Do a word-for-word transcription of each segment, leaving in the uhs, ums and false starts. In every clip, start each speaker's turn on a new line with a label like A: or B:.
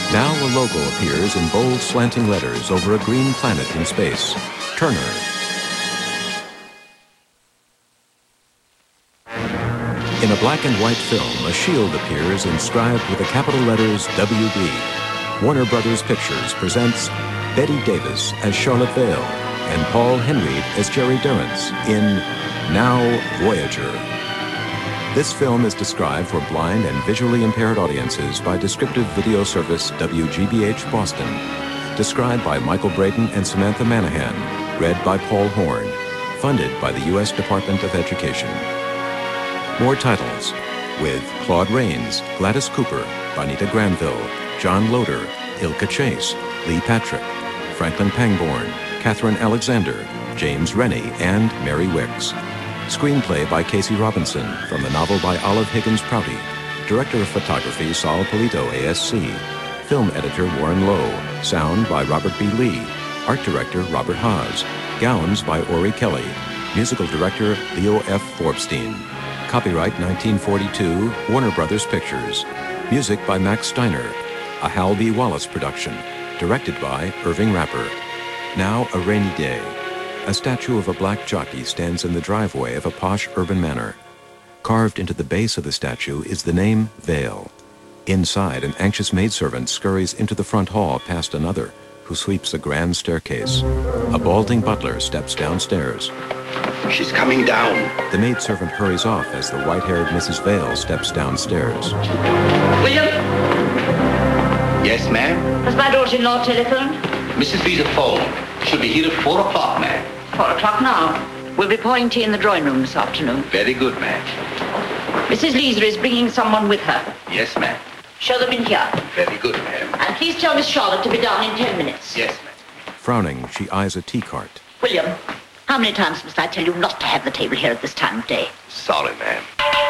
A: Now a logo appears in bold slanting letters over a green planet in space. Turner. In a black and white film, a shield appears inscribed with the capital letters W B. Warner Brothers Pictures presents Bette Davis as Charlotte Vale and Paul Henreid as Jerry Durrance in Now Voyager. This film is described for blind and visually impaired audiences by descriptive video service W G B H Boston. Described by Michael Braden and Samantha Manahan. Read by Paul Horn. Funded by the U S Department of Education. More titles with Claude Rains, Gladys Cooper, Bonita Granville, John Loder, Ilka Chase, Lee Patrick, Franklin Pangborn, Catherine Alexander, James Rennie, and Mary Wicks. Screenplay by Casey Robinson from the novel by Olive Higgins Prouty. Director of Photography Saul Polito, A S C. Film Editor Warren Lowe. Sound by Robert B. Lee. Art Director Robert Haas. Gowns by Ori Kelly. Musical Director Leo F. Forbstein. Copyright nineteen forty-two, Warner Brothers Pictures. Music by Max Steiner. A Hal B. Wallace production. Directed by Irving Rapper. Now a rainy day. A statue of a black jockey stands in the driveway of a posh urban manor. Carved into the base of the statue is the name Vale. Inside, an anxious maidservant scurries into the front hall past another, who sweeps the grand staircase. A balding butler steps downstairs.
B: She's coming down.
A: The maidservant hurries off as the white-haired Missus Vale steps downstairs.
C: William?
B: Yes, ma'am?
C: Has my daughter-in-law telephoned?
B: Missus V's phone. She'll be here at four o'clock, ma'am.
C: Four o'clock now. We'll be pouring tea in the drawing room this afternoon.
B: Very good, ma'am.
C: Missus Leeser is bringing someone with her.
B: Yes, ma'am.
C: Show them in here.
B: Very good, ma'am.
C: And please tell Miss Charlotte to be down in ten minutes.
B: Yes, ma'am.
A: Frowning, she eyes a tea cart.
C: William, how many times must I tell you not to have the table here at this time of day?
B: Sorry, ma'am.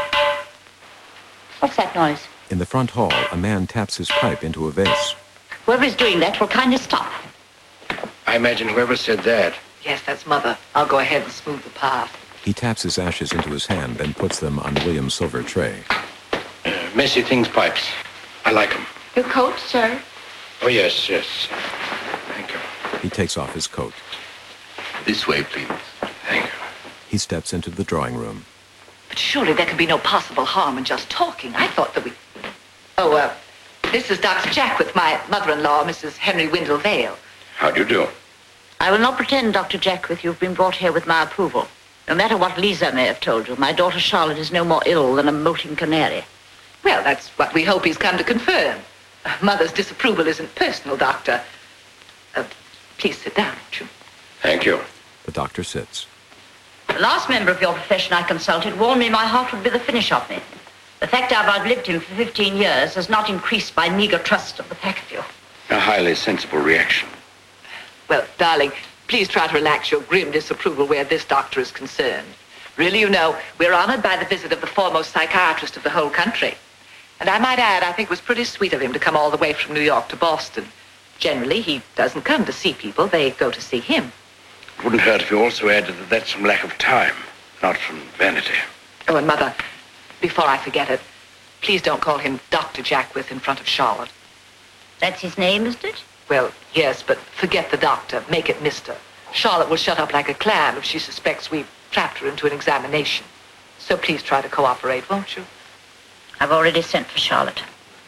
C: What's that noise?
A: In the front hall, a man taps his pipe into a vase.
C: Whoever is doing that will kindly stop.
B: I imagine whoever said that.
D: Yes, that's Mother. I'll go ahead and smooth the path.
A: He taps his ashes into his hand and puts them on William's silver tray.
B: Uh, messy things pipes. I like them.
C: Your coat, sir?
B: Oh, yes, yes. Thank you.
A: He takes off his coat.
B: This way, please. Thank you.
A: He steps into the drawing room.
D: But surely there can be no possible harm in just talking. I thought that we... Oh, uh, this is Doctor Jackwith, my mother-in-law, Missus Henry Wendell Vale.
B: How do you do?
C: I will not pretend, Doctor Jackwith, you've been brought here with my approval. No matter what Lisa may have told you, my daughter Charlotte is no more ill than a molting canary.
D: Well, that's what we hope he's come to confirm. Uh, Mother's disapproval isn't personal, Doctor. Uh, please sit down, won't you?
B: Thank you.
A: The doctor sits.
C: The last member of your profession I consulted warned me my heart would be the finish of me. The fact I've outlived him for fifteen years has not increased my meager trust of the pack of you.
B: A highly sensible reaction.
D: Well, darling, please try to relax your grim disapproval where this doctor is concerned. Really, you know, we're honored by the visit of the foremost psychiatrist of the whole country. And I might add, I think it was pretty sweet of him to come all the way from New York to Boston. Generally, he doesn't come to see people. They go to see him.
B: It wouldn't hurt if you also added that that's from lack of time, not from vanity.
D: Oh, and Mother, before I forget it, please don't call him Doctor Jackwith in front of Charlotte.
C: That's his name, isn't it?
D: Well, yes, but forget the doctor. Make it Mister Charlotte will shut up like a clam if she suspects we've trapped her into an examination. So please try to cooperate, won't you?
C: I've already sent for Charlotte.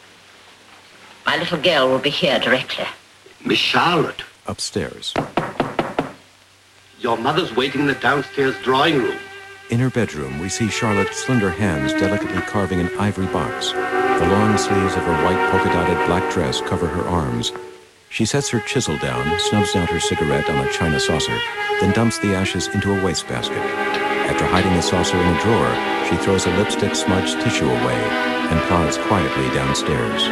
C: My little girl will be here directly.
E: Miss Charlotte,
A: Upstairs.
E: your mother's waiting in the downstairs drawing room.
A: In her bedroom, we see Charlotte's slender hands delicately carving an ivory box. The long sleeves of her white polka-dotted black dress cover her arms. She sets her chisel down, snubs out her cigarette on a china saucer, then dumps the ashes into a wastebasket. After hiding the saucer in a drawer, she throws a lipstick-smudged tissue away and plods quietly downstairs.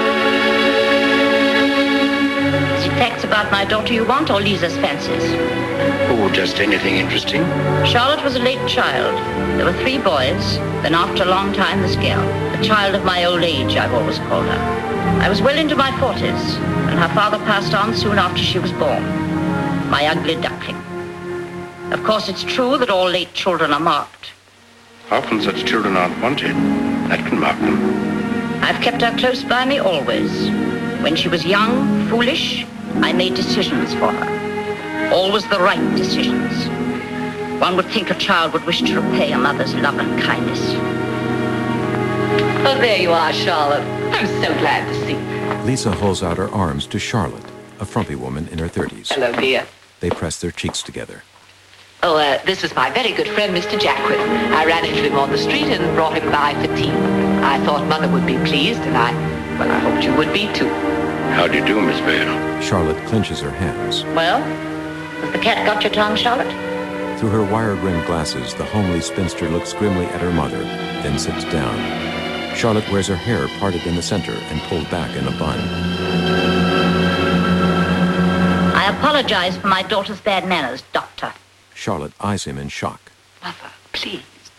C: Is it facts about my daughter you want, or Lisa's fancies?
B: Oh, just anything interesting?
C: Charlotte was a late child. There were three boys, then after a long time this girl. The child of my old age, I've always called her. I was well into my forties, and her father passed on soon after she was born. My ugly duckling. Of course, it's true that all late children are marked.
B: Often such children aren't wanted. That can mark them.
C: I've kept her close by me always. When she was young, foolish, I made decisions for her. Always the right decisions. One would think a child would wish to repay a mother's love and kindness.
D: Oh, there you are, Charlotte. I'm so glad to see you.
A: Lisa holds out her arms to Charlotte, a frumpy woman in her thirties.
D: Hello, dear.
A: They press their cheeks together.
D: Oh, uh, this is my very good friend, Mister Jackwood. I ran into him on the street and brought him by for tea. I thought Mother would be pleased, and I, well, I hoped you would be, too.
B: How do you do, Miss Vale?
A: Charlotte clenches her hands.
C: Well, has the cat got your tongue, Charlotte?
A: Through her wire-rimmed glasses, the homely spinster looks grimly at her mother, then sits down. Charlotte wears her hair parted in the center and pulled back in a bun.
C: I apologize for my daughter's bad manners, Doctor.
A: Charlotte eyes him in shock.
D: Mother, please.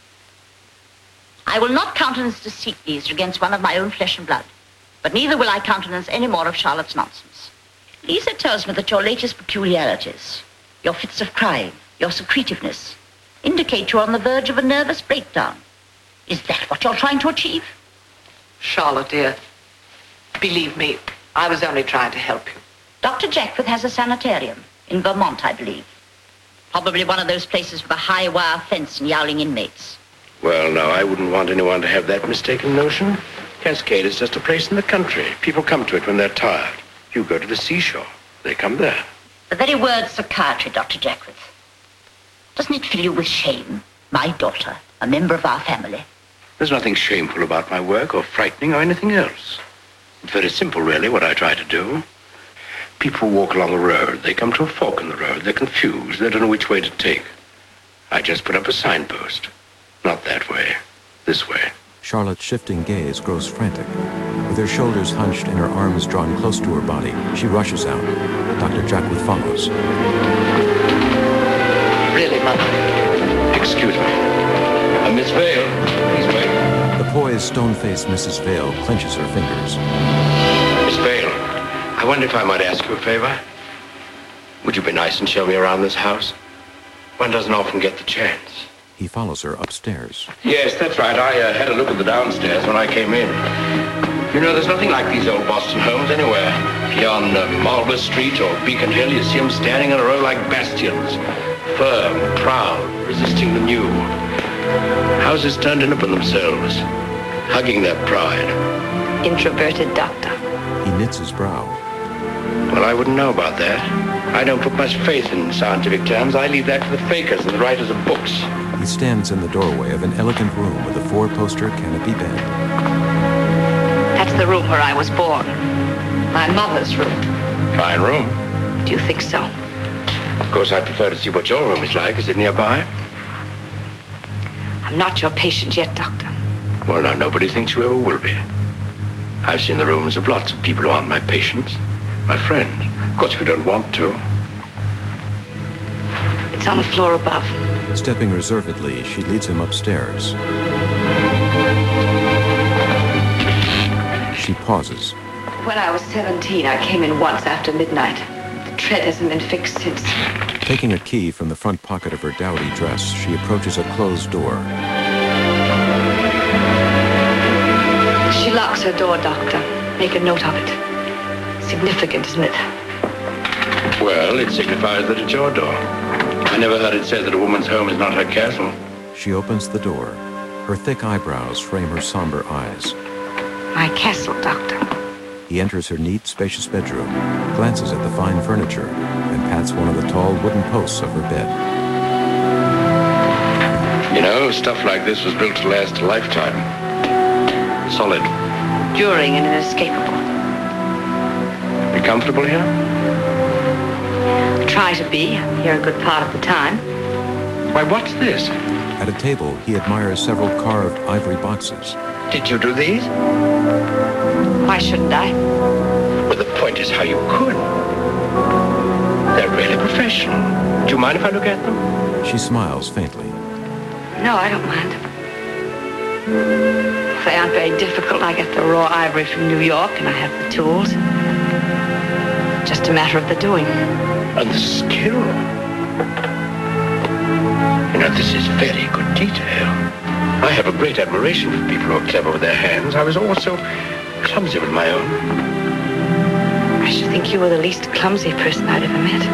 C: I will not countenance deceit, Lisa, against one of my own flesh and blood. But neither will I countenance any more of Charlotte's nonsense. Lisa tells me that your latest peculiarities, your fits of crying, your secretiveness, indicate you're on the verge of a nervous breakdown. Is that what you're trying to achieve?
D: Charlotte, dear, believe me, I was only trying to help you.
C: Doctor Jackwood has a sanitarium in Vermont, I believe. Probably one of those places with a high wire fence and yowling inmates.
B: Well, now, I wouldn't want anyone to have that mistaken notion. Cascade is just a place in the country. People come to it when they're tired. You go to the seashore. They come there.
C: The very word psychiatry, Doctor Jackwood. Doesn't it fill you with shame? My daughter, a member of our family.
B: There's nothing shameful about my work or frightening or anything else. It's very simple, really, what I try to do. People walk along a road. They come to a fork in the road. They're confused. They don't know which way to take. I just put up a signpost. Not that way. This way.
A: Charlotte's shifting gaze grows frantic. With her shoulders hunched and her arms drawn close to her body, she rushes out. Doctor Jackwood follows.
D: Really, Mother?
B: Excuse me. Uh, Miss Vale, please wait.
A: The poised, stone-faced Missus Vale clenches her fingers.
B: Miss Vale, I wonder if I might ask you a favor? Would you be nice and show me around this house? One doesn't often get the chance.
A: He follows her upstairs.
B: Yes, that's right. I uh, had a look at the downstairs when I came in. You know, there's nothing like these old Boston homes anywhere. Beyond uh, Marlborough Street or Beacon Hill, you see them standing in a row like bastions. Firm, proud, resisting the new. Houses turned in upon themselves, hugging their pride.
D: Introverted doctor.
A: He knits his brow.
B: Well, I wouldn't know about that. I don't put much faith in scientific terms. I leave that to the fakers and the writers of books.
A: He stands in the doorway of an elegant room with a four-poster canopy bed.
D: That's the room where I was born. My mother's room.
B: Fine room.
D: Do you think so?
B: Of course, I prefer to see what your room is like. Is it nearby?
D: I'm not your patient yet, Doctor.
B: Well, now, nobody thinks you ever will be. I've seen the rooms of lots of people who aren't my patients. My friend. Of course, if you don't want to.
D: It's on the floor above.
A: Stepping reservedly, she leads him upstairs. She pauses.
D: When I was seventeen, I came in once after midnight. The tread hasn't been fixed since.
A: Taking a key from the front pocket of her dowdy dress, she approaches a closed door.
D: She locks her door, Doctor. Make a note of it. Significant, isn't it?
B: Well, it signifies that it's your door. I never heard it said that a woman's home is not her castle.
A: She opens the door. Her thick eyebrows frame her somber eyes.
D: My castle, Doctor.
A: He enters her neat, spacious bedroom, glances at the fine furniture, and pats one of the tall wooden posts of her bed.
B: You know, stuff like this was built to last a lifetime. Solid.
D: Enduring and inescapable.
B: You comfortable here?
D: Try to be here a good part of the time.
B: Why, what's this?
A: At a table, he admires several carved ivory boxes.
B: Did you do these?
D: Why shouldn't I?
B: Well, the point is how you could. They're really professional. Do you mind if I look at them?
A: She smiles faintly.
D: No, I don't mind. They aren't very difficult. I get the raw ivory from New York, and I have the tools. Just a matter of the doing.
B: And the skill. You know, this is very good detail. I have a great admiration for people who are clever with their hands. I was always so clumsy with my own.
D: I should think you were the least clumsy person I'd ever met.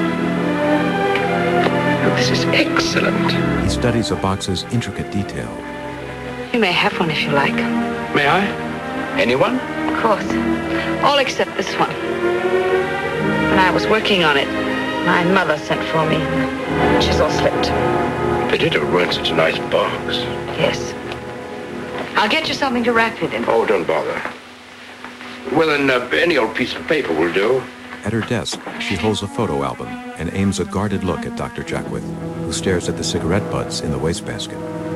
B: Oh, this is excellent.
A: He studies a box's intricate detail.
D: You may have one if you like.
B: May I? Anyone?
D: Of course. All except this one. When I was working on it, my mother sent for me. Chisel slipped.
B: Pity it weren't such a nice box.
D: Yes. I'll get you something to wrap it in.
B: Oh, don't bother. Well, then, uh, any old piece of paper will do.
A: At her desk, she holds a photo album and aims a guarded look at Doctor Jackwith, who stares at the cigarette butts in the wastebasket.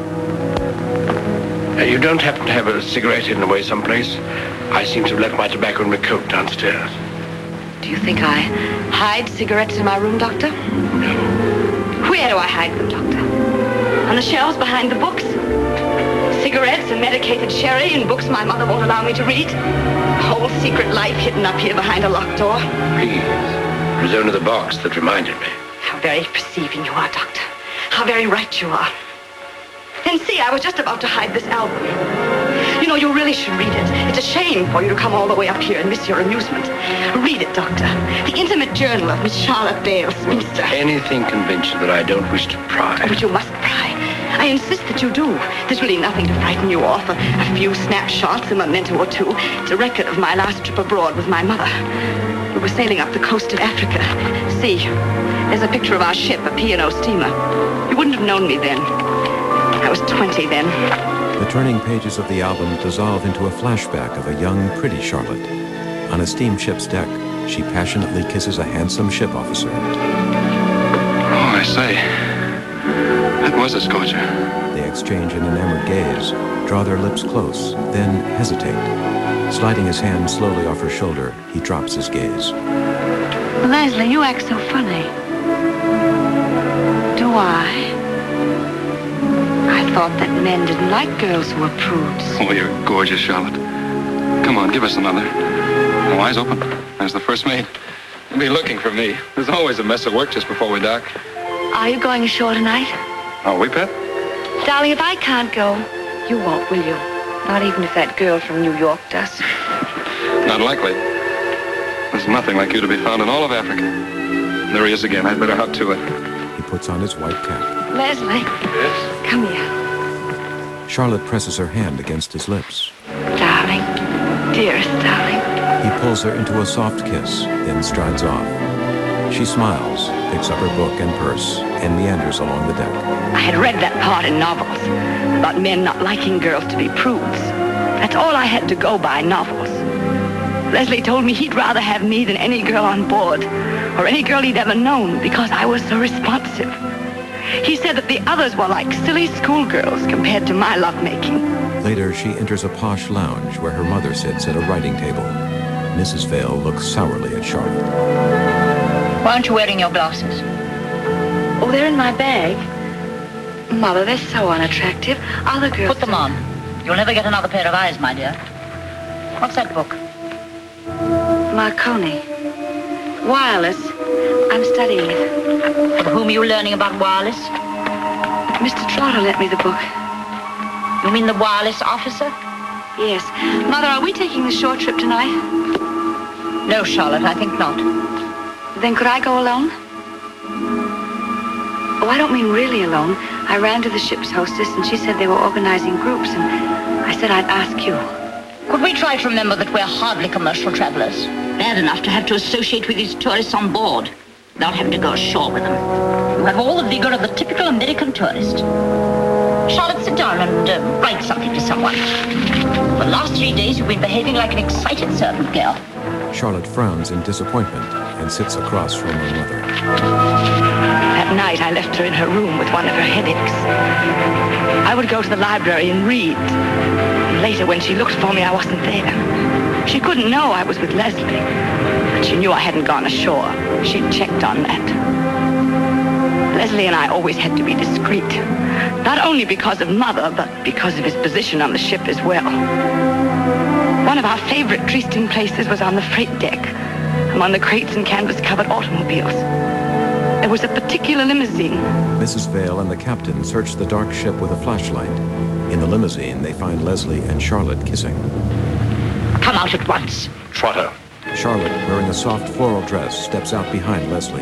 B: Uh, you don't happen to have a cigarette hidden away someplace? I seem to have left my tobacco in my coat downstairs.
D: Do you think I hide cigarettes in my room, Doctor?
B: No.
D: Where do I hide them, Doctor? On the shelves behind the books? Cigarettes and medicated sherry and books my mother won't allow me to read? A whole secret life hidden up here behind a locked door?
B: Please. It was only the box that reminded me.
D: How very perceiving you are, Doctor. How very right you are. And see, I was just about to hide this album. You know, you really should read it. It's a shame for you to come all the way up here and miss your amusement. Read it, Doctor. The intimate journal of Miss Charlotte Dale, spinster.
B: Anything convince you that I don't wish to pry.
D: But you must pry. I insist that you do. There's really nothing to frighten you off. A, a few snapshots, a memento or two. It's a record of my last trip abroad with my mother. We were sailing up the coast of Africa. See, there's a picture of our ship, a P and O steamer. You wouldn't have known me then. I was twenty then.
A: The turning pages of the album dissolve into a flashback of a young, pretty Charlotte. On a steamship's deck, she passionately kisses a handsome ship officer.
B: Oh, I say. That was a scorcher.
A: They exchange an enamored gaze, draw their lips close, then hesitate. Sliding his hand slowly off her shoulder, he drops his gaze.
D: Leslie, you act so funny. Do I? I thought that men didn't like girls who were prudes.
F: Oh, you're gorgeous, Charlotte. Come on, give us another. Now, eyes open. There's the first mate. You'll be looking for me. There's always a mess of work just before we dock.
D: Are you going ashore tonight?
F: Are we, Pet?
D: Darling, if I can't go, you won't, will you? Not even if that girl from New York does.
F: Not likely. There's nothing like you to be found in all of Africa. There he is again. I'd better hop to it.
A: He puts on his white cap.
D: Leslie.
F: Yes?
D: Come here.
A: Charlotte presses her hand against his lips.
D: Darling. Dearest darling.
A: He pulls her into a soft kiss, then strides off. She smiles, picks up her book and purse, and meanders along the deck.
D: I had read that part in novels about men not liking girls to be prudes. That's all I had to go by, novels. Leslie told me he'd rather have me than any girl on board, or any girl he'd ever known, because I was so responsive. He said that the others were like silly schoolgirls compared to my lovemaking.
A: Later, she enters a posh lounge where her mother sits at a writing table. Missus Vale looks sourly at Charlotte.
C: Why aren't you wearing your glasses?
D: Oh, they're in my bag. Mother, they're so unattractive. Other girls...
C: Put them on. You'll never get another pair of eyes, my dear. What's that book?
D: Marconi. Wireless. I'm studying it.
C: With whom are you learning about wireless?
D: Mister Trotter lent me the book.
C: You mean the wireless officer?
D: Yes. Mother, are we taking the shore trip tonight?
C: No, Charlotte, I think not.
D: Then could I go alone? Oh, I don't mean really alone. I ran to the ship's hostess, and she said they were organizing groups, and I said I'd ask you.
C: Could we try to remember that we're hardly commercial travelers? Bad enough to have to associate with these tourists on board without having to go ashore with them. You have all the vigor of the typical American tourist. Charlotte, sit down and uh, write something to someone. For the last three days, you've been behaving like an excited servant girl.
A: Charlotte frowns in disappointment and sits across from her mother.
D: At night, I left her in her room with one of her headaches. I would go to the library and read. And later, when she looked for me, I wasn't there. She couldn't know I was with Leslie, but she knew I hadn't gone ashore. She'd checked on that. Leslie and I always had to be discreet, not only because of Mother, but because of his position on the ship as well. One of our favorite trysting places was on the freight deck, among the crates and canvas-covered automobiles. There was a particular limousine.
A: Missus Vale and the captain search the dark ship with a flashlight. In the limousine, they find Leslie and Charlotte kissing.
C: Come out at once.
B: Trotter.
A: Charlotte, wearing wearing a soft floral dress, steps out behind Leslie.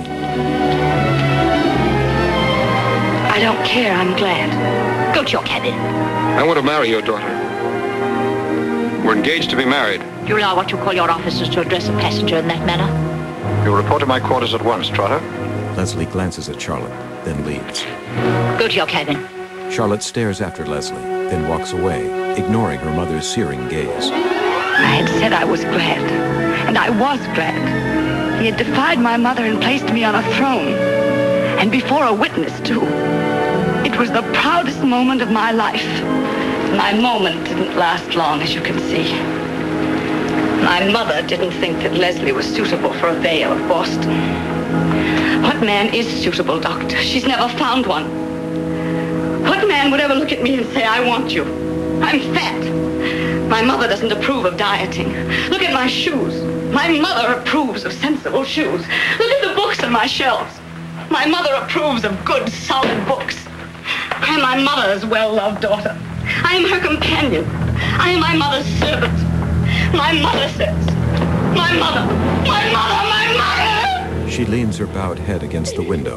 G: I don't care. I'm glad.
C: Go to your cabin.
F: I want to marry your daughter. We're engaged to be married.
C: Do you allow what you call your officers to address a passenger in that manner?
F: You'll report to my quarters at once, Trotter.
A: Leslie glances at Charlotte, then leaves.
C: Go to your cabin.
A: Charlotte stares after Leslie, then walks away, ignoring her mother's searing gaze.
G: I had said I was glad, and I was glad. He had defied my mother and placed me on a throne, and before a witness, too. It was the proudest moment of my life. My moment didn't last long, as you can see. My mother didn't think that Leslie was suitable for a Vale of Boston. What man is suitable, Doctor? She's never found one. What man would ever look at me and say, I want you? I'm fat. My mother doesn't approve of dieting. Look at my shoes. My mother approves of sensible shoes. Look at the books on my shelves. My mother approves of good, solid books. I am my mother's well-loved daughter. I am her companion. I am my mother's servant. My mother says, my mother, my mother, my mother!
A: She leans her bowed head against the window.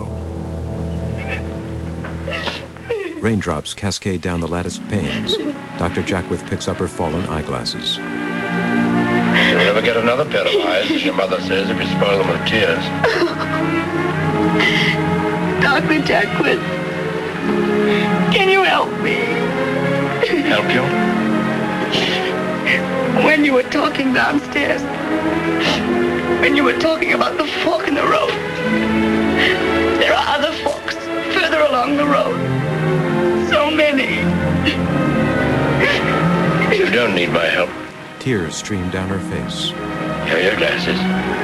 A: Raindrops cascade down the latticed panes. Doctor Jackwith picks up her fallen eyeglasses.
B: You'll never get another pair of eyes, as your mother says, if you spoil them with tears.
G: Doctor Jackwith, can you help me?
B: Help you?
G: When you were talking downstairs, when you were talking about the fork in the road, there are other forks further along the road. So many.
B: You don't need my help.
A: Tears stream down her face.
B: Here are your glasses.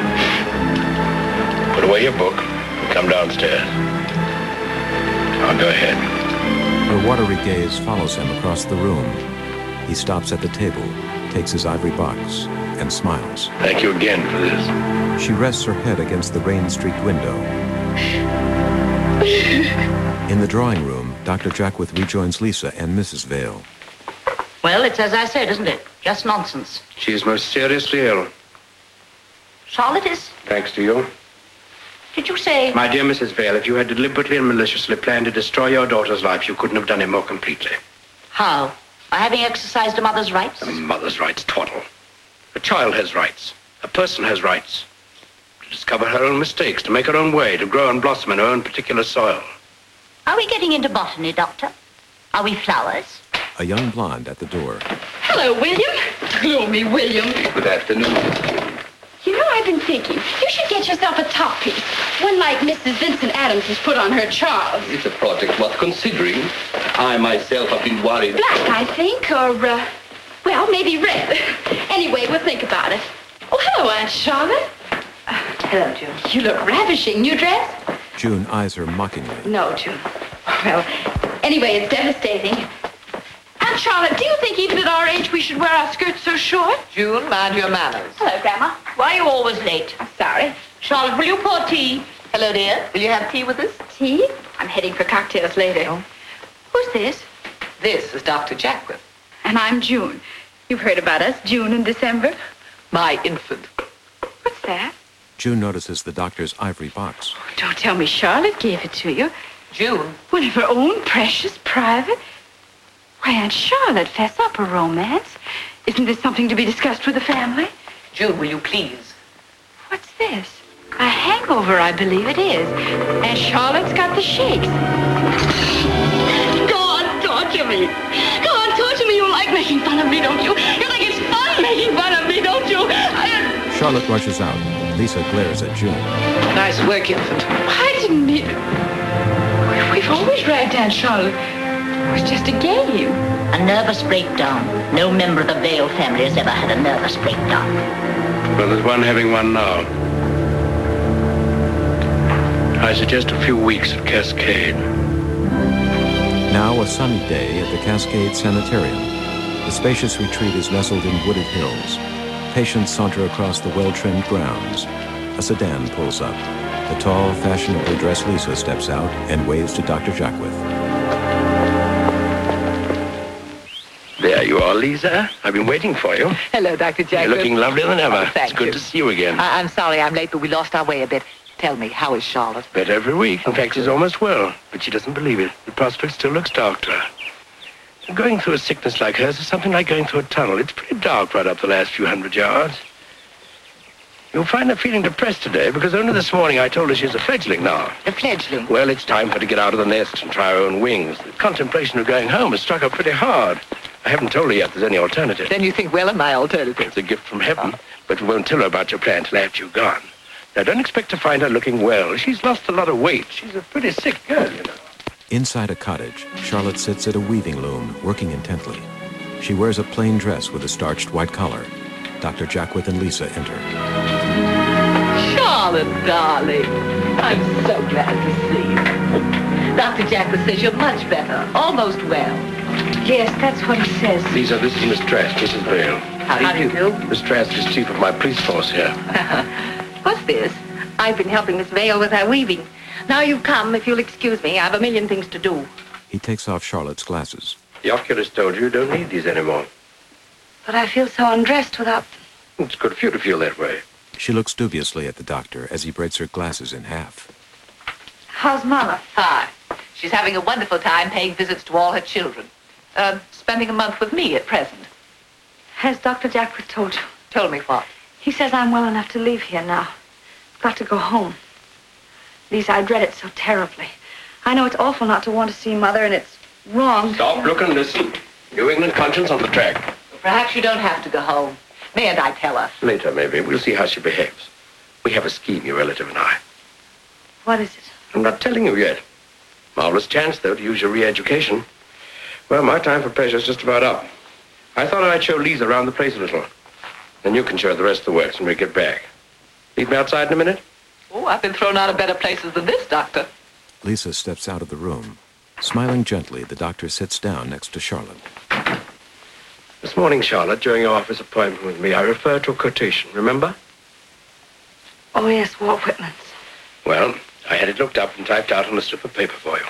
B: Put away your book and come downstairs. I'll go ahead.
A: Her watery gaze follows him across the room. He stops at the table, takes his ivory box, and smiles.
B: Thank you again for this.
A: She rests her head against the rain-streaked window. In the drawing room, Doctor Jackwith rejoins Lisa and Missus Vale.
C: Well, it's as I said, isn't it? Just nonsense.
B: She's most seriously ill.
C: Charlotte is...
B: Thanks to you.
C: Did you say...
B: My dear Missus Vale, if you had deliberately and maliciously planned to destroy your daughter's life, you couldn't have done it more completely.
C: How? By having exercised a mother's rights?
B: A mother's rights, twaddle. A child has rights. A person has rights. To discover her own mistakes, to make her own way, to grow and blossom in her own particular soil.
C: Are we getting into botany, Doctor? Are we flowers?
A: A young blonde at the door.
G: Hello, William. Gloomy William.
B: Good afternoon.
G: You know, I've been thinking, you should get yourself a top piece. One like Missus Vincent Adams has put on her Charles.
H: It's a project worth considering. I myself have been worried.
G: Black, I think, or, uh, well, maybe red. Anyway, we'll think about it. Oh, hello, Aunt Charlotte. Uh, hello, June. You look ravishing. New dress?
A: June eyes her mockingly.
G: No, June. Well, anyway, it's devastating. Aunt Charlotte, do you think even at our age we should wear our skirts so short?
D: June, mind your manners.
C: Hello, Grandma. Why are you always late?
G: I'm sorry.
C: Charlotte, will you pour tea?
D: Hello, dear. Will you have tea with us?
G: Tea? I'm heading for cocktails later.
D: Oh.
G: Who's this?
D: This is Doctor Jackwith,
G: And I'm June. You've heard about us, June and December.
D: my infant.
G: What's that?
A: June notices the doctor's ivory box.
G: Don't tell me Charlotte gave it to you.
D: June,
G: One of her own precious private. Why, Aunt Charlotte, fess up a romance. Isn't this something to be discussed with the family?
D: June, will you please?
G: What's this? A hangover, I believe it is. Aunt Charlotte's got the shakes. Go on, torture me. Go on, torture me. You like making fun of me, don't you? You think it's fun making fun of me, don't you? I...
A: Charlotte rushes out. Lisa glares at June.
D: Nice work, infant.
G: I didn't mean it. We've always ragged Aunt Charlotte. It was just a game.
C: A nervous breakdown. No member of the Vale family has ever had a nervous breakdown.
B: Well, there's one having one now. I suggest a few weeks at Cascade.
A: Now a sunny day at the Cascade Sanitarium. The spacious retreat is nestled in wooded hills. Patients saunter across the well-trimmed grounds. A sedan pulls up. The tall, fashionably dressed Lisa steps out and waves to Doctor Jackwith.
B: There you are, Lisa. I've been waiting for you.
D: Hello, Doctor Jack.
B: You're looking lovelier than ever.
D: Oh, thank
B: it's good
D: you.
B: to see you again.
D: I- I'm sorry I'm late, but we lost our way a bit. Tell me, how is Charlotte?
B: Better every week. In fact, she's almost well. But she doesn't believe it. The prospect still looks dark to her. Going through a sickness like hers is something like going through a tunnel. It's pretty dark right up the last few hundred yards. You'll find her feeling depressed today because only this morning I told her she's a fledgling now.
D: A fledgling?
B: Well, it's time for her to get out of the nest and try her own wings. The contemplation of going home has struck her pretty hard. I haven't told her yet there's any alternative.
D: Then you think well of my alternative.
B: It's a gift from heaven, but we won't tell her about your plan till after you've gone. Now, don't expect to find her looking well. She's lost a lot of weight. She's a pretty sick girl, you know.
A: Inside a cottage, Charlotte sits at a weaving loom, working intently. She wears a plain dress with a starched white collar. Doctor Jackwith and Lisa enter.
D: Charlotte, darling. I'm so glad to see you. Doctor Jackwith says you're much better, almost well.
G: Yes, that's what he says.
B: Lisa, this is Miss Trask, Missus Vale.
D: How do you do?
B: Miss Trask is chief of my police force here.
C: What's this? I've been helping Miss Vale with her weaving. Now you've come, if you'll excuse me. I have a million things to do.
A: He takes off Charlotte's glasses.
B: The oculist told you you don't need these anymore.
G: But I feel so undressed without...
B: It's good for you to feel that way.
A: She looks dubiously at the doctor as he breaks her glasses in half.
G: How's Mama?
D: Hi. She's having a wonderful time paying visits to all her children. Uh, spending a month with me at present.
G: Has Doctor Jackwith told you?
D: Told me what?
G: He says I'm well enough to leave here now. I've got to go home. Lisa, I dread it so terribly. I know it's awful not to want to see Mother, and it's wrong.
B: Stop, look, and listen. New England conscience on the track.
D: Perhaps you don't have to go home. Mayn't I tell her?
B: Later, maybe. We'll see how she behaves. We have a scheme, your relative and I.
G: What is it?
B: I'm not telling you yet. Marvelous chance, though, to use your re-education. Well, my time for pleasure is just about up. I thought I'd show Lisa around the place a little. Then you can show her the rest of the works when we get back. Meet me outside in a minute?
D: Oh, I've been thrown out of better places than this, Doctor.
A: Lisa steps out of the room. Smiling gently, the doctor sits down next to Charlotte.
B: This morning, Charlotte, during your office appointment with me, I referred to a quotation, remember?
G: Oh, yes, Walt Whitman's.
B: Well, I had it looked up and typed out on a slip of paper for you.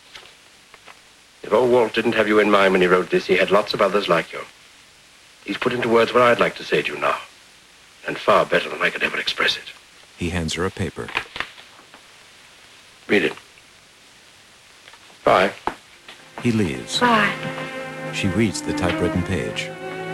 B: If old Walt didn't have you in mind when he wrote this, he had lots of others like you. He's put into words what I'd like to say to you now, and far better than I could ever express it.
A: He hands her a paper.
B: Read it. Bye.
A: He leaves.
G: Bye.
A: She reads the typewritten page.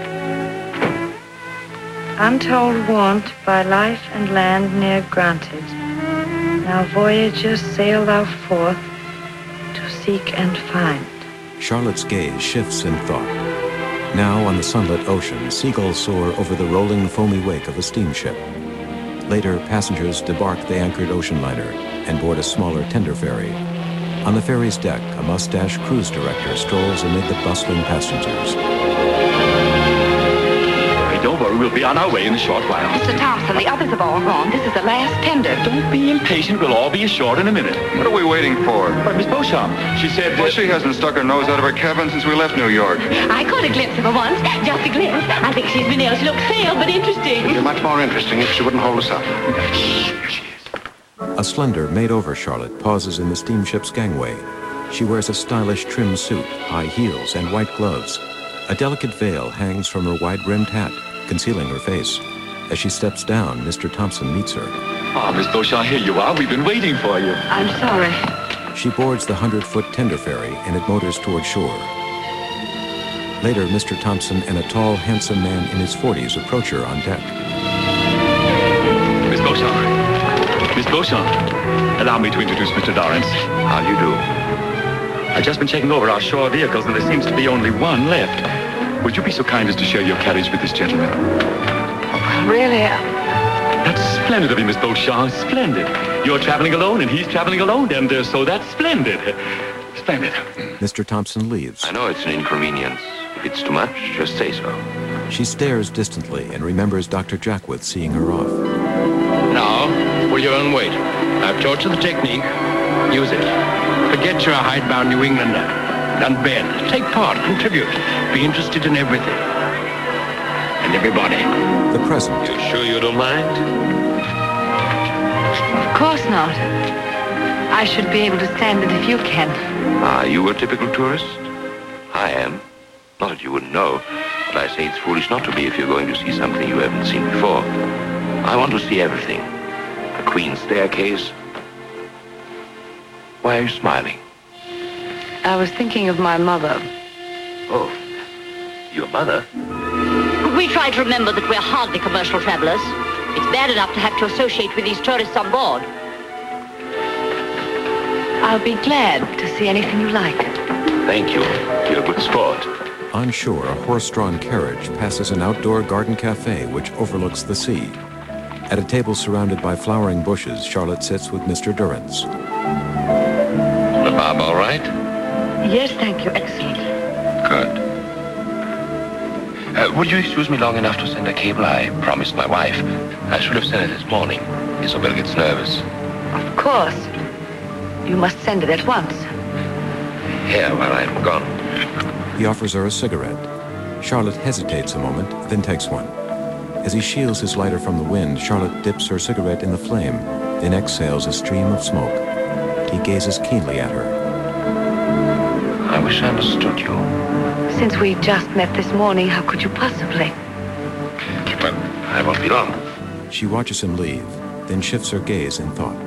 G: Untold want by life and land near granted. Now voyagers sail thou forth to seek and find.
A: Charlotte's gaze shifts in thought. Now on the sunlit ocean, seagulls soar over the rolling, foamy wake of a steamship. Later, passengers debark the anchored ocean liner and board a smaller tender ferry. On the ferry's deck, a mustached cruise director strolls amid the bustling passengers.
I: Hey, don't worry, we'll be on our way in a short while.
G: Mister Thompson, the others have all gone. This is the last tender.
I: Don't be impatient, we'll all be ashore in a minute.
F: What are we waiting for?
I: But Miss Beauchamp, she said...
F: Well, she hasn't stuck her nose out of her cabin since we left New York.
C: I caught a glimpse of her once, just a glimpse. I think she's been ill. She looks pale, but interesting.
B: You're much more interesting if she wouldn't hold us up.
A: A slender, made-over Charlotte pauses in the steamship's gangway. She wears a stylish trim suit, high heels, and white gloves. A delicate veil hangs from her wide-brimmed hat, concealing her face. As she steps down, Mister Thompson meets her.
I: Ah, Miss Beauchamp, here you are. We've been waiting for you.
G: I'm sorry.
A: She boards the hundred-foot tender ferry, and it motors toward shore. Later, Mister Thompson and a tall, handsome man in his forties approach her on deck.
I: Miss Beauchamp. Miss Beauchamp, allow me to introduce Mister Lawrence.
B: How do you do?
I: I've just been checking over our shore vehicles, and there seems to be only one left. Would you be so kind as to share your carriage with this gentleman?
G: Really?
I: That's splendid of you, Miss Beauchamp. Splendid. You're traveling alone, and he's traveling alone, and uh, so that's splendid. Splendid.
A: Mister Thompson leaves.
H: I know it's an inconvenience. If it's too much, just say so.
A: She stares distantly and remembers Doctor Jackwith seeing her off.
B: Now, pull your own weight. I've taught you the technique. Use it. Forget you're a hidebound New Englander. Unbend. Take part. Contribute. Be interested in everything. And everybody.
A: The present.
H: You sure you don't mind?
G: Of course not. I should be able to stand it if you can.
H: Are you a typical tourist? I am.
B: Not that you wouldn't know, but I say it's foolish not to be if you're going to see something you haven't seen before. I want to see everything. The Queen's staircase. Why are you smiling?
G: I was thinking of my mother.
B: Oh, your mother?
C: Could we try to remember that we're hardly commercial travelers? It's bad enough to have to associate with these tourists on board.
G: I'll be glad to see anything you like.
B: Thank you. You're a good sport.
A: On shore, a horse-drawn carriage passes an outdoor garden cafe which overlooks the sea. At a table surrounded by flowering bushes, Charlotte sits with Mister Durrance.
B: The Bob all right?
G: Yes, thank you. Excellent.
B: Good. Uh, would you excuse me long enough to send a cable? I promised my wife. I should have sent it this morning. Isabel gets nervous.
G: Of course. You must send it at once.
B: Here, while I'm gone.
A: He offers her a cigarette. Charlotte hesitates a moment, then takes one. As he shields his lighter from the wind, Charlotte dips her cigarette in the flame, then exhales a stream of smoke. He gazes keenly at her.
B: I wish I understood you.
G: Since we just met this morning, how could you possibly?
B: But I won't be long.
A: She watches him leave, then shifts her gaze in thought.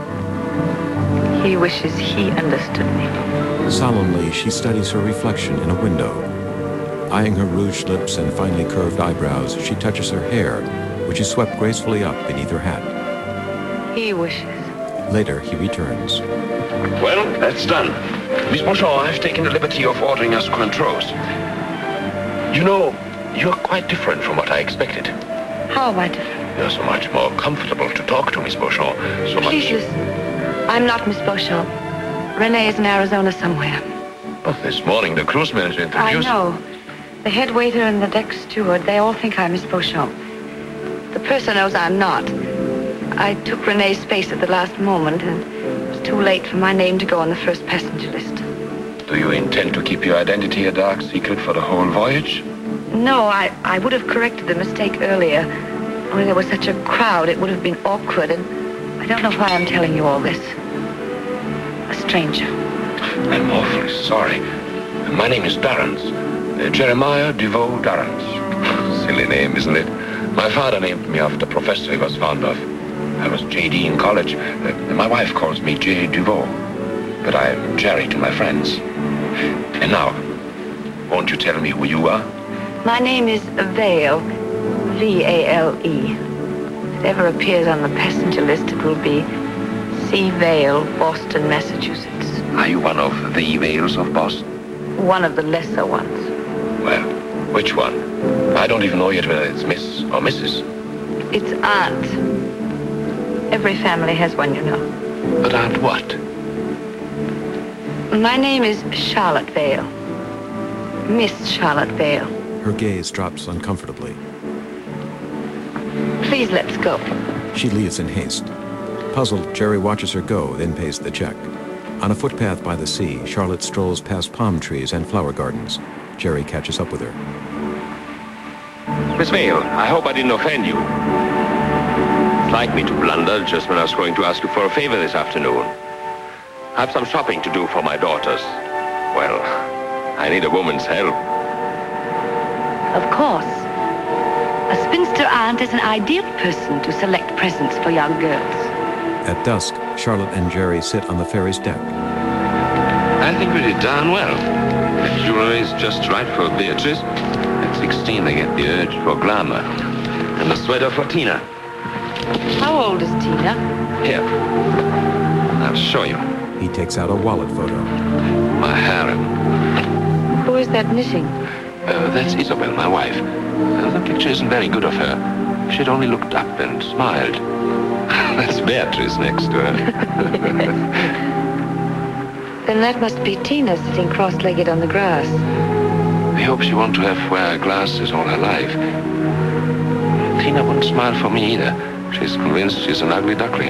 G: He wishes he understood me.
A: Solemnly, she studies her reflection in a window. Eyeing her rouged lips and finely curved eyebrows, she touches her hair, which is swept gracefully up beneath her hat.
G: He wishes.
A: Later, he returns.
B: Well, that's done. Miss Beauchamp, I've taken the liberty of ordering us Cointreau's. You know, you're quite different from what I expected.
G: How am I different?
B: You're so much more comfortable to talk to, Miss Beauchamp. So much...
G: Please listen. I'm not Miss Beauchamp. Renee is in Arizona somewhere.
B: But this morning, the cruise manager introduced...
G: I know. The head waiter and the deck steward, they all think I'm Miss Beauchamp. The purser knows I'm not. I took Renee's space at the last moment, and it was too late for my name to go on the first passenger list.
B: Do you intend to keep your identity a dark secret for the whole voyage?
G: No, I, I would have corrected the mistake earlier. Only there was such a crowd, it would have been awkward, and I don't know why I'm telling you all this. A stranger.
B: I'm awfully sorry. My name is Durrance. Uh, Jeremiah DeVoe Durrance. Silly name, isn't it? My father named me after a professor he was fond of. I was J D in college. Uh, my wife calls me J. DeVoe. But I'm Jerry to my friends. And now, won't you tell me who you are?
G: My name is Vale. V A L E. If it ever appears on the passenger list, it will be C. Vale, Boston, Massachusetts.
B: Are you one of the Vales of Boston?
G: One of the lesser ones.
B: Well, which one? I don't even know yet whether it's Miss or Missus
G: It's Aunt. Every family has one, you know.
B: But Aunt what?
G: My name is Charlotte Vale. Miss Charlotte Vale.
A: Her gaze drops uncomfortably.
G: Please, let's go.
A: She leaves in haste. Puzzled, Jerry watches her go, then pays the check. On a footpath by the sea, Charlotte strolls past palm trees and flower gardens. Jerry catches up with her.
B: Miss Vale, I hope I didn't offend you. It's like me to blunder just when I was going to ask you for a favor this afternoon. I have some shopping to do for my daughters. Well, I need a woman's help.
G: Of course. A spinster aunt is an ideal person to select presents for young girls.
A: At dusk, Charlotte and Jerry sit on the ferry's deck.
B: I think we did darn well. The jewelry is just right for Beatrice. At sixteen, they get the urge for glamour. And the sweater for Tina.
G: How old is Tina?
B: Here. I'll show you.
A: He takes out a wallet photo.
B: My harem.
G: Who is that knitting?
B: Uh, that's Isabel, my wife. Uh, the picture isn't very good of her. If she'd only looked up and smiled. That's Beatrice next to her.
G: Then that must be Tina sitting cross-legged on the grass.
B: We hope she won't have to wear glasses all her life. Tina wouldn't smile for me either. She's convinced she's an ugly duckling.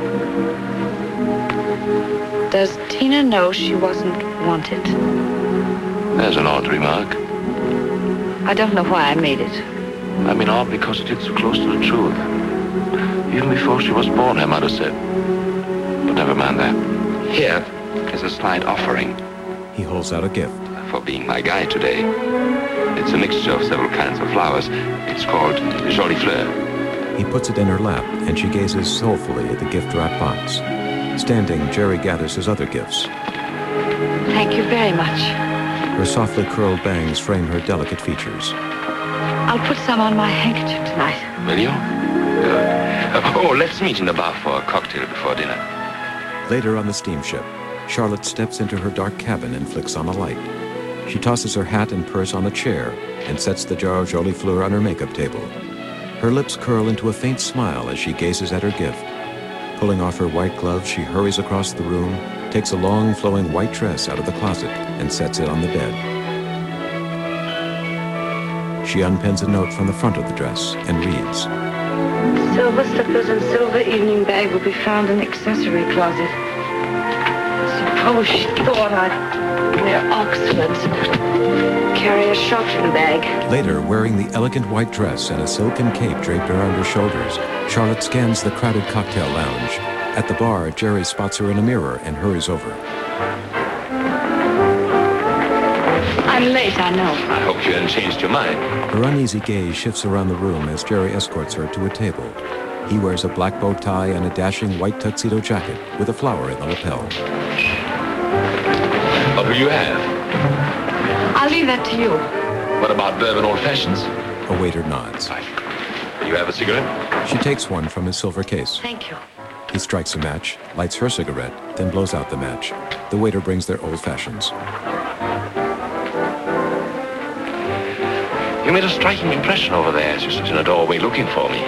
G: Does Tina know she wasn't wanted?
B: There's an odd remark.
G: I don't know why I made it.
B: I mean odd because it hits so close to the truth. Even before she was born, her mother said. But never mind that. Here is a slight offering.
A: He holds out a gift.
B: A
F: for being my guide today. It's a mixture of several kinds of flowers. It's called Jolie Fleur.
A: He puts it in her lap, and she gazes soulfully at the gift-wrap box. Standing, Jerry gathers his other gifts.
G: Thank you very much.
A: Her softly curled bangs frame her delicate features.
G: I'll put some on my handkerchief tonight.
F: Will you? Good. Oh, let's meet in the bar for a cocktail before dinner.
A: Later on the steamship, Charlotte steps into her dark cabin and flicks on a light. She tosses her hat and purse on a chair and sets the jar of Jolie Fleur on her makeup table. Her lips curl into a faint smile as she gazes at her gift. Pulling off her white gloves, she hurries across the room, takes a long, flowing white dress out of the closet, and sets it on the bed. She unpins a note from the front of the dress and reads,
G: Silver slippers and silver evening bag will be found in the accessory closet. Suppose she thought I'd wear Oxfords and carry a shopping bag.
A: Later, wearing the elegant white dress and a silken cape draped around her shoulders, Charlotte scans the crowded cocktail lounge. At the bar, Jerry spots her in a mirror and hurries over.
G: I'm late, I know.
F: I hope you haven't changed your mind.
A: Her uneasy gaze shifts around the room as Jerry escorts her to a table. He wears a black bow tie and a dashing white tuxedo jacket with a flower in the lapel.
F: What will you have?
G: I'll leave that to you.
F: What about bourbon old fashions?
A: A waiter nods.
F: Will you have a cigarette?
A: She takes one from his silver case.
G: Thank you.
A: He strikes a match, lights her cigarette, then blows out the match. The waiter brings their old fashions.
F: You made a striking impression over there as you stood in the doorway looking for me.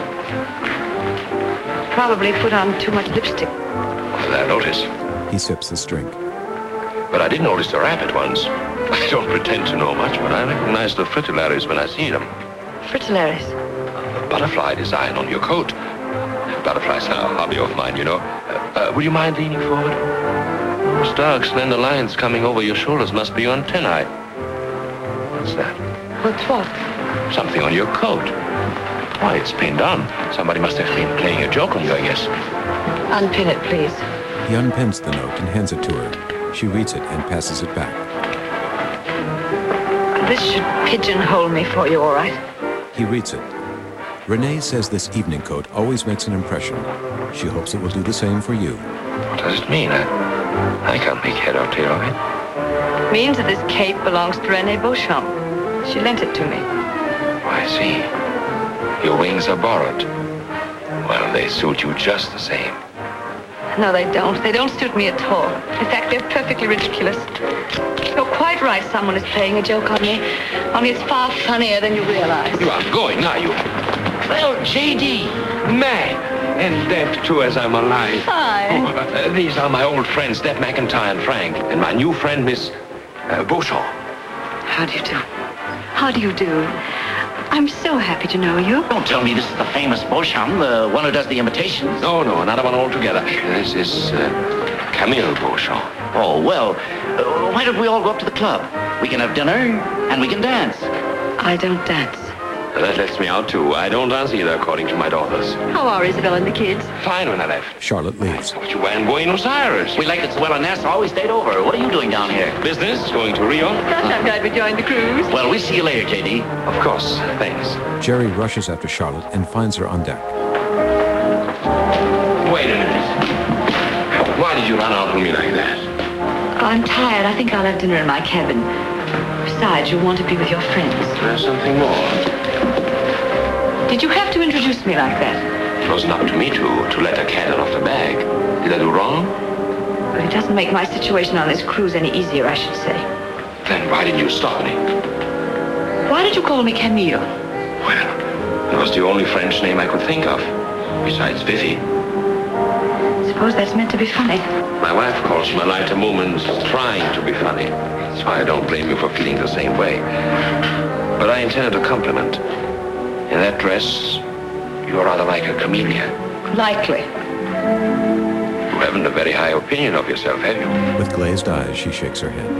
G: Probably put on too much lipstick.
F: Well, I noticed.
A: He sips his drink.
F: But I did notice the rabbit once. I don't pretend to know much, but I recognize the fritillaries when I see them.
G: Fritillaries?
F: The butterfly design on your coat. Butterflies are a hobby of mine, you know. Uh, uh, would you mind leaning forward? Those dark, slender lines coming over your shoulders must be your antennae. What's that?
G: What's what?
F: Something on your coat. Why, it's pinned on. Somebody must have been playing a joke on you, I guess.
G: Unpin it, please.
A: He unpins the note and hands it to her. She reads it and passes it back.
G: This should pigeonhole me for you, all right?
A: He reads it. Renee says this evening coat always makes an impression. She hopes it will do the same for you.
F: What does it mean? I, I can't make head or tail of it.
G: It means that this cape belongs to Renee Beauchamp. She lent it to me.
F: Oh, I see. Your wings are borrowed. Well, they suit you just the same.
G: No, they don't. They don't suit me at all. In fact, they're perfectly ridiculous. You're quite right. Someone is playing a joke on me. Only it's far funnier than you realize.
F: You aren't going, are you? Well, J D, May, and Deb, too, as I'm alive.
G: Hi.
F: Oh, uh, these are my old friends, Deb McIntyre and Frank, and my new friend, Miss uh, Beauchamp.
G: How do you do? How do you do? I'm so happy to know you.
J: Don't tell me this is the famous Beauchamp, the one who does the imitations.
F: No, no, another one altogether. This is uh, Camille Beauchamp.
J: Oh, well, uh, why don't we all go up to the club? We can have dinner, and we can dance.
G: I don't dance.
F: That lets me out, too. I don't dance either, according to my daughters.
G: How are Isabel and the kids?
F: Fine when I left.
A: Charlotte leaves.
F: But you were in Buenos Aires.
J: We liked it so well in Nassau, we stayed over. What are you doing down here?
F: Business, going to Rio.
G: Gosh, I'm glad we joined the cruise.
J: Well, we'll see you later, J D.
F: Of course, thanks.
A: Jerry rushes after Charlotte and finds her on deck.
F: Wait a minute. Why did you run out on me like that?
G: Oh, I'm tired. I think I'll have dinner in my cabin. Besides, you'll want to be with your friends.
F: There's something more.
G: Did you have to introduce me like that?
F: It wasn't up to me to, to let a cat out of the bag. Did I do wrong?
G: But it doesn't make my situation on this cruise any easier, I should say.
F: Then why didn't you stop me?
G: Why did you call me Camille?
F: Well, it was the only French name I could think of, besides Vivi.
G: Suppose that's meant to be funny.
F: My wife calls my lighter moments trying to be funny, so I don't blame you for feeling the same way. But I intended a compliment. In that dress, you're rather like a chameleon.
G: Likely.
F: You haven't a very high opinion of yourself, have you?
A: With glazed eyes, she shakes her head.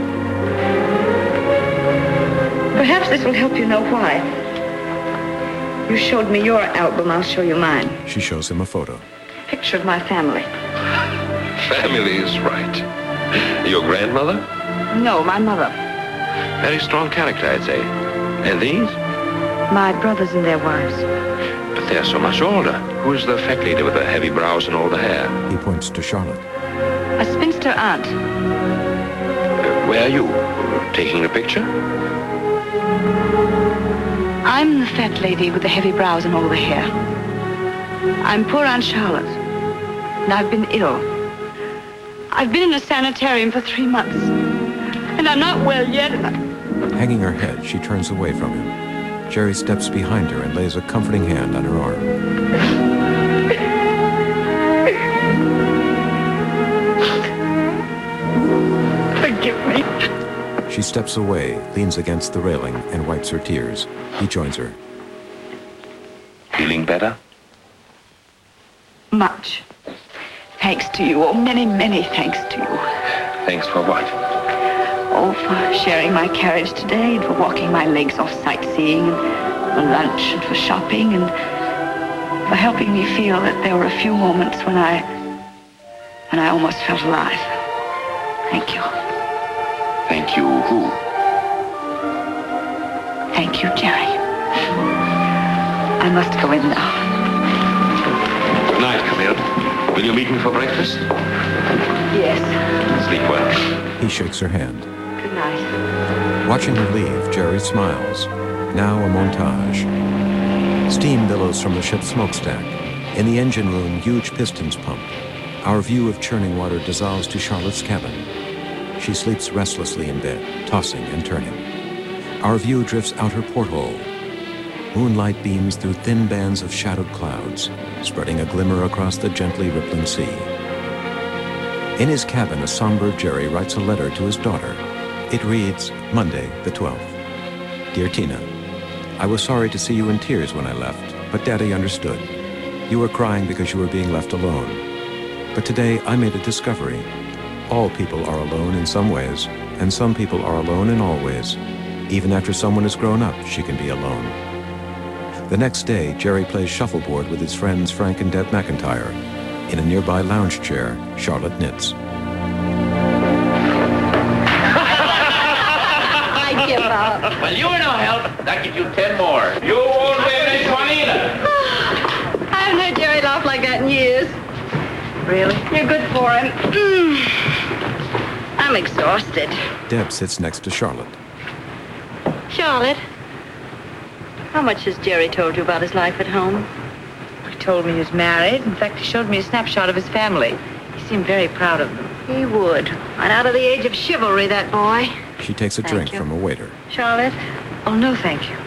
G: Perhaps this will help you know why. You showed me your album, I'll show you mine.
A: She shows him a photo.
G: Picture of my family.
F: Family is right. Your grandmother?
G: No, my mother.
F: Very strong character, I'd say. And these?
G: My brothers and their wives.
F: But they're so much older. Who's the fat lady with the heavy brows and all the hair?
A: He points to Charlotte.
G: A spinster aunt.
F: Uh, where are you? Taking a picture?
G: I'm the fat lady with the heavy brows and all the hair. I'm poor Aunt Charlotte, and I've been ill. I've been in a sanitarium for three months, and I'm not well yet. And I...
A: Hanging her head, she turns away from him. Jerry steps behind her and lays a comforting hand on her arm.
G: Forgive me.
A: She steps away, leans against the railing, and wipes her tears. He joins her.
F: Feeling better?
G: Much. Thanks to you. Oh, many, many thanks to you.
F: Thanks for what?
G: Oh, for sharing my carriage today, and for walking my legs off sightseeing, and for lunch, and for shopping, and for helping me feel that there were a few moments when I, when I almost felt alive. Thank you.
F: Thank you who?
G: Thank you, Jerry. I must go in now.
F: Good night, Camille. Will you meet me for breakfast?
G: Yes.
F: Sleep well.
A: He shakes her hand.
G: Good night.
A: Watching her leave, Jerry smiles. Now a montage. Steam billows from the ship's smokestack. In the engine room, huge pistons pump. Our view of churning water dissolves to Charlotte's cabin. She sleeps restlessly in bed, tossing and turning. Our view drifts out her porthole. Moonlight beams through thin bands of shadowed clouds, spreading a glimmer across the gently rippling sea. In his cabin, a somber Jerry writes a letter to his daughter. It reads, Monday, the twelfth. Dear Tina, I was sorry to see you in tears when I left, but Daddy understood. You were crying because you were being left alone. But today I made a discovery. All people are alone in some ways, and some people are alone in all ways. Even after someone has grown up, she can be alone. The next day, Jerry plays shuffleboard with his friends Frank and Deb McIntyre. In a nearby lounge chair, Charlotte knits.
C: I give up.
J: Well, you were no help. That gives you ten more. You won't win this one either.
G: I haven't heard Jerry laugh like that in years. Really? You're good for him.
C: I'm exhausted.
A: Deb sits next to Charlotte.
C: Charlotte, how much has Jerry told you about his life at home?
D: He told me he was married. In fact, he showed me a snapshot of his family. He seemed very proud of them.
C: He would. Right out of the age of chivalry, that boy.
A: She takes a
C: Thank
A: drink
C: you.
A: from a waiter.
C: Charlotte,
D: Oh, no, thank you.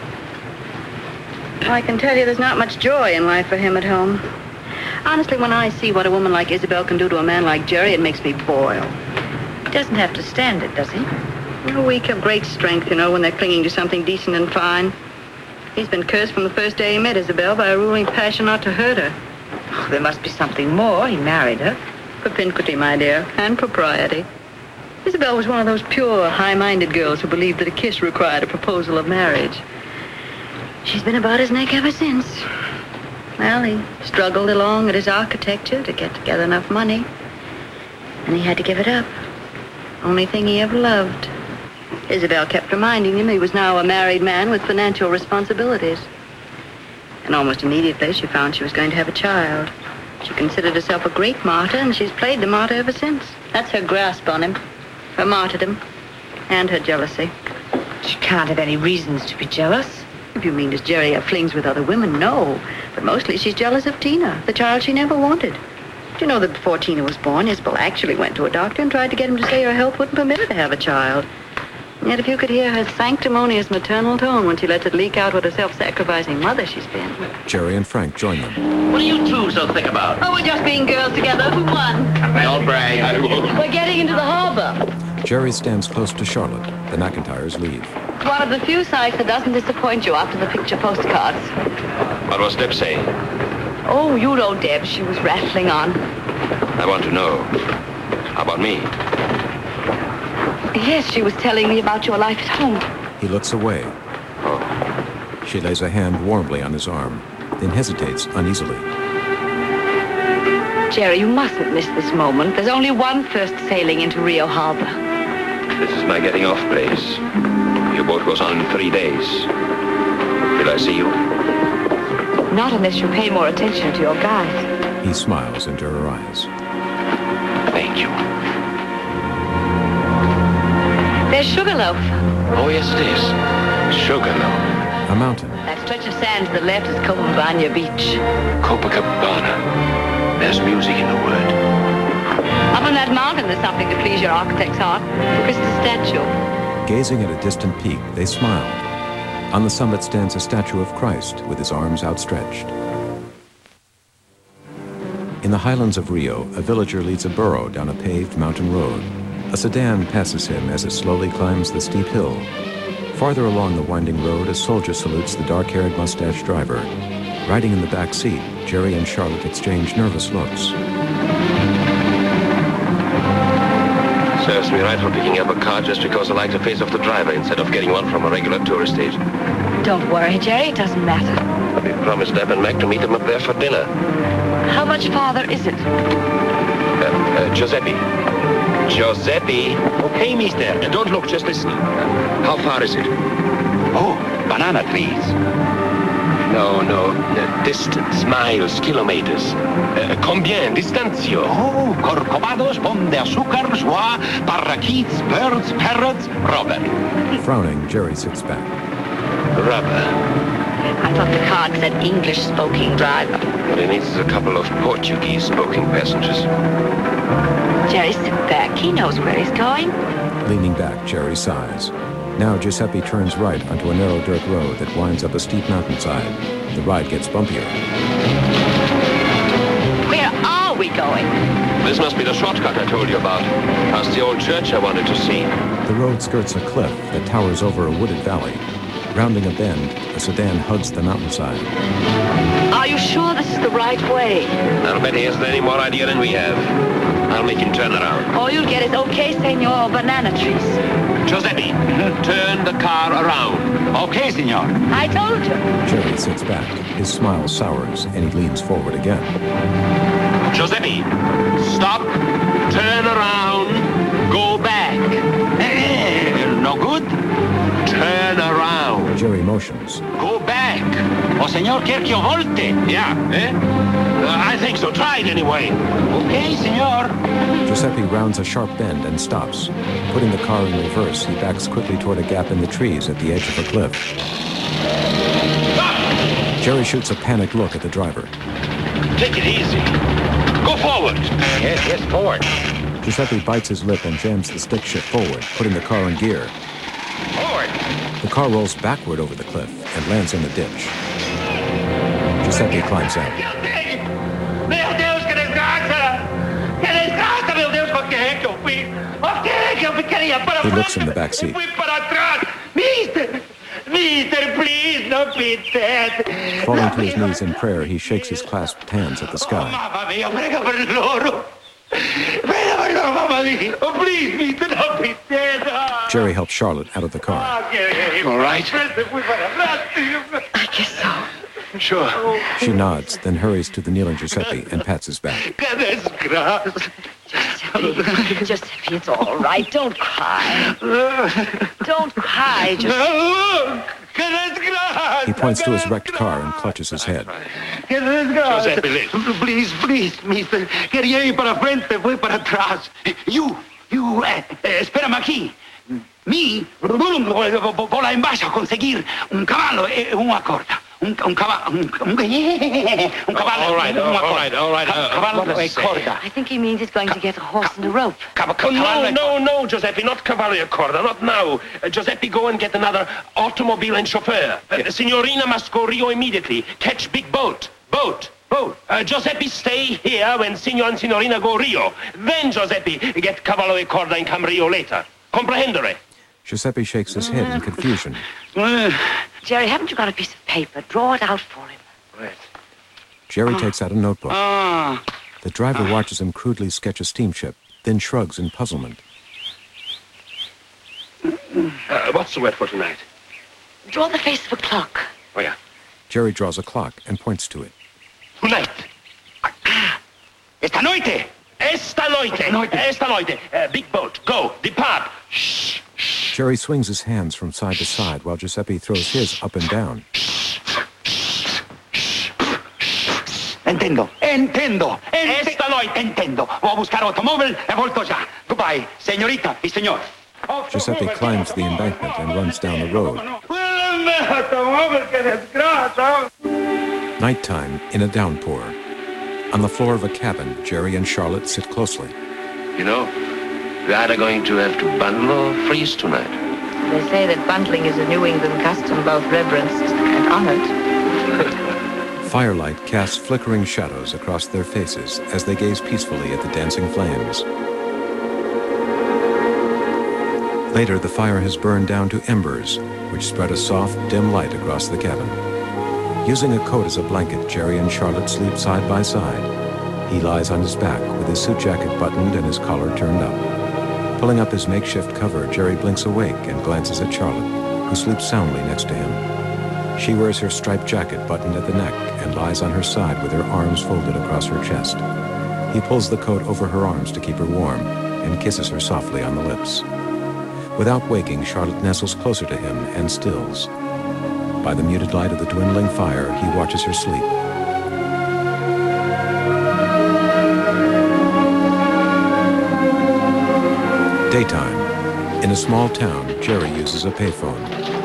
C: I can tell you there's not much joy in life for him at home. Honestly, when I see what a woman like Isabel can do to a man like Jerry, it makes me boil.
D: He doesn't have to stand it, does he?
C: They're weak of great strength, you know, when they're clinging to something decent and fine. He's been cursed from the first day he met Isabel by a ruling passion not to hurt her.
D: Oh, there must be something more. He married her.
C: Propinquity, my dear, and propriety. Isabel was one of those pure, high-minded girls who believed that a kiss required a proposal of marriage. She's been about his neck ever since. Well, he struggled along at his architecture to get together enough money. And he had to give it up. Only thing he ever loved. Isabel kept reminding him he was now a married man with financial responsibilities. And almost immediately she found she was going to have a child. She considered herself a great martyr, and she's played the martyr ever since. That's her grasp on him, her martyrdom, and her jealousy.
D: She can't have any reasons to be jealous.
C: If you mean, does Jerry have flings with other women? No. But mostly she's jealous of Tina, the child she never wanted. Do you know that before Tina was born, Isabel actually went to a doctor and tried to get him to say her health wouldn't permit her to have a child? And yet if you could hear her sanctimonious maternal tone when she lets it leak out what a self-sacrificing mother she's been.
A: Jerry and Frank join them.
J: What are you two so thick about?
C: Oh, we're just being girls together. Who won?
J: Don't brag. I won't.
C: We're getting into the harbor.
A: Jerry stands close to Charlotte. The McIntyres leave.
C: One of the few sights that doesn't disappoint you after the picture postcards.
F: What was Deb saying?
C: Oh, you know Deb. She was rattling on.
F: I want to know. How about me?
C: Yes, she was telling me about your life at home.
A: He looks away.
F: Oh.
A: She lays a hand warmly on his arm, then hesitates uneasily.
D: Jerry, you mustn't miss this moment. There's only one first sailing into Rio Harbor.
F: This is my getting off place. Your boat goes on in three days. Will I see you?
G: Not unless you pay more attention to your guide.
A: He smiles into her eyes.
F: Thank you.
G: There's Sugarloaf.
F: Oh, yes, it is. Sugarloaf.
A: A mountain.
G: That stretch of sand to the left is Copacabana Beach.
F: Copacabana. There's music in the word.
G: Up on that mountain, there's something to please your architect's heart. Christ's statue.
A: Gazing at a distant peak, they smiled. On the summit stands a statue of Christ with his arms outstretched. In the highlands of Rio, a villager leads a burro down a paved mountain road. A sedan passes him as it slowly climbs the steep hill. Farther along the winding road, a soldier salutes the dark-haired mustached driver. Riding in the back seat, Jerry and Charlotte exchange nervous looks.
F: Serves me right for picking up a car just because I like the face of the driver instead of getting one from a regular tourist agent.
G: Don't worry, Jerry. It doesn't matter.
F: We promised Deb and Mac to meet him up there for dinner.
G: How much farther is it?
F: Uh, uh, Giuseppe. Giuseppe.
B: Okay, mister.
F: Uh, don't look, just listen. How far is it?
J: Oh, banana trees.
F: No, no. Uh, distance, miles, kilometers. Uh, combien? Distancio.
J: Oh, corcovados, pom de azúcar, joie, parakeets, birds, parrots, rubber.
A: Frowning, Jerry sits back.
F: Rubber.
G: I thought the card said English-spoken driver.
F: What he needs is a couple of Portuguese-spoken passengers.
G: Jerry, sit back. He knows where he's going.
A: Leaning back, Jerry sighs. Now Giuseppe turns right onto a narrow dirt road that winds up a steep mountainside. The ride gets bumpier.
G: Where are we going?
F: This must be the shortcut I told you about. Past the old church I wanted to see.
A: The road skirts a cliff that towers over a wooded valley. Rounding a bend, a sedan hugs the mountainside.
G: Are you sure this is the right way?
F: I'll bet he hasn't any more idea than we have. I'll make him turn around.
G: All you'll get is okay, senor, banana trees.
F: Giuseppe, turn the car around.
J: Okay, senor.
G: I told you.
A: Jerry sits back. His smile sours, and he leans forward again.
F: Giuseppe, stop, turn around, go back.
J: Eh, no good?
F: Turn around.
A: Jerry motions.
F: Go back.
J: O senor quer que eu volte?
F: Yeah, eh? Uh, I think so. Try it anyway.
J: Okay, senor.
A: Giuseppe rounds a sharp bend and stops. Putting the car in reverse, he backs quickly toward a gap in the trees at the edge of a cliff.
F: Stop!
A: Jerry shoots a panicked look at the driver.
F: Take it easy. Go forward.
J: Yes, yes, forward.
A: Giuseppe bites his lip and jams the stick shift forward, putting the car in gear.
J: Forward.
A: The car rolls backward over the cliff and lands in the ditch. Giuseppe climbs out.
B: Meu Deus, que desgraça! Que desgraça, meu Deus, por que é que eu fiz? Por que é que eu ficaria para
A: He looks in the back seat.
B: Fui para trás! Mister! Mister, please, no pinte!
A: Falling to his knees in prayer, he shakes his clasped hands at the sky.
B: Mamma mia, prega per loro! Prega per loro, mamma mia! Oh, please, mister, no pinte!
A: Jerry helps Charlotte out of the car.
F: All right.
G: I guess so.
F: Sure.
A: She nods, then hurries to the kneeling Giuseppe and pats his back.
B: Que desgraça!
G: Giuseppe, Giuseppe, it's all right. Don't cry. Don't cry, Giuseppe.
B: Look! Que desgraça!
A: He points to his wrecked car and clutches his head.
B: Que desgraça!
F: Giuseppe,
B: Please, please, mister. Quería ir para frente, fui para atrás.
J: You, you, eh, eh, espérame aquí. Mi, vou lá embaixo a conseguir um cavalo e uma corda. Um, um cavalo, um, um, um cavalo,
F: all right,
J: uma
F: all right, all right. Uh,
J: Cavalo
F: what
J: e
F: to say?
J: corda.
G: I think he means he's going to get a horse and a rope.
J: Cav-
F: Oh, no,
J: cavallo e
F: no, no, Giuseppe, not cavallo e corda, not now. Uh, Giuseppe, go and get another automobile and chauffeur. Uh, the Signorina must go Rio immediately. Catch big boat, boat, boat. Uh, Giuseppe, stay here when Signor and Signorina go Rio. Then, Giuseppe, get cavallo e corda and come Rio later. Comprehendere?
A: Giuseppe shakes his head in confusion.
G: Jerry, haven't you got a piece of paper? Draw it out for him.
F: Right.
A: Jerry takes out a notebook.
J: Ah,
A: The driver watches him crudely sketch a steamship, then shrugs in puzzlement.
F: Uh, what's the word for tonight?
G: Draw the face of a clock.
F: Oh, yeah.
A: Jerry draws a clock and points to it.
F: Tonight.
J: esta noite. Esta noite. Esta noite. Uh, big boat. Go. Depart. Shh.
A: Jerry swings his hands from side to side while Giuseppe throws his up and down.
J: Entendo, entendo, ent esta noite, entendo. Vou a buscar automóvel e volto já. Goodbye, señorita y señor.
A: Giuseppe climbs the embankment and runs down the road. Nighttime in a downpour. On the floor of a cabin, Jerry and Charlotte sit closely.
F: You know, we're either going to have to bundle or freeze tonight.
C: They say that bundling is a New England custom both reverenced and honored.
A: Firelight casts flickering shadows across their faces as they gaze peacefully at the dancing flames. Later, the fire has burned down to embers, which spread a soft, dim light across the cabin. Using a coat as a blanket, Jerry and Charlotte sleep side by side. He lies on his back with his suit jacket buttoned and his collar turned up. Pulling up his makeshift cover, Jerry blinks awake and glances at Charlotte, who sleeps soundly next to him. She wears her striped jacket buttoned at the neck and lies on her side with her arms folded across her chest. He pulls the coat over her arms to keep her warm and kisses her softly on the lips. Without waking, Charlotte nestles closer to him and stills. By the muted light of the dwindling fire, he watches her sleep. Daytime. In a small town, Jerry uses a payphone.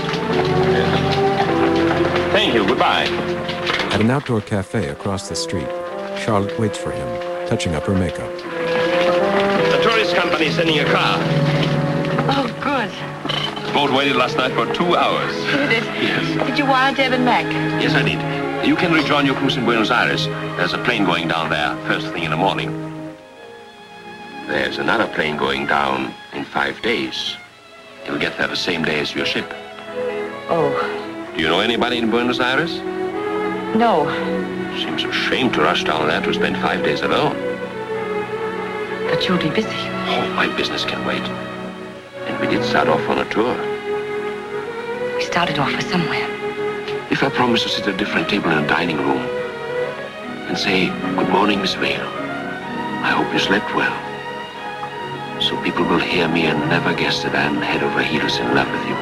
F: Thank you. Goodbye.
A: At an outdoor cafe across the street, Charlotte waits for him, touching up her makeup.
F: The tourist company is sending a car.
G: Oh, good.
F: The boat waited last night for two hours.
G: Did it?
F: Yes.
G: Did you wire Devin Mack?
F: Yes, I did. You can rejoin your cruise in Buenos Aires. There's a plane going down there first thing in the morning. There's another plane going down in five days. You'll get there the same day as your ship.
G: Oh.
F: Do you know anybody in Buenos Aires?
G: No.
F: Seems a shame to rush down there to spend five days alone.
G: But you'll be busy.
F: Oh, my business can wait. And we did start off on a tour.
G: We started off with somewhere.
F: If I promise to sit at a different table in a dining room and say, "Good morning, Miss Vale. I hope you slept well." So people will hear me and never guess that I'm head over heels in love with you.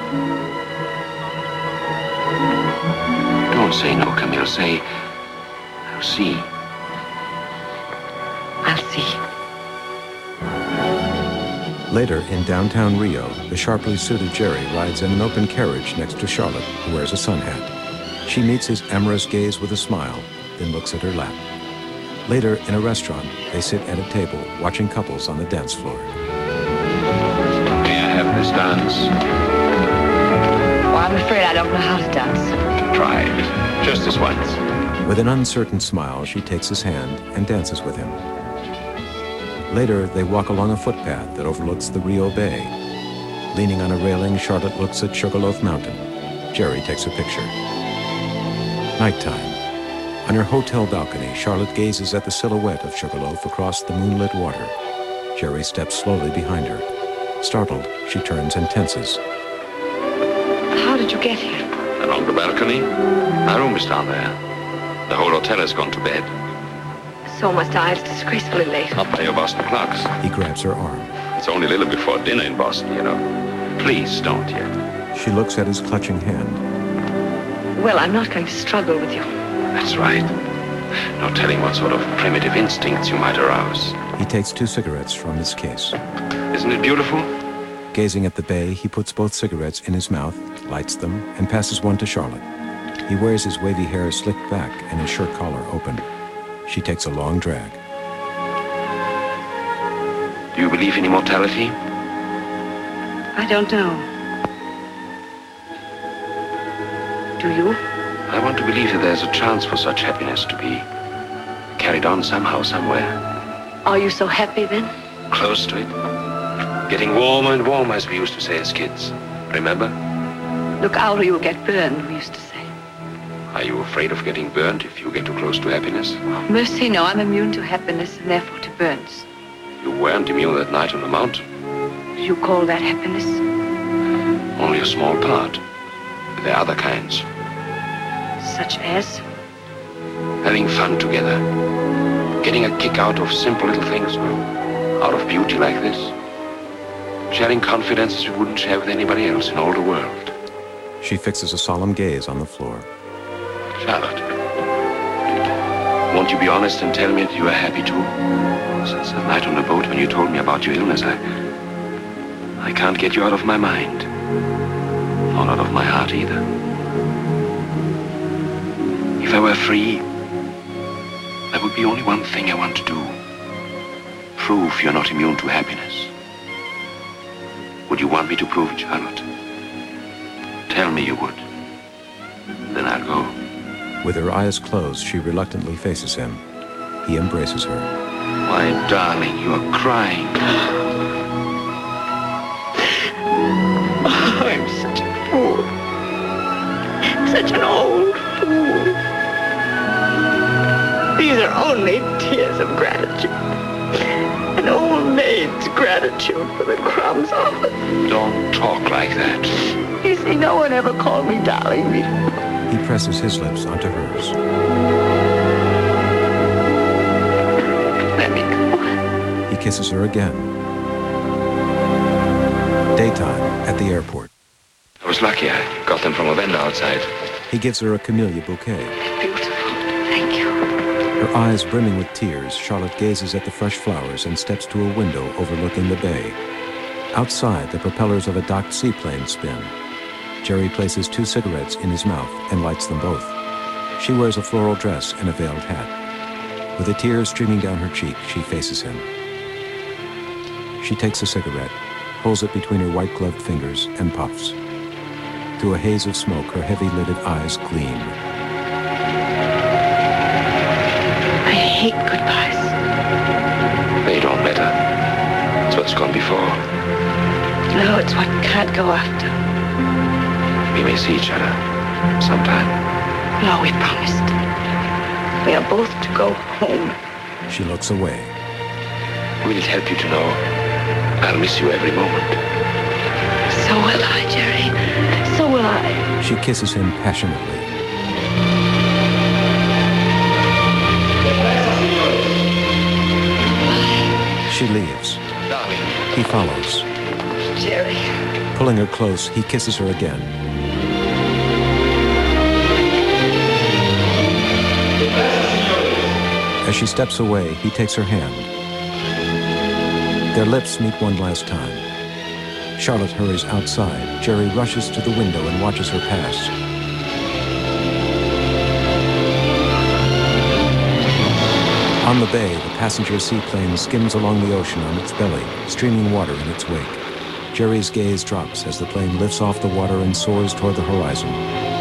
F: Don't say no, Camille. Say, I'll see.
G: I'll see.
A: Later, in downtown Rio, the sharply suited Jerry rides in an open carriage next to Charlotte, who wears a sun hat. She meets his amorous gaze with a smile, then looks at her lap. Later, in a restaurant, they sit at a table, watching couples on the dance floor.
F: May I have this dance?
G: Well, I'm afraid I don't know how to dance.
F: Try it. Just this once.
A: With an uncertain smile, she takes his hand and dances with him. Later, they walk along a footpath that overlooks the Rio Bay. Leaning on a railing, Charlotte looks at Sugarloaf Mountain. Jerry takes a picture. Nighttime. On her hotel balcony, Charlotte gazes at the silhouette of Sugarloaf across the moonlit water. Jerry steps slowly behind her. Startled, she turns and tenses.
G: How did you get here?
F: Along the balcony? My room is down there. The whole hotel has gone to bed.
G: So must I. It's disgracefully late.
F: Not by your Boston clocks.
A: He grabs her arm.
F: It's only a little before dinner in Boston, you know. Please don't yet.
A: She looks at his clutching hand.
G: Well, I'm not going to struggle with you.
F: That's right. No telling what sort of primitive instincts you might arouse.
A: He takes two cigarettes from his case.
F: Isn't it beautiful?
A: Gazing at the bay, he puts both cigarettes in his mouth, lights them, and passes one to Charlotte. He wears his wavy hair slicked back and his shirt collar open. She takes a long drag.
F: Do you believe in immortality?
G: I don't know. Do you?
F: I want to believe that there's a chance for such happiness to be carried on somehow, somewhere.
G: Are you so happy then?
F: Close to it. Getting warmer and warmer, as we used to say as kids. Remember?
G: Look out or you'll get burned, we used to say.
F: Are you afraid of getting burnt if you get too close to happiness?
G: Oh, mercy, no. I'm immune to happiness and therefore to burns.
F: You weren't immune that night on the mountain.
G: Do you call that happiness?
F: Only a small part. There are other kinds.
G: Such as?
F: Having fun together. Getting a kick out of simple little things, out of beauty like this. Sharing confidences you wouldn't share with anybody else in all the world.
A: She fixes a solemn gaze on the floor.
F: Charlotte, won't you be honest and tell me that you are happy too? Since that night on the boat when you told me about your illness, I... I can't get you out of my mind. Or out of my heart either. If I were free, there would be only one thing I want to do. Prove you're not immune to happiness. Would you want me to prove it, Charlotte? Tell me you would. Then I'll go.
A: With her eyes closed, she reluctantly faces him. He embraces her.
F: Why, darling, you are crying.
G: Oh, I'm such a fool. Such an old fool. These are only tears of gratitude. An old maid's gratitude for the crumbs offered.
F: Don't talk like that.
G: You see, no one ever called me darling before.
A: He presses his lips onto hers.
G: Let me go.
A: He kisses her again. Daytime at the airport.
F: I was lucky. I got them from a vendor outside.
A: He gives her a camellia bouquet.
G: Beautiful. Thank you.
A: Her eyes brimming with tears, Charlotte gazes at the fresh flowers and steps to a window overlooking the bay. Outside, the propellers of a docked seaplane spin. Jerry places two cigarettes in his mouth and lights them both. She wears a floral dress and a veiled hat. With a tear streaming down her cheek, she faces him. She takes a cigarette, holds it between her white-gloved fingers, and puffs. Through a haze of smoke, her heavy-lidded eyes gleam.
G: I hate goodbyes.
F: They don't matter. It's what's gone before.
G: No, it's what can't go after.
F: We may see each other sometime.
G: No, we promised. We are both to go home.
A: She looks away.
F: Will it help you to know I'll miss you every moment?
G: So will I, Jerry. So will I.
A: She kisses him passionately. She leaves.
F: Darling.
A: He follows.
G: Jerry.
A: Pulling her close, he kisses her again. As she steps away, he takes her hand. Their lips meet one last time. Charlotte hurries outside. Jerry rushes to the window and watches her pass. On the bay, the passenger seaplane skims along the ocean on its belly, streaming water in its wake. Jerry's gaze drops as the plane lifts off the water and soars toward the horizon.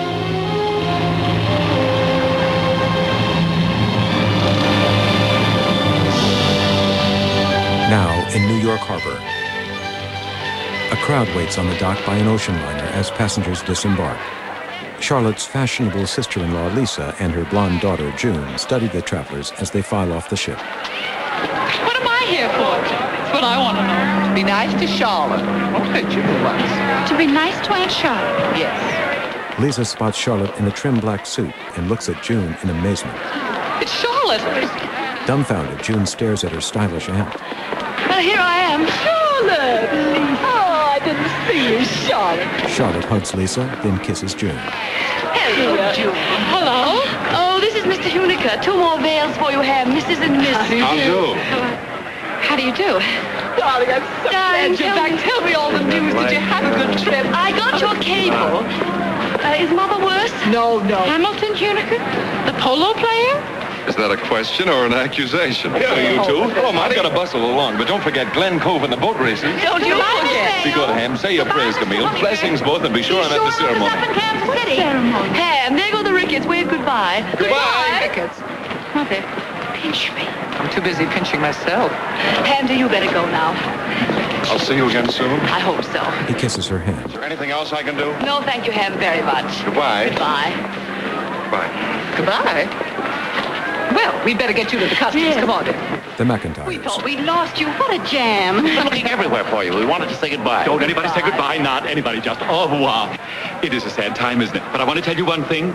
A: Now, in New York Harbor, a crowd waits on the dock by an ocean liner as passengers disembark. Charlotte's fashionable sister-in-law, Lisa, and her blonde daughter, June, study the travelers as they file off the ship.
D: What am I here for? That's what I want to know. To be nice to Charlotte. Won't hurt you for once.
C: To be nice to Aunt Charlotte?
D: Yes.
A: Lisa spots Charlotte in a trim black suit and looks at June in amazement.
D: It's Charlotte.
A: Dumbfounded, June stares at her stylish aunt.
G: Well, here I am. Charlotte! Oh, I didn't see you, Charlotte.
A: Charlotte hugs Lisa, then kisses June.
G: Hello, June. Hello. Oh, this is Mister Huniker. Two more veils for you have, Missus and Missus
F: How do?
C: How do you do?
G: Darling, I'm so glad you're back. Tell me all the news. Did you have a good trip? I got your cable. Uh, is Mother worse? No, no.
C: Hamilton Huniker? The polo player?
K: Is that a question or an accusation?
L: Yeah, you two. Oh, I've got to bustle along, but don't forget Glen Cove and the boat races.
G: Don't you forget.
L: Be good, Ham. Say your prayers, Camille. Blessings both, and be sure I'm at the ceremony.
G: Kansas City. Ceremony. Ham, there go the Ricketts. Wave goodbye.
L: Goodbye.
D: Ricketts.
C: Mother, pinch me.
D: I'm too busy pinching myself.
G: Ham, do you better go now?
K: I'll see you again soon.
G: I hope so.
A: He kisses her hand.
K: Is there anything else I can do?
G: No, thank you, Ham, very much.
K: Goodbye.
G: Goodbye.
K: Bye.
D: Goodbye. Well, we'd better get you to the customs.
G: Yes.
D: Come on, dear.
A: The McIntyres.
G: We thought we'd lost you. What a jam.
H: We're looking everywhere for you. We wanted to say goodbye.
I: Don't anybody say goodbye, not anybody, just au revoir. It is a sad time, isn't it? But I want to tell you one thing.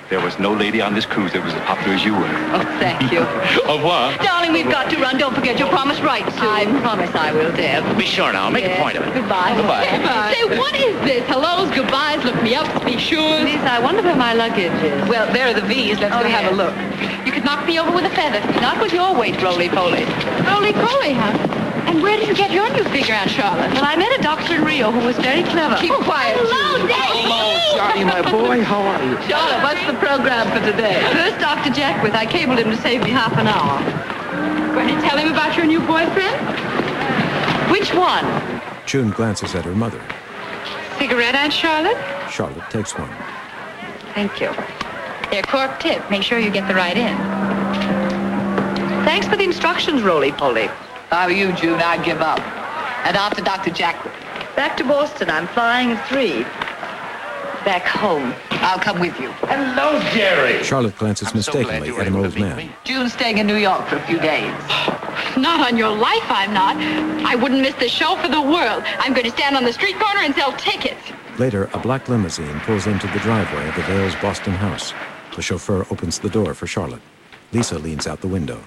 I: There was no lady on this cruise that was as popular as you were.
D: Oh, thank you.
I: Au revoir.
G: Darling, we've got to run. Don't forget your promise right soon.
D: I promise I will, dear.
B: Be sure now. Make
D: Yes.
B: a point of it.
D: Goodbye.
B: Goodbye.
G: Say, what is this? Hellos, goodbyes, look me up, be sure.
D: Lisa, I wonder where my luggage is. Well, there are the V's. Let's
G: Oh,
D: go have
G: yes.
D: a look.
G: You could knock me over with a feather. Not with your weight, roly-poly. Roly-poly, huh? And where did you get your new figure, Aunt Charlotte?
D: Well, I met a doctor in Rio who was very clever.
G: Keep quiet.
D: Hello, Daddy.
J: Hello, Johnny, my boy. How are you?
D: Charlotte, what's the program for today?
G: First, Doctor Jackwith. I cabled him to save me half an hour. Going to tell him about your new boyfriend?
D: Which one?
A: June glances at her mother.
G: Cigarette, Aunt Charlotte?
A: Charlotte takes one.
D: Thank you.
G: They're cork tip. Make sure you get the right end.
D: Thanks for the instructions, roly-poly. If I were you, June, I'd give up. And after Doctor Jackwith. Back to Boston. I'm flying at three. Back home. I'll come with you.
E: Hello, Jerry.
A: Charlotte glances mistakenly at an old man.
D: June's staying in New York for a few days.
G: Not on your life, I'm not. I wouldn't miss the show for the world. I'm going to stand on the street corner and sell tickets.
A: Later, a black limousine pulls into the driveway of the Vale's Boston house. The chauffeur opens the door for Charlotte. Lisa leans out the window.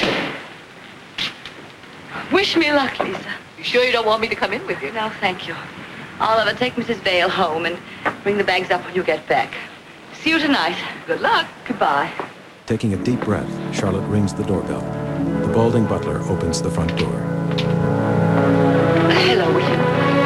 D: Wish me luck, Lisa. You sure you don't want me to come in with you? No, thank you. Oliver, take Missus Vale home and bring the bags up when you get back. See you tonight. Good luck. Goodbye.
A: Taking a deep breath, Charlotte rings the doorbell. The balding butler opens the front door.
D: Hello, William.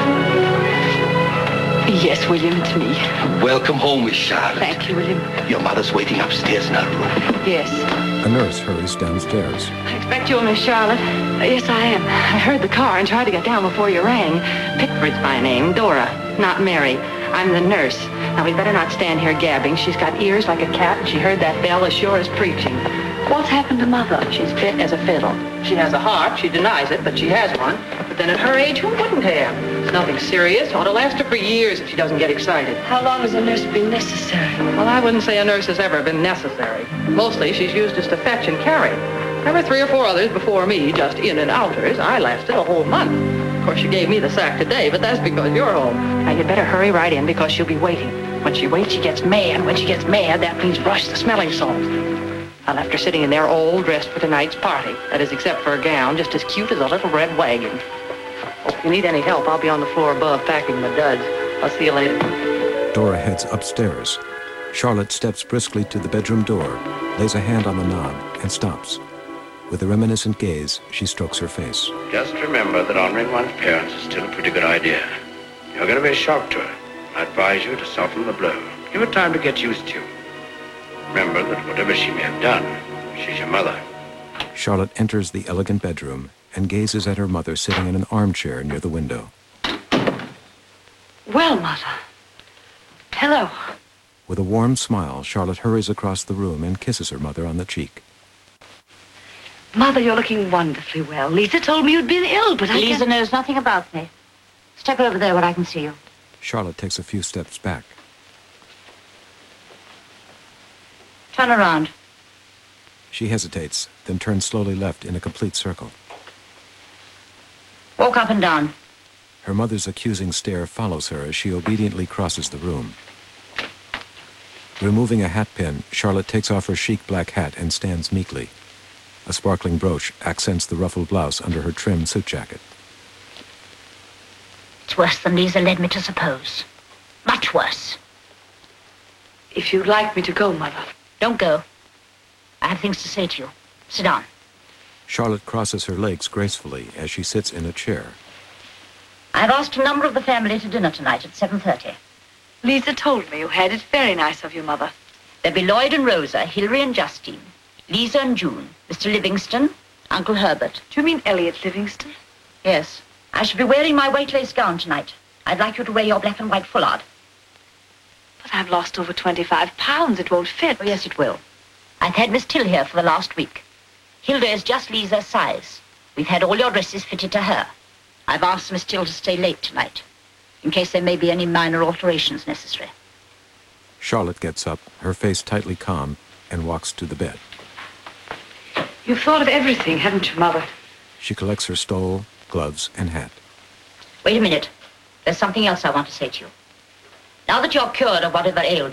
D: Yes, William, it's me.
J: Welcome home, Miss Charlotte.
D: Thank you, William.
J: Your mother's waiting upstairs in her room.
D: Yes.
A: A nurse hurries downstairs.
G: I expect you, Miss Charlotte. Yes, I am. I heard the car and tried to get down before you rang. Pickford's my name, Dora, not Mary. I'm the nurse. Now, we'd better not stand here gabbing. She's got ears like a cat, and she heard that bell as sure as preaching. What's happened to Mother? She's fit as a fiddle. She has a heart. She denies it, but she has one. But then at her age, who wouldn't have? It's nothing serious. Ought to last her for years if she doesn't get excited.
D: How long has a nurse been necessary?
G: Well, I wouldn't say a nurse has ever been necessary. Mostly, she's used just to fetch and carry. There were three or four others before me, just in and outers. I lasted a whole month. Of course, she gave me the sack today, but that's because you're home. Now, you'd better hurry right in because she'll be waiting. When she waits, she gets mad. When she gets mad, that means brush the smelling salts. I left her sitting in there all dressed for tonight's party. That is, except for a gown, just as cute as a little red wagon. If you need any help, I'll be on the floor above packing my duds. I'll see you later.
A: Dora heads upstairs. Charlotte steps briskly to the bedroom door, lays a hand on the knob, and stops. With a reminiscent gaze, she strokes her face.
B: Just remember that honoring one's parents is still a pretty good idea. You're going to be a shock to her. I advise you to soften the blow. Give her time to get used to you. Remember that whatever she may have done, she's your mother.
A: Charlotte enters the elegant bedroom and gazes at her mother sitting in an armchair near the window.
D: Well, Mother. Hello.
A: With a warm smile, Charlotte hurries across the room and kisses her mother on the cheek.
D: Mother, you're looking wonderfully well. Lisa told me you'd been ill, but I
C: Lisa
D: can't...
C: knows nothing about me. Step over there where I can see you.
A: Charlotte takes a few steps back.
C: Turn around.
A: She hesitates, then turns slowly left in a complete circle.
C: Walk up and down.
A: Her mother's accusing stare follows her as she obediently crosses the room. Removing a hat pin, Charlotte takes off her chic black hat and stands meekly. A sparkling brooch accents the ruffled blouse under her trim suit jacket.
C: It's worse than Lisa led me to suppose. Much worse.
D: If you'd like me to go, Mother.
C: Don't go. I have things to say to you. Sit down.
A: Charlotte crosses her legs gracefully as she sits in a chair.
C: I've asked a number of the family to dinner tonight at seven thirty.
D: Lisa told me you had. It's very nice of you, Mother.
C: There'll be Lloyd and Rosa, Hilary and Justine, Lisa and June, Mister Livingston, Uncle Herbert.
D: Do you mean Elliot Livingston?
C: Yes. I shall be wearing my white lace gown tonight. I'd like you to wear your black and white foulard.
D: But I've lost over twenty-five pounds. It won't fit.
C: Oh, yes, it will. I've had Miss Till here for the last week. Hilda is just Lisa's size. We've had all your dresses fitted to her. I've asked Miss Till to stay late tonight, in case there may be any minor alterations necessary.
A: Charlotte gets up, her face tightly calm, and walks to the bed.
D: You've thought of everything, haven't you, Mother?
A: She collects her stole, gloves, and hat.
C: Wait a minute. There's something else I want to say to you. Now that you're cured of whatever ailed you,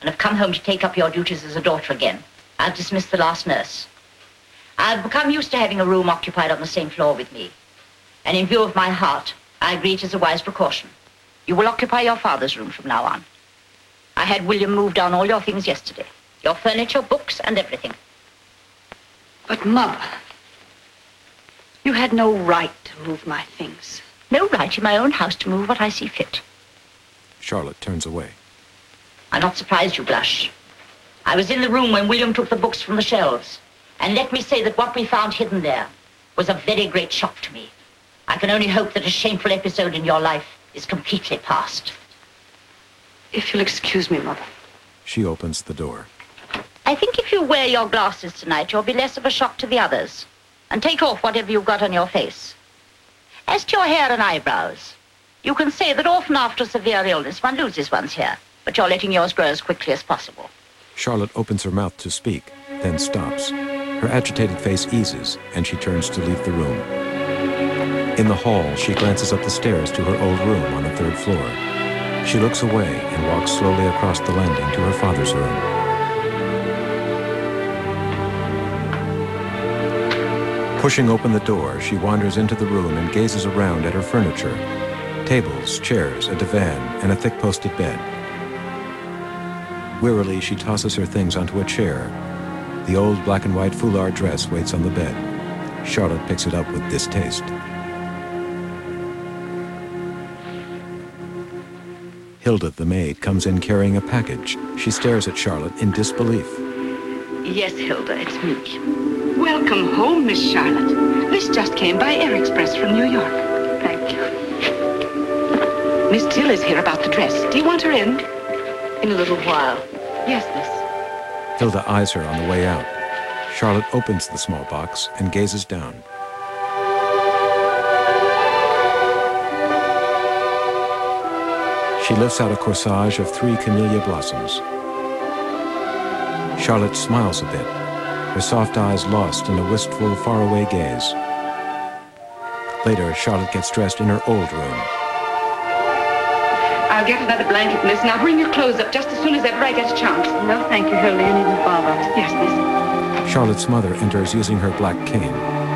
C: and have come home to take up your duties as a daughter again. I've dismissed the last nurse. I've become used to having a room occupied on the same floor with me. And in view of my heart, I agree it is a wise precaution. You will occupy your father's room from now on. I had William move down all your things yesterday. Your furniture, books, and everything.
G: But, Mother, you had no right to move my things.
C: No right in my own house to move what I see fit.
A: Charlotte turns away.
C: I'm not surprised you blush. I was in the room when William took the books from the shelves. And let me say that what we found hidden there was a very great shock to me. I can only hope that a shameful episode in your life is completely past.
G: If you'll excuse me, Mother.
A: She opens the door.
C: I think if you wear your glasses tonight, you'll be less of a shock to the others. And take off whatever you've got on your face. As to your hair and eyebrows, you can say that often after severe illness one loses one's hair, but you're letting yours grow as quickly as possible.
A: Charlotte opens her mouth to speak, then stops. Her agitated face eases, and she turns to leave the room. In the hall, she glances up the stairs to her old room on the third floor. She looks away and walks slowly across the landing to her father's room. Pushing open the door, she wanders into the room and gazes around at her furniture. Tables, chairs, a divan, and a thick-posted bed. Wearily, she tosses her things onto a chair. The old black and white foulard dress waits on the bed. Charlotte picks it up with distaste. Hilda, the maid, comes in carrying a package. She stares at Charlotte in disbelief.
G: Yes, Hilda, it's me. Welcome home, Miss Charlotte. This just came by air express from New York. Thank you. Miss Till is here about the dress. Do you want her in?
C: In a little while.
G: Yes, miss.
A: Hilda eyes her on the way out. Charlotte opens the small box and gazes down. She lifts out a corsage of three camellia blossoms. Charlotte smiles a bit, her soft eyes lost in a wistful, faraway gaze. Later, Charlotte gets dressed in her old room.
G: I'll get another blanket, miss. Now bring your clothes up just as soon as ever I get a chance. No, thank you, Hilda. You needn't bother. Yes, miss.
A: Charlotte's mother enters using her black cane.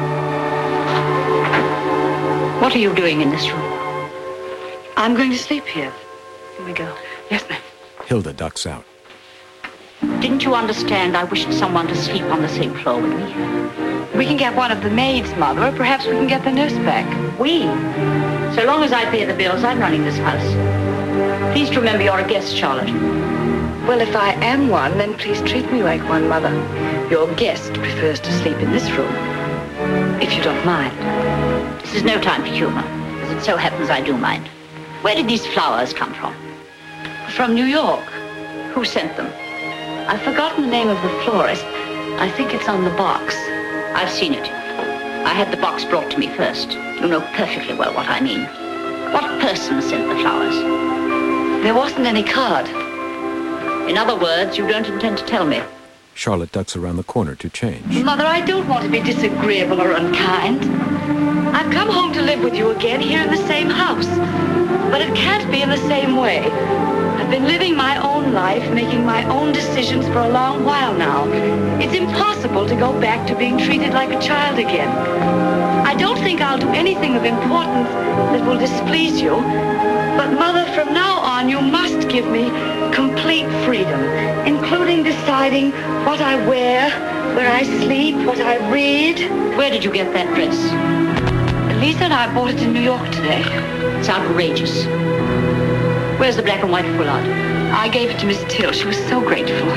C: What are you doing in this room?
G: I'm going to sleep here. Here we go. Yes, ma'am.
A: Hilda ducks out.
C: Didn't you understand I wished someone to sleep on the same floor with me?
G: We can get one of the maids, Mother, or perhaps we can get the nurse back.
C: We? So long as I pay the bills, I'm running this house. Please remember you're a guest, Charlotte.
G: Well, if I am one, then please treat me like one, Mother. Your guest prefers to sleep in this room, if you don't mind.
C: This is no time for humor. As it so happens, I do mind. Where did these flowers come from?
G: From New York.
C: Who sent them?
G: I've forgotten the name of the florist. I think it's on the box.
C: I've seen it. I had the box brought to me first. You know perfectly well what I mean. What person sent the flowers?
G: There wasn't any card.
C: In other words, you don't intend to tell me.
A: Charlotte ducks around the corner to change.
G: Mother, I don't want to be disagreeable or unkind. I've come home to live with you again here in the same house. But it can't be in the same way. I've been living my own life, making my own decisions for a long while now. It's impossible to go back to being treated like a child again. I don't think I'll do anything of importance that will displease you. But, Mother, from now on, you must give me complete freedom, including deciding what I wear, where I sleep, what I read.
C: Where did you get that dress?
G: Lisa and I bought it in New York today.
C: It's outrageous. Where's the black and white foulard?
G: I gave it to Miss Till. She was so grateful.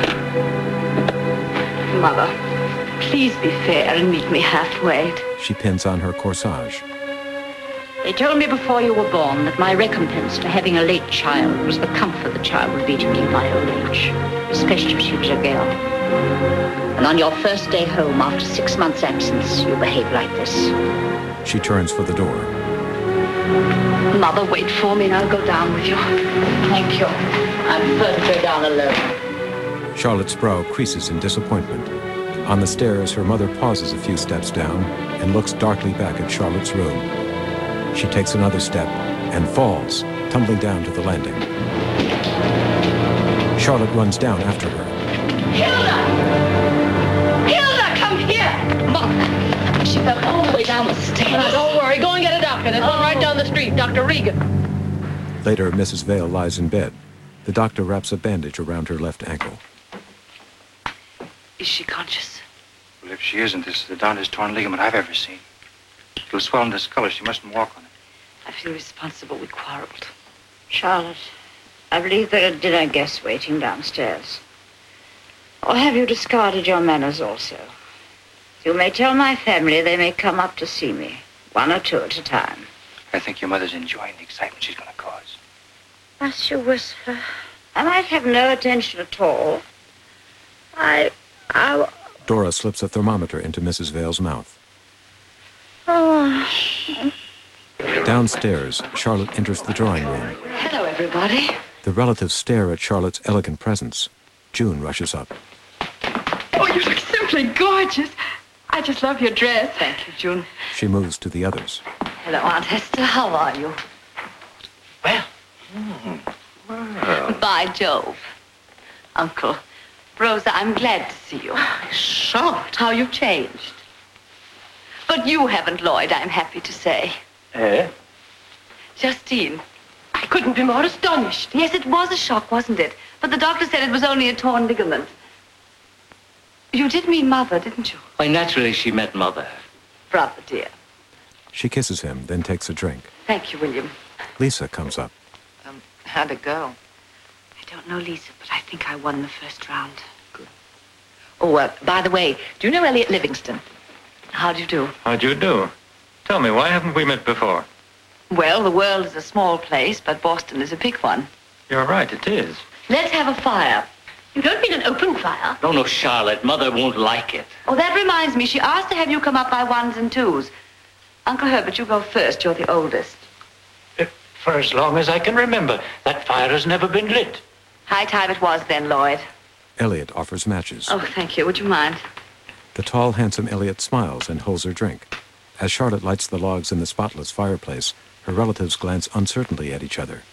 G: Mother, please be fair and meet me halfway.
A: She pins on her corsage.
C: They told me before you were born that my recompense for having a late child was the comfort the child would be to me in my old age, especially if she was a girl. And on your first day home after six months' absence, you behave like this.
A: She turns for the door.
G: Mother, wait for me and I'll go down with you.
C: Thank you. I prefer to go down alone.
A: Charlotte's brow creases in disappointment. On the stairs, her mother pauses a few steps down and looks darkly back at Charlotte's room. She takes another step and falls, tumbling down to the landing. Charlotte runs down after her.
G: Hilda! Hilda, come here! Mom, she fell all the way down the stairs.
M: Now, don't worry. Go and get a doctor. There's one right down the street, Doctor Regan.
A: Later, Missus Vale lies in bed. The doctor wraps a bandage around her left ankle.
G: Is she conscious?
N: Well, if she isn't, this is the darndest torn ligament I've ever seen. It'll swell and discolor. She mustn't walk on it.
G: I feel responsible. We quarreled.
C: Charlotte, I believe there are dinner guests waiting downstairs. Or have you discarded your manners also? You may tell my family they may come up to see me, one or two at a time.
N: I think your mother's enjoying the excitement she's going to cause.
C: As you whisper, I might have no attention at all. I... I...
A: Dora slips a thermometer into Missus Vale's mouth.
C: Oh...
A: Downstairs, Charlotte enters the drawing room.
G: Hello, everybody.
A: The relatives stare at Charlotte's elegant presence. June rushes up.
G: Oh, you look simply gorgeous. I just love your dress. Thank you, June.
A: She moves to the others.
G: Hello, Aunt Hester. How are you?
N: Well.
G: Mm. Wow. By Jove. Uncle. Rosa, I'm glad to see you. Shocked. How you've changed. But you haven't, Lloyd, I'm happy to say.
N: Eh?
G: Justine. I couldn't be more astonished. Yes, it was a shock, wasn't it? But the doctor said it was only a torn ligament. You did mean Mother, didn't you?
H: Why, naturally, she meant Mother.
G: Brother, dear.
A: She kisses him, then takes a drink.
G: Thank you, William.
A: Lisa comes up.
D: Um, how'd it go?
G: I don't know, Lisa, but I think I won the first round.
D: Good. Oh, uh, by the way, do you know Elliot Livingston?
G: How do you do?
N: How do you do? Tell me, why haven't we met before?
G: Well, the world is a small place, but Boston is a big one.
N: You're right, it is.
G: Let's have a fire.
M: You don't mean an open fire?
H: No, no, Charlotte. Mother won't like it.
G: Oh, that reminds me. She asked to have you come up by ones and twos. Uncle Herbert, you go first. You're the oldest.
N: For as long as I can remember, that fire has never been lit.
G: High time it was then, Lloyd.
A: Elliot offers matches.
G: Oh, thank you. Would you mind?
A: The tall, handsome Elliot smiles and holds her drink. As Charlotte lights the logs in the spotless fireplace, her relatives glance uncertainly at each other.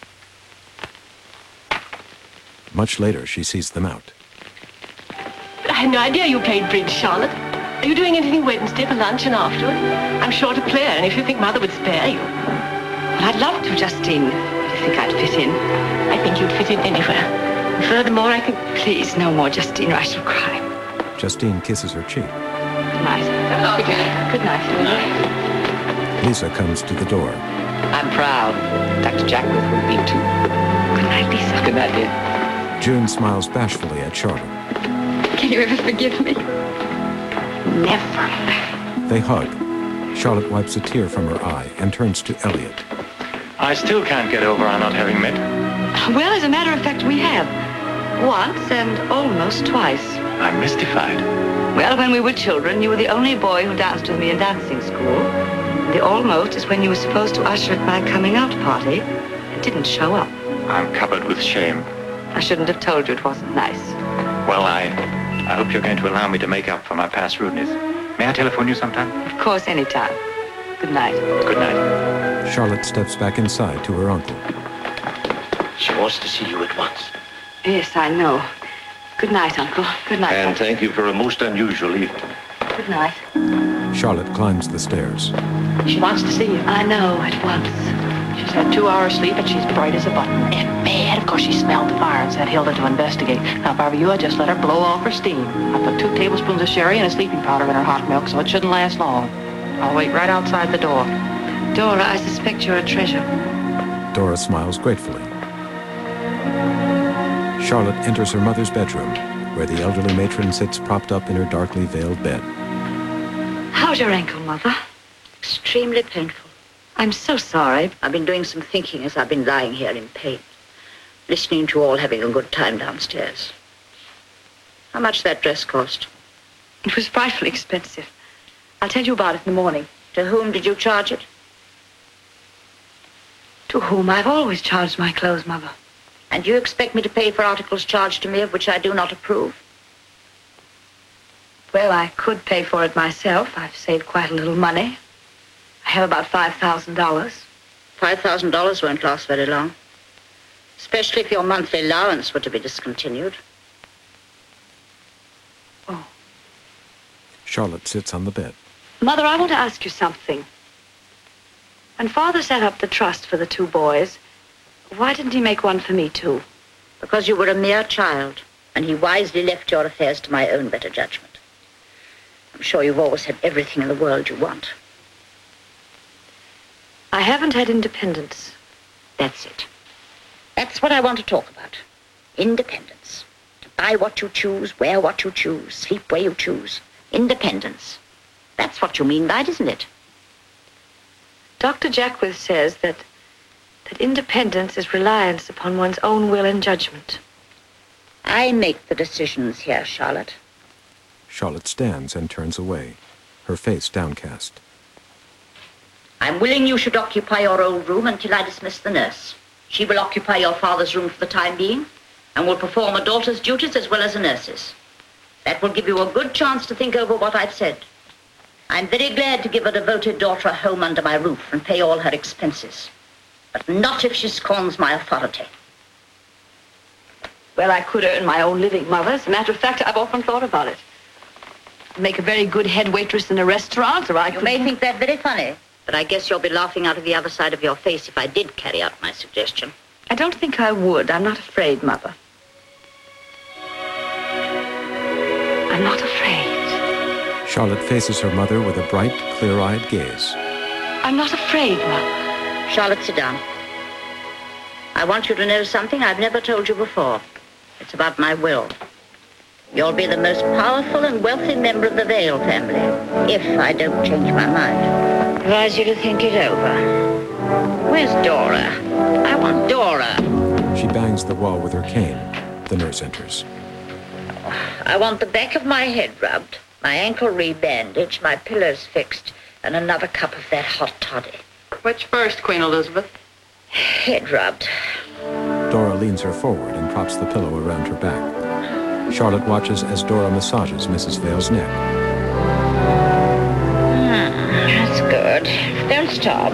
A: Much later, she sees them out.
M: But I had no idea you played bridge, Charlotte. Are you doing anything Wednesday for lunch and afterward? I'm short a player, and if you think Mother would spare you...
G: Well, I'd love to, Justine. Do you think I'd fit in?
M: I think you'd fit in anywhere. And furthermore, I think...
G: Please, no more, Justine, or I shall cry.
A: Justine kisses her cheek.
G: Good night. Good night. Good night.
A: Lisa comes to the door.
D: I'm proud. Doctor Jackworth would be too.
G: Good night, Lisa.
D: Good night, dear.
A: June smiles bashfully at Charlotte.
G: Can you ever forgive me? Never.
A: They hug. Charlotte wipes a tear from her eye and turns to Elliot.
N: I still can't get over our not having met.
G: Well, as a matter of fact, we have. Once and almost twice.
N: I'm mystified.
G: Well, when we were children, you were the only boy who danced with me in dancing school. The almost is when you were supposed to usher at my coming out party and didn't show up.
N: I'm covered with shame.
G: I shouldn't have told you it wasn't nice.
N: Well, I, I hope you're going to allow me to make up for my past rudeness. May I telephone you sometime?
G: Of course, anytime. Good night.
N: Good night.
A: Charlotte steps back inside to her uncle.
H: She wants to see you at once.
G: Yes, I know. Good night, Uncle. Good night.
H: And thank you for a most unusual evening.
G: Good night.
A: Charlotte climbs the stairs.
M: She wants to see you.
G: I know, at once.
M: She's had two hours sleep and she's bright as a button. And mad, of course, she smelled the fire and sent Hilda to investigate. Now, if I were you, I'd just let her blow off her steam. I put two tablespoons of sherry and a sleeping powder in her hot milk, so it shouldn't last long. I'll wait right outside the door.
G: Dora, I suspect you're a treasure.
A: Dora smiles gratefully. Charlotte enters her mother's bedroom, where the elderly matron sits propped up in her darkly veiled bed.
G: How's your ankle, Mother?
C: Extremely painful.
G: I'm so sorry.
C: I've been doing some thinking as I've been lying here in pain, listening to you all having a good time downstairs. How much that dress cost?
G: It was frightfully expensive. I'll tell you about it in the morning.
C: To whom did you charge it?
G: To whom I've always charged my clothes, Mother.
C: And you expect me to pay for articles charged to me of which I do not approve?
G: Well, I could pay for it myself. I've saved quite a little money. I have about five thousand dollars.
C: Five thousand dollars won't last very long. Especially if your monthly allowance were to be discontinued.
G: Oh.
A: Charlotte sits on the bed.
G: Mother, I want to ask you something. When Father set up the trust for the two boys, why didn't he make one for me, too?
C: Because you were a mere child, and he wisely left your affairs to my own better judgment. I'm sure you've always had everything in the world you want.
G: I haven't had independence.
C: That's it. That's what I want to talk about. Independence. To buy what you choose, wear what you choose, sleep where you choose. Independence. That's what you mean by it, isn't it?
G: Doctor Jackwith says that, that independence is reliance upon one's own will and judgment.
C: I make the decisions here, Charlotte.
A: Charlotte stands and turns away, her face downcast.
C: I'm willing you should occupy your old room until I dismiss the nurse. She will occupy your father's room for the time being and will perform a daughter's duties as well as a nurse's. That will give you a good chance to think over what I've said. I'm very glad to give a devoted daughter a home under my roof and pay all her expenses. But not if she scorns my authority.
G: Well, I could earn my own living, Mother. As a matter of fact, I've often thought about it. I'd make a very good head waitress in a restaurant, or I could...
C: You may think that very funny, but I guess you'll be laughing out of the other side of your face if I did carry out my suggestion.
G: I don't think I would. I'm not afraid, Mother. I'm not afraid.
A: Charlotte faces her mother with a bright, clear-eyed gaze.
G: I'm not afraid, Mother.
C: Charlotte, sit down. I want you to know something I've never told you before. It's about my will. You'll be the most powerful and wealthy member of the Vale family, if I don't change my mind. I advise you to think it over. Where's Dora? I want Dora.
A: She bangs the wall with her cane. The nurse enters.
C: I want the back of my head rubbed, my ankle rebandaged, my pillows fixed, and another cup of that hot toddy.
M: Which first, Queen Elizabeth?
C: Head rubbed.
A: Dora leans her forward and props the pillow around her back. Charlotte watches as Dora massages Missus Vale's neck.
C: Hmm, that's good. Don't stop.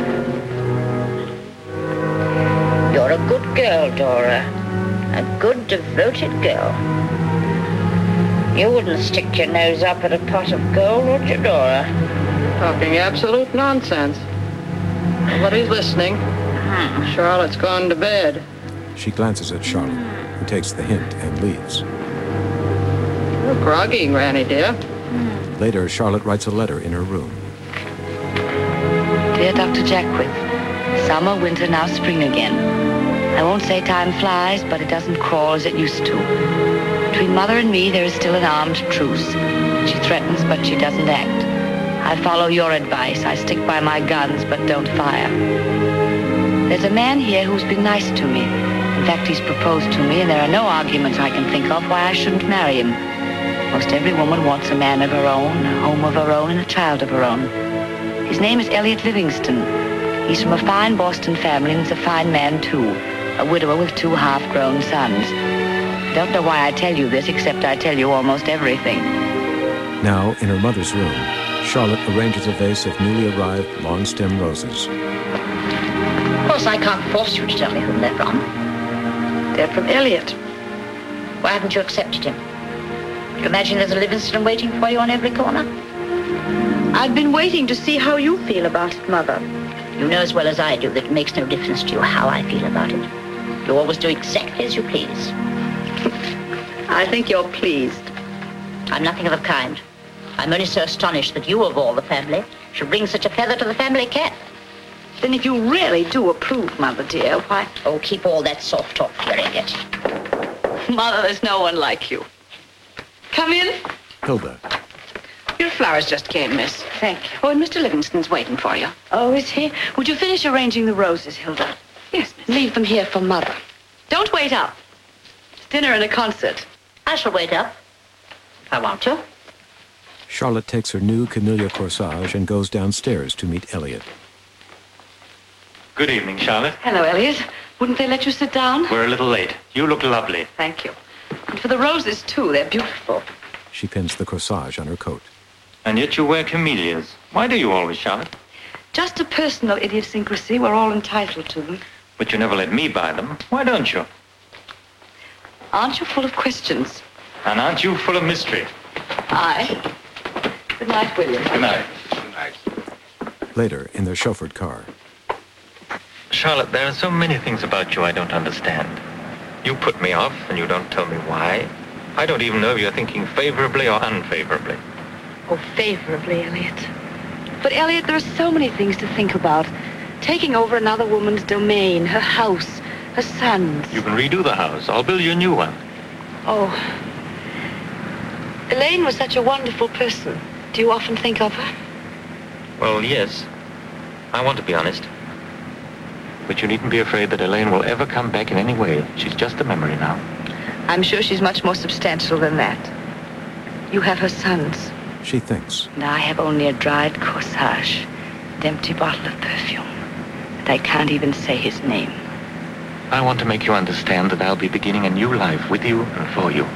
C: You're a good girl, Dora. A good, devoted girl. You wouldn't stick your nose up at a pot of gold, would you, Dora?
M: Talking absolute nonsense. Nobody's listening.
C: Hmm.
M: Charlotte's gone to bed.
A: She glances at Charlotte, who takes the hint and leaves.
M: You're groggy, Granny, dear.
A: Later, Charlotte writes a letter in her room.
G: Dear Doctor Jackwith, summer, winter, now spring again. I won't say time flies, but it doesn't crawl as it used to. Between Mother and me, there is still an armed truce. She threatens, but she doesn't act. I follow your advice. I stick by my guns, but don't fire. There's a man here who's been nice to me. In fact, he's proposed to me, and there are no arguments I can think of why I shouldn't marry him. Most every woman wants a man of her own, a home of her own, and a child of her own. His name is Elliot Livingston. He's from a fine Boston family, and he's a fine man, too. A widower with two half-grown sons. I don't know why I tell you this, except I tell you almost everything.
A: Now, in her mother's room, Charlotte arranges a vase of newly arrived long-stem roses.
C: Of course, I can't force you to tell me whom they're from.
G: They're from Elliot.
C: Why haven't you accepted him? Do you imagine there's a Livingston waiting for you on every corner?
G: I've been waiting to see how you feel about it, Mother.
C: You know as well as I do that it makes no difference to you how I feel about it. You always do exactly as you please.
G: I think you're pleased.
C: I'm nothing of the kind. I'm only so astonished that you, of all the family, should bring such a feather to the family cap.
G: Then if you really do approve, Mother dear, why...
C: Oh, keep all that soft talk for it.
G: Mother, there's no one like you. Come in.
A: Hilda.
M: Your flowers just came, miss.
G: Thank you.
M: Oh, and Mister Livingston's waiting for you.
G: Oh, is he? Would you finish arranging the roses, Hilda?
M: Yes, miss.
G: Leave them here for Mother. Don't wait up. It's dinner and a concert.
C: I shall wait up, if I want to.
A: Charlotte takes her new camellia corsage and goes downstairs to meet Elliot.
N: Good evening, Charlotte.
G: Hello, Elliot. Wouldn't they let you sit down?
N: We're a little late. You look lovely.
G: Thank you. And for the roses, too. They're beautiful.
A: She pins the corsage on her coat.
N: And yet you wear camellias. Why do you always, Charlotte?
G: Just a personal idiosyncrasy. We're all entitled to them.
N: But you never let me buy them. Why don't you?
G: Aren't you full of questions?
N: And aren't you full of mystery?
G: Aye. Good night, William.
N: Good night.
A: Later, in their chauffeured car.
N: Charlotte, there are so many things about you I don't understand. You put me off, and you don't tell me why. I don't even know if you're thinking favorably or unfavorably.
G: Oh, favorably, Elliot. But, Elliot, there are so many things to think about. Taking over another woman's domain, her house, her sons.
N: You can redo the house. I'll build you a new one.
G: Oh. Elaine was such a wonderful person. Do you often think of her?
N: Well, yes. I want to be honest. But you needn't be afraid that Elaine will ever come back in any way. She's just a memory now.
G: I'm sure she's much more substantial than that. You have her sons.
A: She thinks.
G: And I have only a dried corsage, an empty bottle of perfume. And I can't even say his name.
N: I want to make you understand that I'll be beginning a new life with you and for you.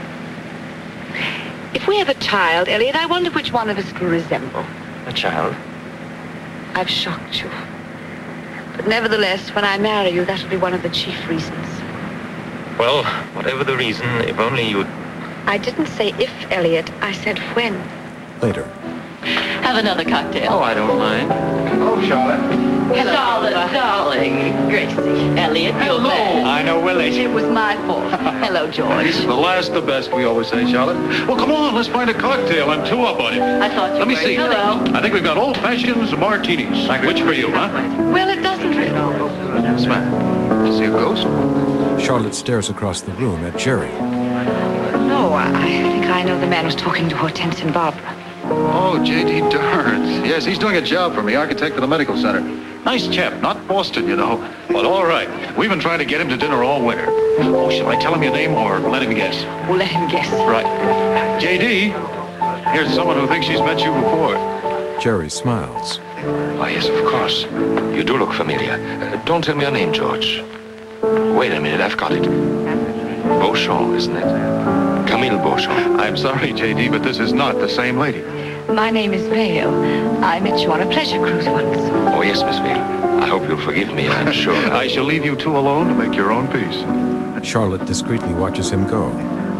G: If we have a child, Elliot, I wonder which one of us it will resemble.
N: A child?
G: I've shocked you. But nevertheless, when I marry you, that'll be one of the chief reasons.
N: Well, whatever the reason, if only you'd...
G: I didn't say if, Elliot. I said when.
A: Later.
C: Have another cocktail.
N: Oh, I don't mind.
E: Oh, Charlotte.
C: Hello, Charlotte, darling. Gracie, Elliot, you're back.
N: I know Willie.
G: It was my fault. Hello, George.
K: The last the best, we always say, Charlotte. Well, come on, let's find a cocktail. I'm two up on it.
C: I thought you
K: Let me
C: were.
K: see.
C: Hello.
K: I think we've got old fashions and martinis. Which for you, huh?
G: Well, it doesn't really.
K: Yes, ma'am. See a ghost?
A: Charlotte stares across the room at Jerry.
G: No, I I think I know the man who's talking to Hortense and Barbara.
K: Oh, J D Durrance. Yes, he's doing a job for me, architect for the medical center. Nice chap, not Boston, you know. But all right. We've been trying to get him to dinner all winter. Oh, shall I tell him your name or let him guess?
G: Well, let him guess.
K: Right. J D, here's someone who thinks she's met you before.
A: Jerry smiles.
F: Why, yes, of course. You do look familiar. Uh, don't tell me your name, George. Wait a minute, I've got it. Beauchamp, isn't it? Camille Beauchamp.
K: I'm sorry, J D, but this is not the same lady.
G: My name is Vale. I met you on a pleasure cruise once.
F: Oh, yes, Miss Vale. I hope you'll forgive me, I'm sure.
K: I shall leave you two alone to make your own peace.
A: Charlotte discreetly watches him go.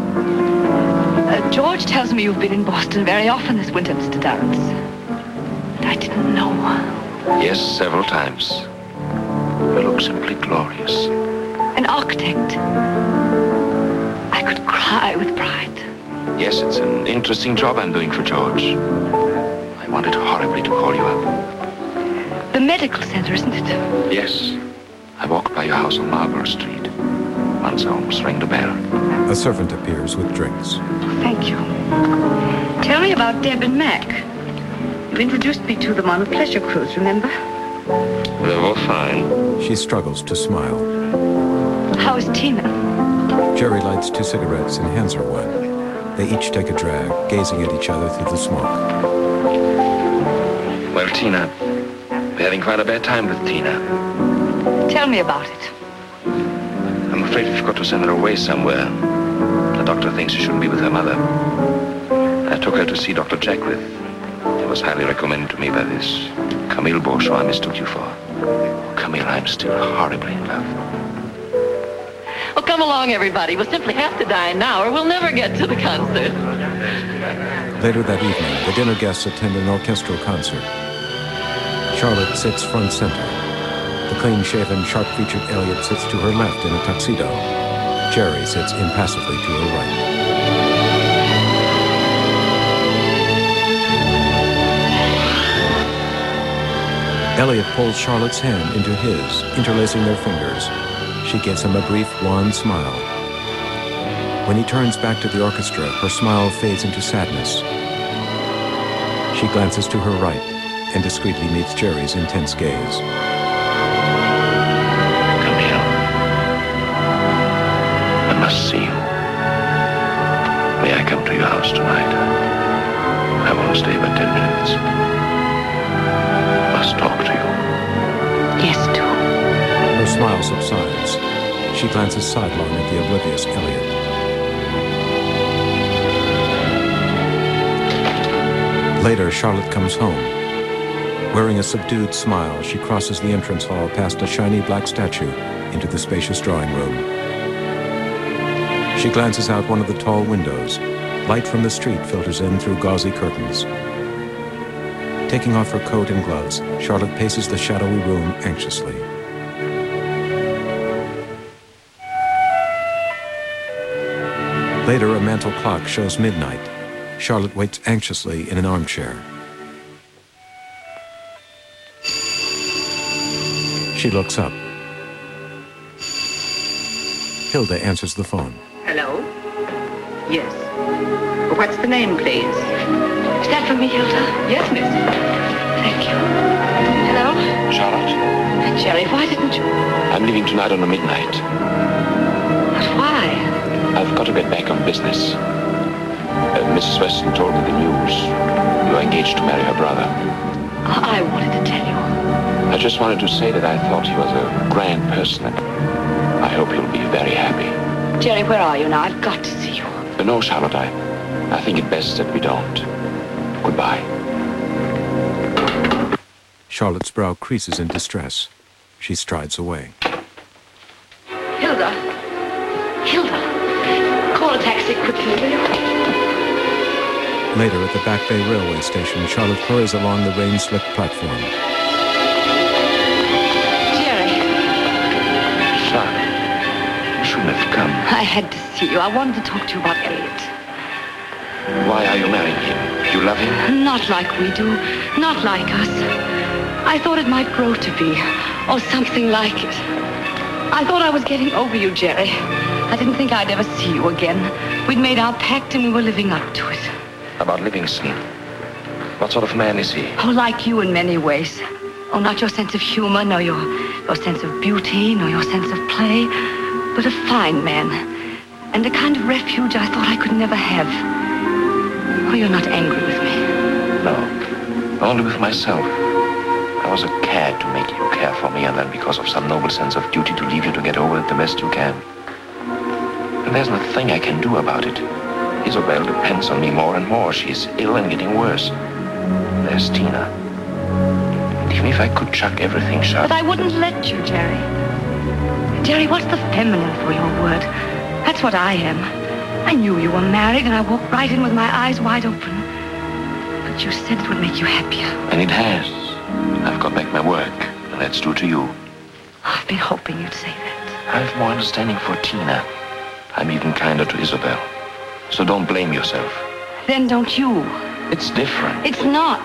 G: Uh, George tells me you've been in Boston very often this winter, Mister Durrance. And I didn't know.
F: Yes, several times. You look simply glorious.
G: An architect. I could cry with pride.
F: Yes, it's an interesting job I'm doing for George. I wanted horribly to call you up.
G: The medical center, isn't it?
F: Yes. I walked by your house on Marlborough Street. Once I almost rang the bell.
A: A servant appears with drinks.
G: Thank you. Tell me about Deb and Mac. You introduced me to them on a pleasure cruise, remember?
F: They were fine.
A: She struggles to smile.
G: How is Tina?
A: Jerry lights two cigarettes and hands her one. They each take a drag, gazing at each other through the smoke.
F: Well, Tina, we're having quite a bad time with Tina.
G: Tell me about it.
F: I'm afraid we've got to send her away somewhere. The doctor thinks she shouldn't be with her mother. I took her to see Doctor Jackwith. He was highly recommended to me by this Camille Beauchamp I mistook you for. Oh, Camille, I'm still horribly in love.
C: Well, come along, everybody. We'll simply have to dine now, or we'll never get to the concert.
A: Later that evening, the dinner guests attend an orchestral concert. Charlotte sits front center. The clean-shaven, sharp-featured Elliot sits to her left in a tuxedo. Jerry sits impassively to her right. Elliot pulls Charlotte's hand into his, interlacing their fingers. She gives him a brief, wan smile. When he turns back to the orchestra, her smile fades into sadness. She glances to her right and discreetly meets Jerry's intense gaze.
F: Camille, I must see you. May I come to your house tonight? I won't stay but ten minutes. Must talk to you.
G: Yes, do.
A: Her smile subsides. She glances sidelong at the oblivious Elliot. Later, Charlotte comes home. Wearing a subdued smile, she crosses the entrance hall past a shiny black statue into the spacious drawing room. She glances out one of the tall windows. Light from the street filters in through gauzy curtains. Taking off her coat and gloves, Charlotte paces the shadowy room anxiously. Later, a mantel clock shows midnight. Charlotte waits anxiously in an armchair. She looks up. Hilda answers the phone.
G: Hello? Yes. What's the name, please? Is that for me, Hilda? Yes, miss. Thank you. Hello?
F: Charlotte?
G: Jerry, why didn't you?
F: I'm leaving tonight on a midnight.
G: But why?
F: I've got to get back on business. Uh, Missus Weston told me the news. You're engaged to marry her brother.
G: I wanted to tell you.
F: I just wanted to say that I thought he was a grand person, and I hope you'll be very happy.
G: Jerry, where are you now? I've got to see you.
F: Uh, no, Charlotte, I, I think it best that we don't. Goodbye.
A: Charlotte's brow creases in distress. She strides away.
G: Hilda. Hilda. Call a taxi quickly, will you?
A: Later, at the Back Bay Railway Station, Charlotte hurries along the rain-slicked platform.
G: Jerry.
F: Charlotte, you shouldn't have come.
G: I had to see you. I wanted to talk to you about Elliot.
F: Why are you marrying him? You love him?
G: Not like we do. Not like us. I thought it might grow to be, or something like it. I thought I was getting over you, Jerry. I didn't think I'd ever see you again. We'd made our pact and we were living up to it.
F: About Livingston. What sort of man is he?
G: Oh, like you in many ways. Oh, not your sense of humor, nor your, your sense of beauty, nor your sense of play, but a fine man. And a kind of refuge I thought I could never have. Oh, you're not angry with me?
F: No, only with myself. I was a cad to make you care for me, and then because of some noble sense of duty to leave you to get over it the best you can. And there's not a thing I can do about it. Isabel depends on me more and more. She's ill and getting worse. There's Tina. And even if I could chuck everything, Charlotte...
G: But I wouldn't let you, Jerry. Jerry, what's the feminine for your word? That's what I am. I knew you were married, and I walked right in with my eyes wide open. But you said it would make you happier.
F: And it has. I've got back my work, and that's due to you.
G: I've been hoping you'd say that.
F: I've more understanding for Tina. I'm even kinder to Isabel. So don't blame yourself.
G: Then don't you.
F: It's different.
G: It's not.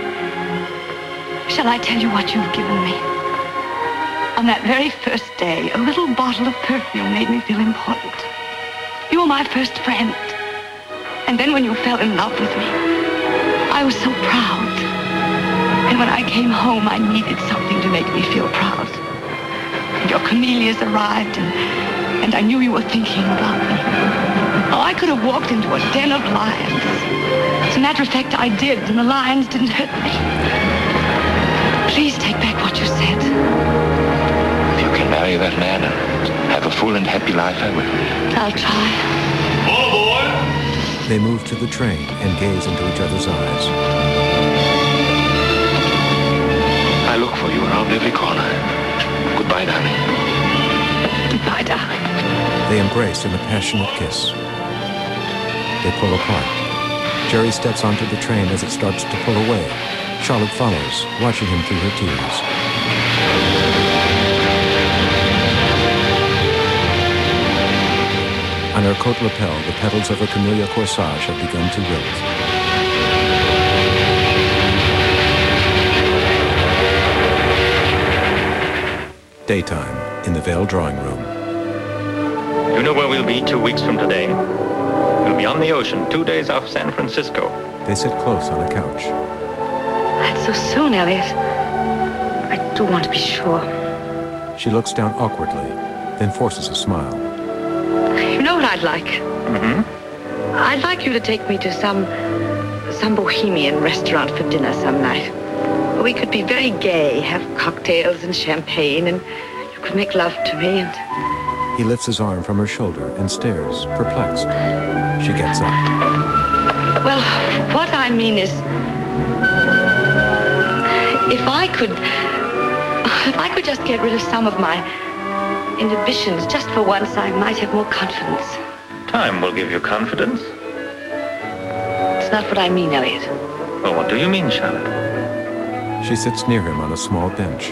G: Shall I tell you what you've given me? On that very first day, a little bottle of perfume made me feel important. You were my first friend. And then when you fell in love with me, I was so proud. And when I came home, I needed something to make me feel proud. And your camellias arrived, and, and I knew you were thinking about me. Oh, I could have walked into a den of lions. As a matter of fact, I did, and the lions didn't hurt me. Please take back what you said.
F: If you can marry that man and have a full and happy life, I will.
G: I'll try.
F: Oh, boy!
A: They move to the train and gaze into each other's eyes.
F: I look for you around every corner. Goodbye, darling.
G: Goodbye, darling.
A: They embrace in a passionate kiss. They pull apart. Jerry steps onto the train as it starts to pull away. Charlotte follows, watching him through her tears. On her coat lapel, the petals of her camellia corsage have begun to wilt. Daytime, in the Vale drawing room.
N: You know where we'll be two weeks from today? We'll be on the ocean, two days off San Francisco.
A: They sit close on a couch.
G: That's so soon, Elliot. I do want to be sure.
A: She looks down awkwardly, then forces a smile.
G: You know what I'd like?
N: Mm-hmm.
G: I'd like you to take me to some some bohemian restaurant for dinner some night. We could be very gay, have cocktails and champagne, and you could make love to me and...
A: He lifts his arm from her shoulder and stares, perplexed. She gets up.
G: Well, what I mean is... If I could... If I could just get rid of some of my... inhibitions. Just for once, I might have more confidence.
N: Time will give you confidence.
G: It's not what I mean, Elliot.
N: Well, what do you mean, Charlotte?
A: She sits near him on a small bench.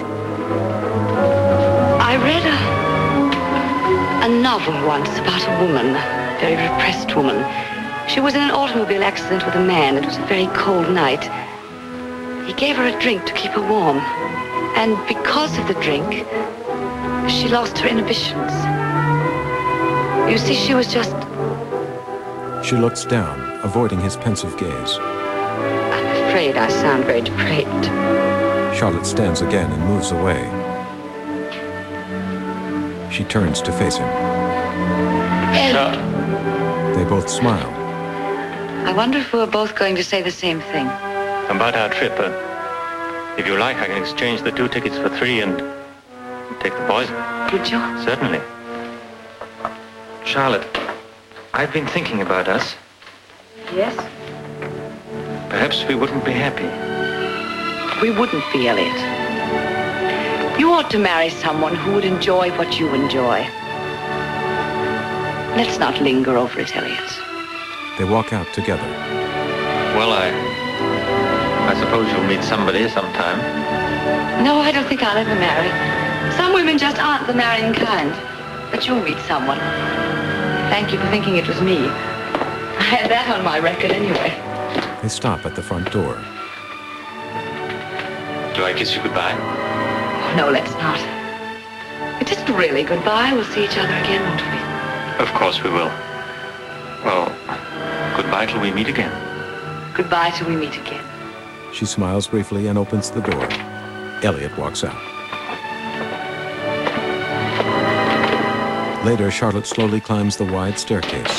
G: I read a, a novel once about a woman, a very repressed woman. She was in an automobile accident with a man. It was a very cold night. He gave her a drink to keep her warm. And because of the drink, she lost her inhibitions. You see, she was just...
A: She looks down, avoiding his pensive gaze.
G: I'm afraid I sound very depraved.
A: Charlotte stands again and moves away. She turns to face him.
G: Elliot.
A: They both smile.
G: I wonder if we're both going to say the same thing.
N: About our trip, uh, if you like, I can exchange the two tickets for three and take the boys.
G: Would you?
N: Certainly. Charlotte, I've been thinking about us.
G: Yes?
N: Perhaps we wouldn't be happy.
G: We wouldn't be, Elliot. You ought to marry someone who would enjoy what you enjoy. Let's not linger over it, Elliot.
A: They walk out together.
N: Well, I... I suppose you'll meet somebody sometime.
G: No, I don't think I'll ever marry. Some women just aren't the marrying kind. But you'll meet someone. Thank you for thinking it was me. I had that on my record anyway.
A: They stop at the front door.
N: Do I kiss you goodbye?
G: Oh, no, let's not. It isn't really goodbye. We'll see each other again, won't we?
N: Of course we will. Well, goodbye till we meet again.
G: Goodbye till we meet again.
A: She smiles briefly and opens the door. Elliot walks out. Later, Charlotte slowly climbs the wide staircase.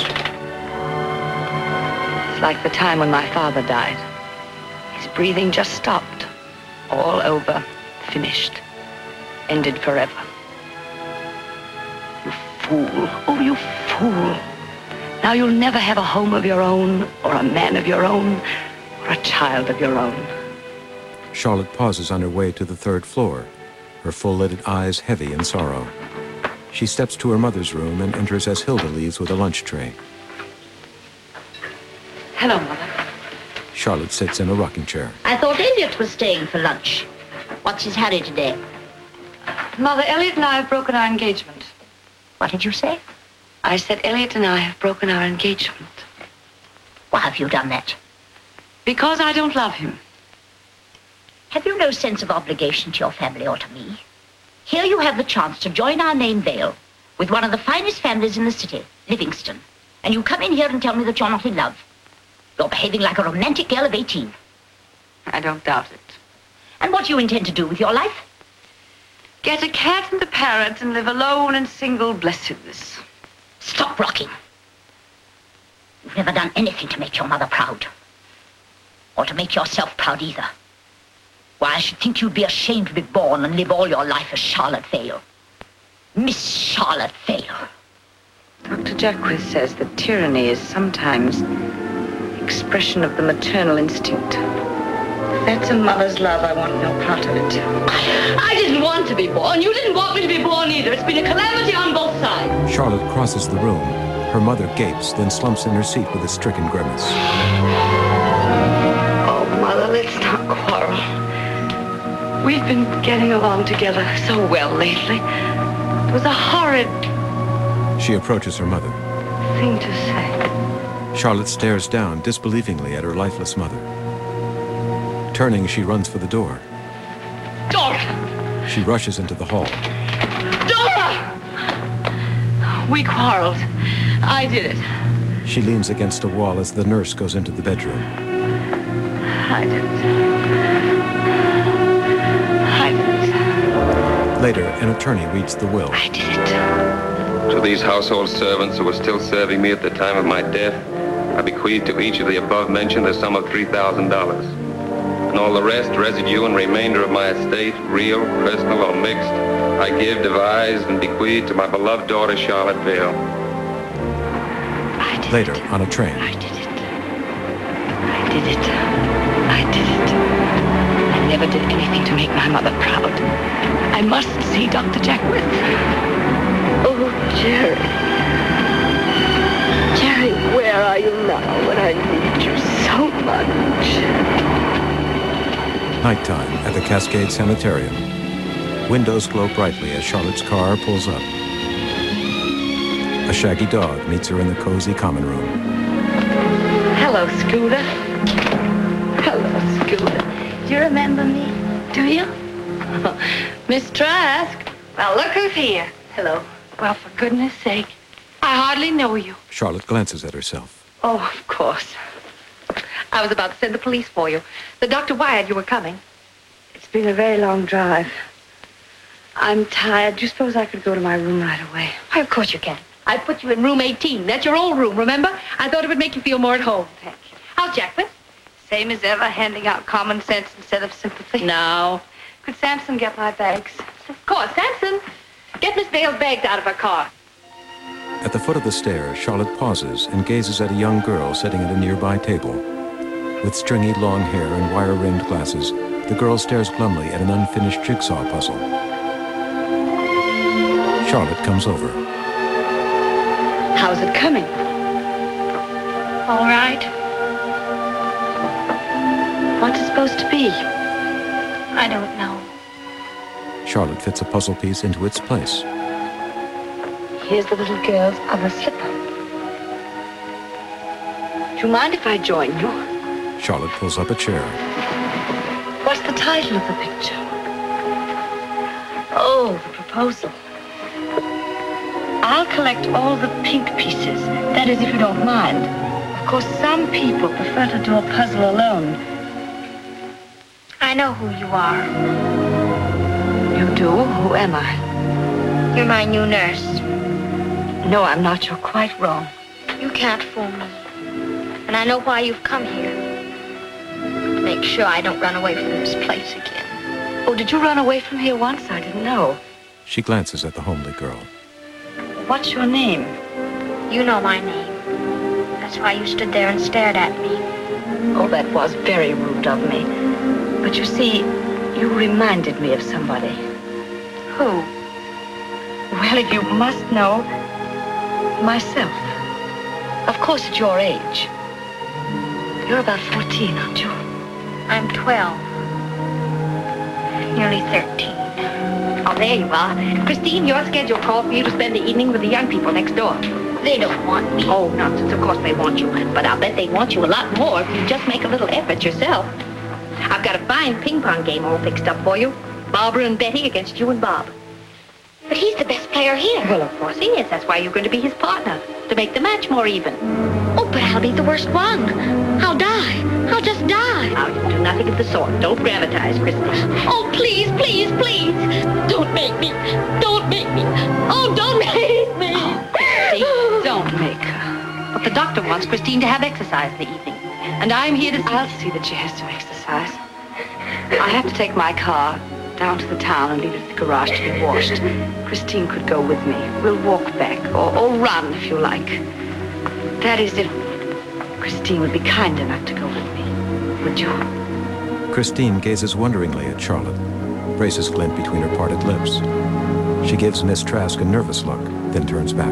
G: It's like the time when my father died. His breathing just stopped. All over. Finished. Ended forever. You fool. Oh, you fool. Now you'll never have a home of your own, or a man of your own, or a child of your own.
A: Charlotte pauses on her way to the third floor, her full-lidded eyes heavy in sorrow. She steps to her mother's room and enters as Hilda leaves with a lunch tray.
G: Hello, Mother.
A: Charlotte sits in a rocking chair.
C: I thought Elliot was staying for lunch. What's his hurry today?
G: Mother, Elliot and I have broken our engagement.
C: What did you say?
G: I said Elliot and I have broken our engagement.
C: Why have you done that?
G: Because I don't love him.
C: Have you no sense of obligation to your family or to me? Here you have the chance to join our name Vale with one of the finest families in the city, Livingston. And you come in here and tell me that you're not in love. You're behaving like a romantic girl of eighteen.
G: I don't doubt it.
C: And what do you intend to do with your life?
G: Get a cat and a parrot and live alone in single blessedness.
C: Stop rocking. You've never done anything to make your mother proud. Or to make yourself proud either. Why, I should think you'd be ashamed to be born and live all your life as Charlotte Vale. Miss Charlotte Vale.
G: Doctor Jacques says that tyranny is sometimes expression of the maternal instinct. If that's a mother's love, I want no part of it. I didn't want to be born. You didn't want me to be born either. It's been a calamity on both sides.
A: Charlotte crosses the room. Her mother gapes, then slumps in her seat with a stricken grimace.
G: Oh, Mother, let's not quarrel. We've been getting along together so well lately. It was a horrid
A: She approaches her mother.
G: thing to say.
A: Charlotte stares down disbelievingly at her lifeless mother. Turning, she runs for the door.
G: Dora!
A: She rushes into the hall.
G: Dora! We quarreled. I did it.
A: She leans against a wall as the nurse goes into the bedroom.
G: I did it. I did it.
A: Later, an attorney reads the will.
G: I did it.
F: To these household servants who were still serving me at the time of my death, I bequeath to each of the above mentioned the sum of three thousand dollars. And all the rest, residue, and remainder of my estate, real, personal, or mixed, I give, devise, and bequeath to my beloved daughter, Charlotte Vale.
A: Later, on a train.
G: I did it. I did it. I did it. I never did anything to make my mother proud. I must see Doctor Jacques. Oh, Jerry. Jerry, where are you now when I need you so much?
A: Nighttime at the Cascade Sanitarium. Windows glow brightly as Charlotte's car pulls up. A shaggy dog meets her in the cozy common room.
G: Hello, Scooter. Hello, Scooter. Do you remember me? Do you?
M: Miss Trask.
G: Well, look who's here.
M: Hello.
G: Well, for goodness sake, I hardly know you.
A: Charlotte glances at herself.
G: Oh, of course. I was about to send the police for you. The doctor wired you were coming. It's been a very long drive. I'm tired. Do you suppose I could go to my room right away?
M: Why, of course you can. I put you in room eighteen. That's your old room, remember? I thought it would make you feel more at home.
G: Thank you.
M: How's Jacqueline?
G: Same as ever, handing out common sense instead of sympathy.
M: No.
G: Could Samson get my bags?
M: Of course. Samson, get Miss Vale's bags out of her car.
A: At the foot of the stairs, Charlotte pauses and gazes at a young girl sitting at a nearby table. With stringy long hair and wire-rimmed glasses, the girl stares glumly at an unfinished jigsaw puzzle. Charlotte comes over.
G: How's it coming?
M: All right.
G: What's it supposed to be?
M: I don't know.
A: Charlotte fits a puzzle piece into its place.
G: Here's the little girl's other slipper. Do you mind if I join you?
A: Charlotte pulls up a chair.
G: What's the title of the picture? Oh, the proposal. I'll collect all the pink pieces. That is, if you don't mind. Of course, some people prefer to do a puzzle alone.
O: I know who you are.
G: You do? Who am I?
O: You're my new nurse.
G: No, I'm not. You're quite wrong.
O: You can't fool me. And I know why you've come here. To make sure I don't run away from this place again.
G: Oh, did you run away from here once? I didn't know.
A: She glances at the homely girl.
G: What's your name?
O: You know my name. That's why you stood there and stared at me.
G: Oh, that was very rude of me. But you see, you reminded me of somebody.
O: Who?
G: Well, if you must know, myself. Of course, at your age. You're about fourteen, aren't you?
O: I'm twelve. Nearly thirteen.
M: Oh, there you are. Christine, your schedule called for you to spend the evening with the young people next door.
O: They don't want me.
M: Oh, nonsense. Of course they want you. But I'll bet they want you a lot more if you just make a little effort yourself. I've got a fine ping pong game all fixed up for you. Barbara and Betty against you and Bob.
O: But he's the best player here.
M: Well, of course he is. That's why you're going to be his partner, to make the match more even.
O: Oh, but I'll be the worst one. I'll die. I'll just die.
M: Now, you do nothing of the sort. Don't dramatize, Christine.
O: Oh, please, please, please. Don't make me. Don't make me. Oh, don't make me.
M: Oh, Christine, don't make her. But the doctor wants Christine to have exercise in the evening. And I'm here to see...
G: I'll see that she has some exercise. I have to take my car down to the town and leave it at the garage to be washed. Christine could go with me. We'll walk back, or, or run if you like. That is, if Christine would be kind enough to go with me. Would you?
A: Christine gazes wonderingly at Charlotte, braces glint between her parted lips. She gives Miss Trask a nervous look, then turns back.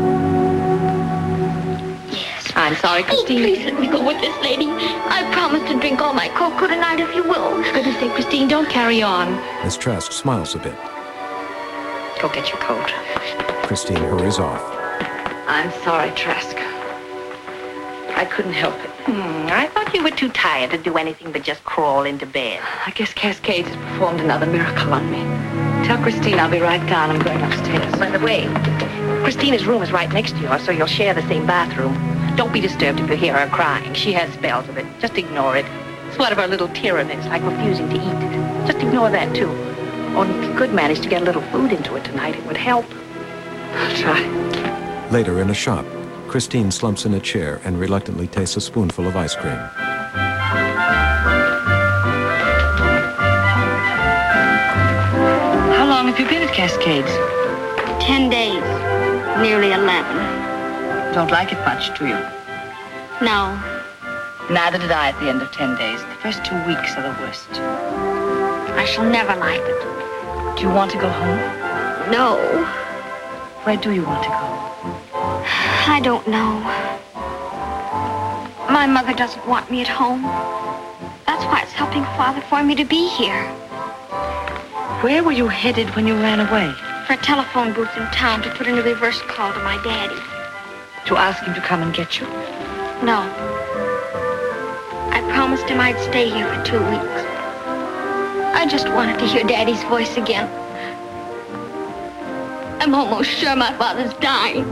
O: Yes.
M: I'm sorry, Christine.
O: Oh, please let me go with this lady. I promise to drink all my cocoa tonight if you will.
M: For goodness sake, Christine, don't carry on.
A: Miss Trask smiles a bit.
M: Go get your coat.
A: Christine hurries off.
G: I'm sorry, Trask. I couldn't help it.
M: Hmm, I thought you were too tired to do anything but just crawl into bed.
G: I guess Cascades has performed another miracle on me. Tell Christine I'll be right down. I'm going upstairs.
M: By the way, Christina's room is right next to yours, so you'll share the same bathroom. Don't be disturbed if you hear her crying. She has spells of it. Just ignore it. It's one of her little tyrannies, like refusing to eat. Just ignore that, too. Or if you could manage to get a little food into it tonight, it would help.
G: I'll try.
A: Later in a shop, Christine slumps in a chair and reluctantly tastes a spoonful of ice cream.
G: How long have you been at Cascades?
O: Ten days. Nearly eleven.
G: Don't like it much, do you?
O: No.
G: Neither did I at the end of ten days. The first two weeks are the worst.
O: I shall never like it.
G: Do you want to go home?
O: No.
G: Where do you want to go?
O: I don't know. My mother doesn't want me at home. That's why it's helping Father for me to be here.
G: Where were you headed when you ran away?
O: For a telephone booth in town to put in a reverse call to my daddy.
G: To ask him to come and get you?
O: No. I promised him I'd stay here for two weeks. I just wanted to hear Daddy's voice again. I'm almost sure my father's dying.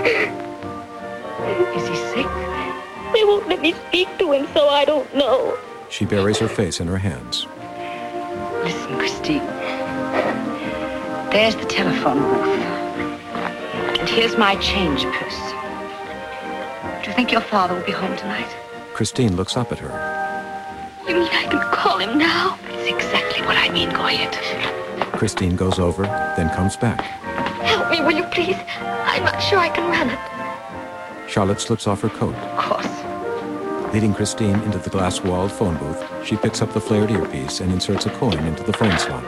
G: Is he sick?
O: They won't let me speak to him, so I don't know.
A: She buries her face in her hands.
G: Listen, Christine. There's the telephone booth. And here's my change purse. Do you think your father will be home tonight?
A: Christine looks up at her.
O: You mean I can call him now?
G: That's exactly what I mean, Goyette.
A: Christine goes over, then comes back.
O: Help me, will you please? I'm not sure I can run it.
A: Charlotte slips off her coat.
G: Of course.
A: Leading Christine into the glass-walled phone booth, she picks up the flared earpiece and inserts a coin into the phone slot.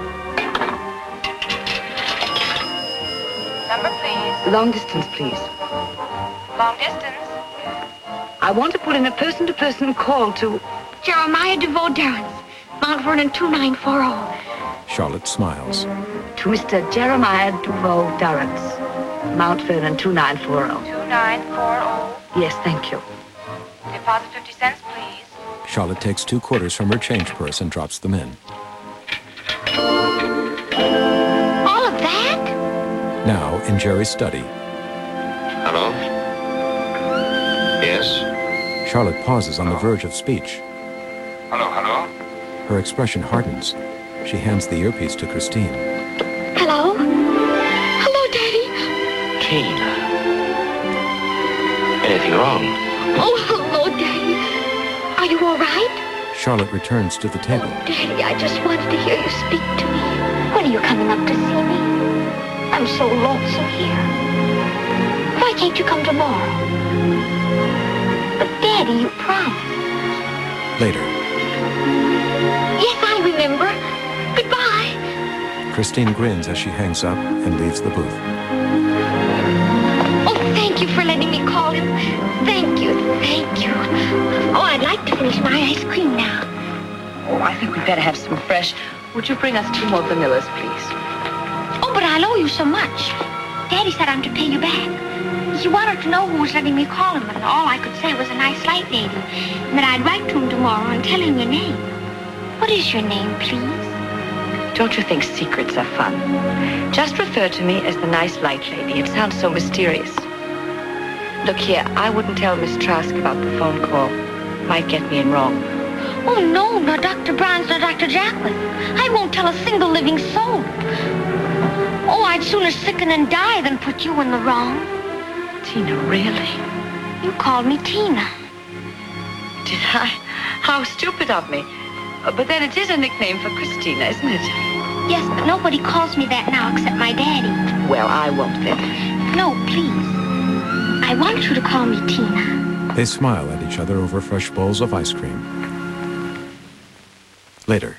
G: Number, please. Long distance, please.
O: Long distance?
G: I want to put in a person-to-person call to...
O: Jeremiah DeVoe Darrens, Mount Vernon two nine four zero.
A: Charlotte smiles.
G: To Mister Jeremiah DeVoe Darrens, Mount Vernon two nine four zero.
O: two nine four zero.
G: Yes, thank you.
O: Deposit fifty cents, please.
A: Charlotte takes two quarters from her change purse and drops them in.
O: All of that?
A: Now, in Jerry's study.
F: Hello? Yes?
A: Charlotte pauses on the verge of speech.
F: Hello, hello?
A: Her expression hardens. She hands the earpiece to Christine.
O: Hello? Hello, Daddy.
F: Tina. Anything wrong?
O: Oh, hello, Daddy. Are you all right?
A: Charlotte returns to the table.
O: Daddy, I just wanted to hear you speak to me. When are you coming up to see me? I'm so lonesome here. Why can't you come tomorrow? But, Daddy, you promised.
A: Later.
O: Yes, I remember. Goodbye.
A: Christine grins as she hangs up and leaves the booth.
O: Oh, thank you for letting me call him. Thank you, thank you. Oh, I'd like to finish my ice cream now.
G: Oh, I think we'd better have some fresh. Would you bring us two more vanillas, please?
O: Oh, but I'll owe you so much. Daddy said I'm to pay you back. He wanted to know who was letting me call him, and all I could say was a nice light lady. And that I'd write to him tomorrow and tell him your name. What is your name, please?
G: Don't you think secrets are fun? Just refer to me as the nice light lady. It sounds so mysterious. Look here, I wouldn't tell Miss Trask about the phone call. Might get me in wrong.
O: Oh, no, not Doctor Barnes, nor Doctor Jacqueline. I won't tell a single living soul. Oh, I'd sooner sicken and die than put you in the wrong.
G: Tina, really?
O: You called me Tina.
G: Did I? How stupid of me. Uh, but then it is a nickname for Christina, isn't it?
O: Yes, but nobody calls me that now except my daddy.
G: Well, I won't then.
O: No, please. I want you to call me Tina.
A: They smile at each other over fresh bowls of ice cream. Later.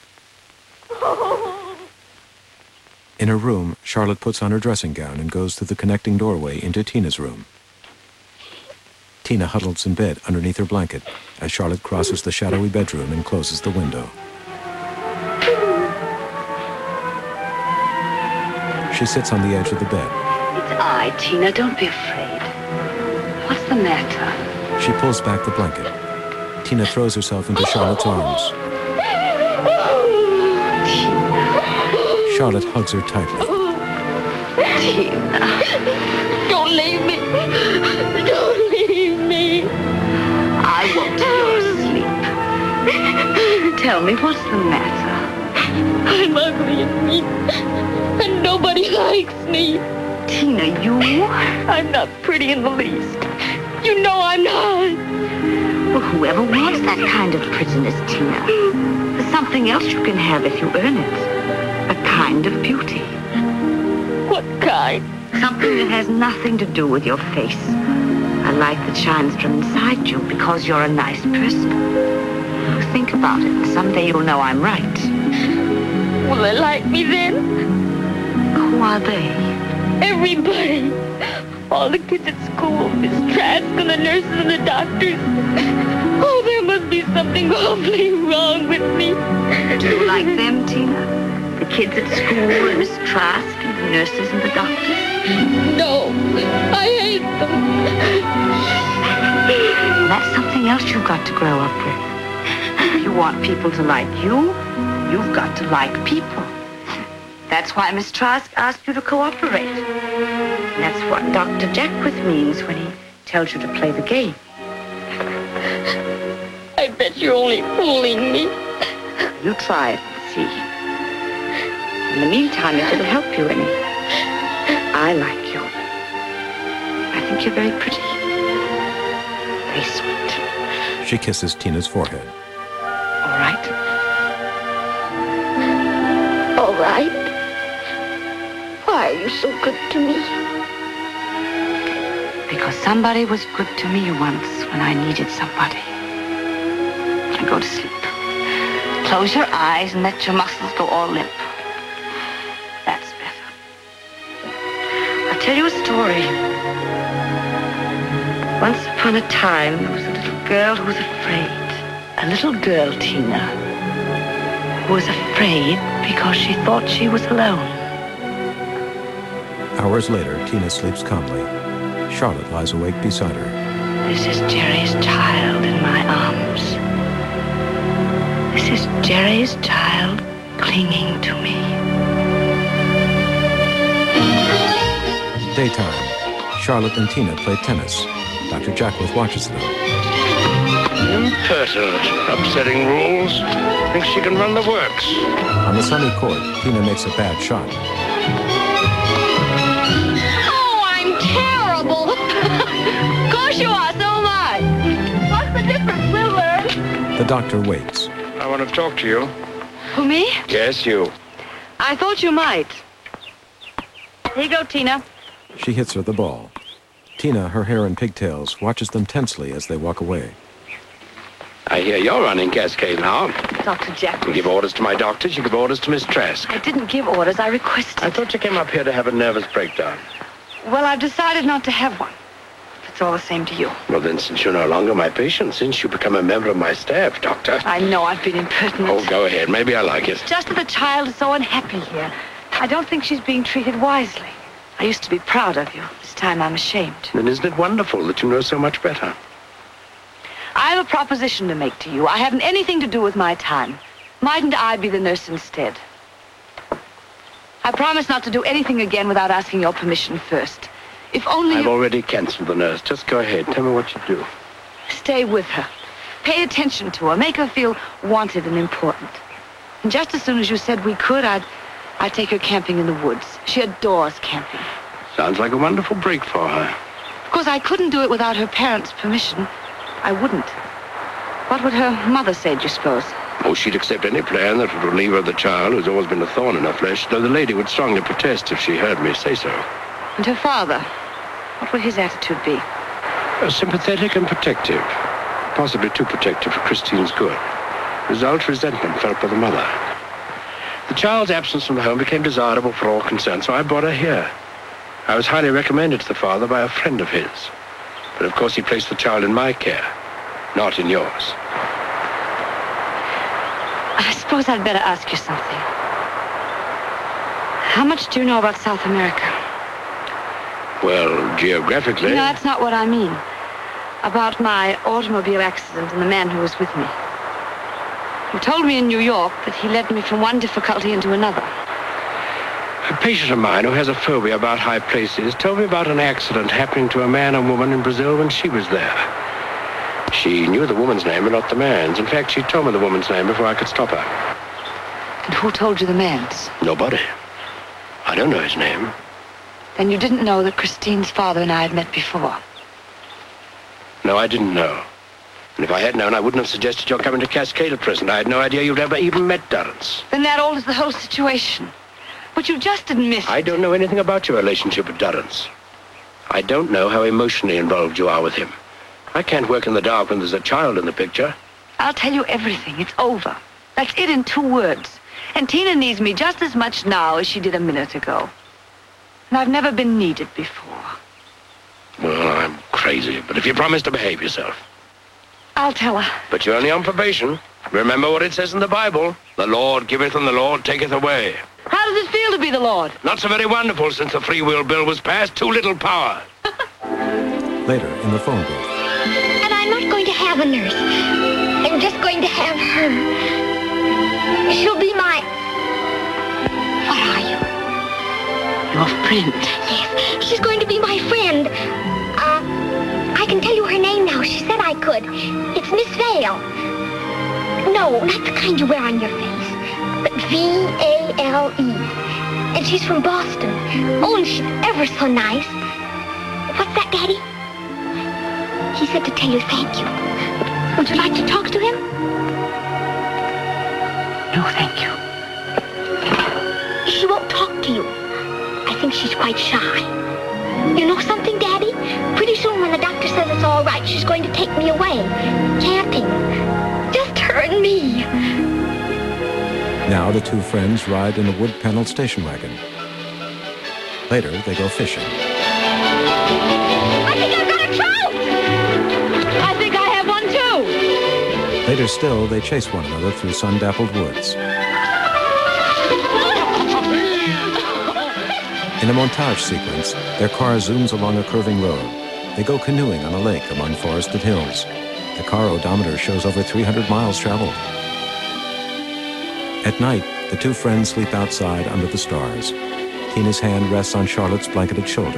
A: In her room, Charlotte puts on her dressing gown and goes through the connecting doorway into Tina's room. Tina huddles in bed underneath her blanket as Charlotte crosses the shadowy bedroom and closes the window. She sits on the edge of the bed.
G: It's I, Tina. Don't be afraid. What's the matter?
A: She pulls back the blanket. Tina throws herself into Charlotte's arms. Charlotte hugs her tightly.
G: Tina.
O: Don't leave me. Don't leave me.
G: I won't till you're asleep. Tell me, what's the matter?
O: I'm ugly and mean, and nobody likes me.
G: Tina, you?
O: I'm not pretty in the least. You know I'm not.
G: Well, whoever wants that kind of prettiness, Tina? There's something else you can have if you earn it. A kind of beauty.
O: What kind?
G: Something that has nothing to do with your face. A light that shines from inside you because you're a nice person. Think about it, and someday you'll know I'm right.
O: Will they like me then?
G: Who are they?
O: Everybody. All the kids at school, Miss Trask and the nurses and the doctors. Oh, there must be something awfully wrong with me.
G: Do you like them, Tina? The kids at school and Miss Trask and the nurses and the doctors?
O: No, I hate them.
G: Well, that's something else you've got to grow up with. If you want people to like you, you've got to like people. That's why Miss Trask asked you to cooperate. And that's what Doctor Jackwith means when he tells you to play the game.
O: I bet you're only fooling me.
G: You try it and see. In the meantime, if it'll help you any, I like you. I think you're very pretty. Very sweet.
A: She kisses Tina's forehead.
G: All right?
O: All right. Why are you so good to me?
G: Because somebody was good to me once when I needed somebody. Now go to sleep. Close your eyes and let your muscles go all limp. That's better. I'll tell you a story. Once upon a time, there was a little girl who was afraid. A little girl, Tina, who was afraid because she thought she was alone.
A: Hours later, Tina sleeps calmly. Charlotte lies awake beside her.
G: This is Jerry's child in my arms. This is Jerry's child clinging to me.
A: Daytime. Charlotte and Tina play tennis. Doctor Jackwith watches them.
B: Impertinent, upsetting rules. Thinks she can run the works.
A: On the sunny court, Tina makes a bad shot.
O: Oh, I'm terrible. Of course you are, so am I. What's the difference? We'll learn.
A: The doctor waits.
B: I want to talk to you.
G: Who, me?
B: Yes, you.
G: I thought you might. Here you go, Tina.
A: She hits her the ball. Tina, her hair in pigtails, watches them tensely as they walk away.
B: I hear you're running Cascade now.
G: Doctor Jack.
B: You give orders to my doctors, you give orders to Miss Trask.
G: I didn't give orders, I requested.
B: I thought you came up here to have a nervous breakdown.
G: Well, I've decided not to have one. If it's all the same to you.
B: Well, then, since you're no longer my patient, since you become a member of my staff, Doctor.
G: I know I've been impertinent.
B: Oh, go ahead. Maybe I like it.
G: It's just that the child is so unhappy here. I don't think she's being treated wisely. I used to be proud of you. This time I'm ashamed.
B: Then isn't it wonderful that you know so much better?
G: I have a proposition to make to you. I haven't anything to do with my time. Mightn't I be the nurse instead? I promise not to do anything again without asking your permission first. If only
B: I've
G: you...
B: already canceled the nurse. Just go ahead. Tell me what you do.
G: Stay with her. Pay attention to her. Make her feel wanted and important. And just as soon as you said we could, I'd, I'd take her camping in the woods. She adores camping.
B: Sounds like a wonderful break for her.
G: Of course, I couldn't do it without her parents' permission. I wouldn't. What would her mother say, do you suppose?
B: Oh, she'd accept any plan that would relieve her of the child who's always been a thorn in her flesh, though the lady would strongly protest if she heard me say so.
G: And her father? What would his attitude be?
B: Uh, sympathetic and protective. Possibly too protective for Christine's good. Result, resentment felt by the mother. The child's absence from the home became desirable for all concerned, so I brought her here. I was highly recommended to the father by a friend of his. But of course he placed the child in my care, not in yours.
G: I suppose I'd better ask you something. How much do you know about South America?
B: Well, geographically...
G: No, that's not what I mean. About my automobile accident and the man who was with me. You told me in New York that he led me from one difficulty into another.
B: A patient of mine who has a phobia about high places told me about an accident happening to a man and woman in Brazil when she was there. She knew the woman's name but not the man's. In fact, she told me the woman's name before I could stop her.
G: And who told you the man's?
B: Nobody. I don't know his name.
G: Then you didn't know that Christine's father and I had met before?
B: No, I didn't know. And if I had known, I wouldn't have suggested your coming to Cascade at present. I had no idea you'd ever even met Durrance.
G: Then that alters the whole situation. But you just admit...
B: I don't know anything about your relationship with Durrance. I don't know how emotionally involved you are with him. I can't work in the dark when there's a child in the picture.
G: I'll tell you everything. It's over. That's it in two words. And Tina needs me just as much now as she did a minute ago. And I've never been needed before.
B: Well, I'm crazy, but if you promise to behave yourself.
G: I'll tell her.
B: But you're only on probation. Remember what it says in the Bible. The Lord giveth and the Lord taketh away.
M: How does it feel to be the Lord?
B: Not so very wonderful since the free-will bill was passed. Too little power.
A: Later, in the phone booth.
O: And I'm not going to have a nurse. I'm just going to have her. She'll be my... What are you?
M: Your friend.
O: Yes, she's going to be my friend. Uh, I can tell you her name now. She said I could. It's Miss Vale. No, not the kind you wear on your face, but V A L E. And she's from Boston. Oh, and she's ever so nice. What's that, Daddy? He said to tell you thank you. Would you like to talk to him?
G: No, thank you.
O: She won't talk to you. I think she's quite shy. You know something, Daddy? Pretty soon when the doctor says it's all right, she's going to take me away. Camping. Just her and me.
A: Now the two friends ride in a wood-paneled station wagon. Later, they go fishing.
O: I think I've got a trout!
M: I think I have one too.
A: Later still, they chase one another through sun-dappled woods. In a montage sequence, their car zooms along a curving road. They go canoeing on a lake among forested hills. The car odometer shows over three hundred miles traveled. At night, the two friends sleep outside under the stars. Tina's hand rests on Charlotte's blanketed shoulder.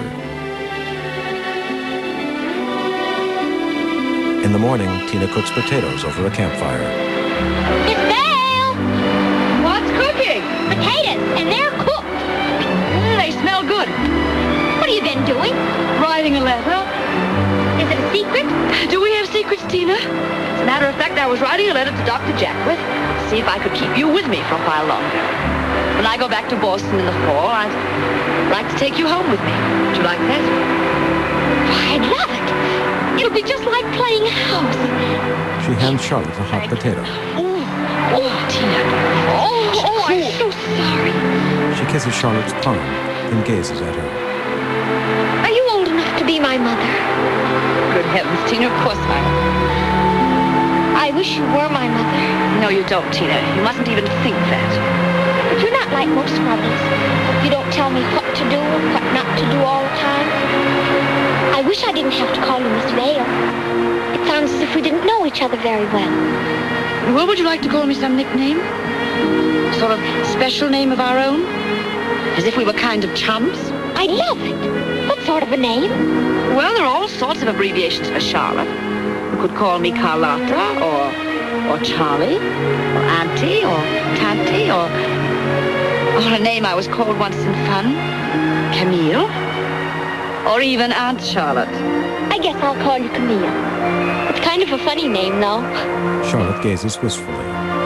A: In the morning, Tina cooks potatoes over a campfire.
O: Miss Vale!
M: What's cooking?
O: Potatoes, and they're cooked.
M: Mm, they smell good.
O: What have you been doing?
M: Writing a letter.
O: Is it a secret?
M: Do we have secrets, Tina? As a matter of fact, I was writing a letter to Doctor Jackwith to see if I could keep you with me for a while longer. When I go back to Boston in the fall, I'd like to take you home with me. Would you like that?
O: Why, I'd love it. It'll be just like playing house.
A: She hands Charlotte a hot potato.
M: Oh, oh, Tina. Oh, oh, I'm so sorry.
A: She kisses Charlotte's palm, then gazes at her.
O: Are you old enough to be my mother?
M: Good heavens, Tina, of course I am.
O: I wish you were my mother.
M: No, you don't, Tina. You mustn't even think that.
O: But you're not like most mothers. You don't tell me what to do and what not to do all the time. I wish I didn't have to call you Miss Vale. It sounds as if we didn't know each other very well.
M: Well, would you like to call me some nickname? A sort of special name of our own? As if we were kind of chums?
O: I love it. What sort of a name?
M: Well, there are all sorts of abbreviations for Charlotte. You could call me Carlotta, or or Charlie, or Auntie, or Tanty, or, or a name I was called once in fun, Camille, or even Aunt Charlotte.
O: I guess I'll call you Camille. It's kind of a funny name, though.
A: Charlotte gazes wistfully.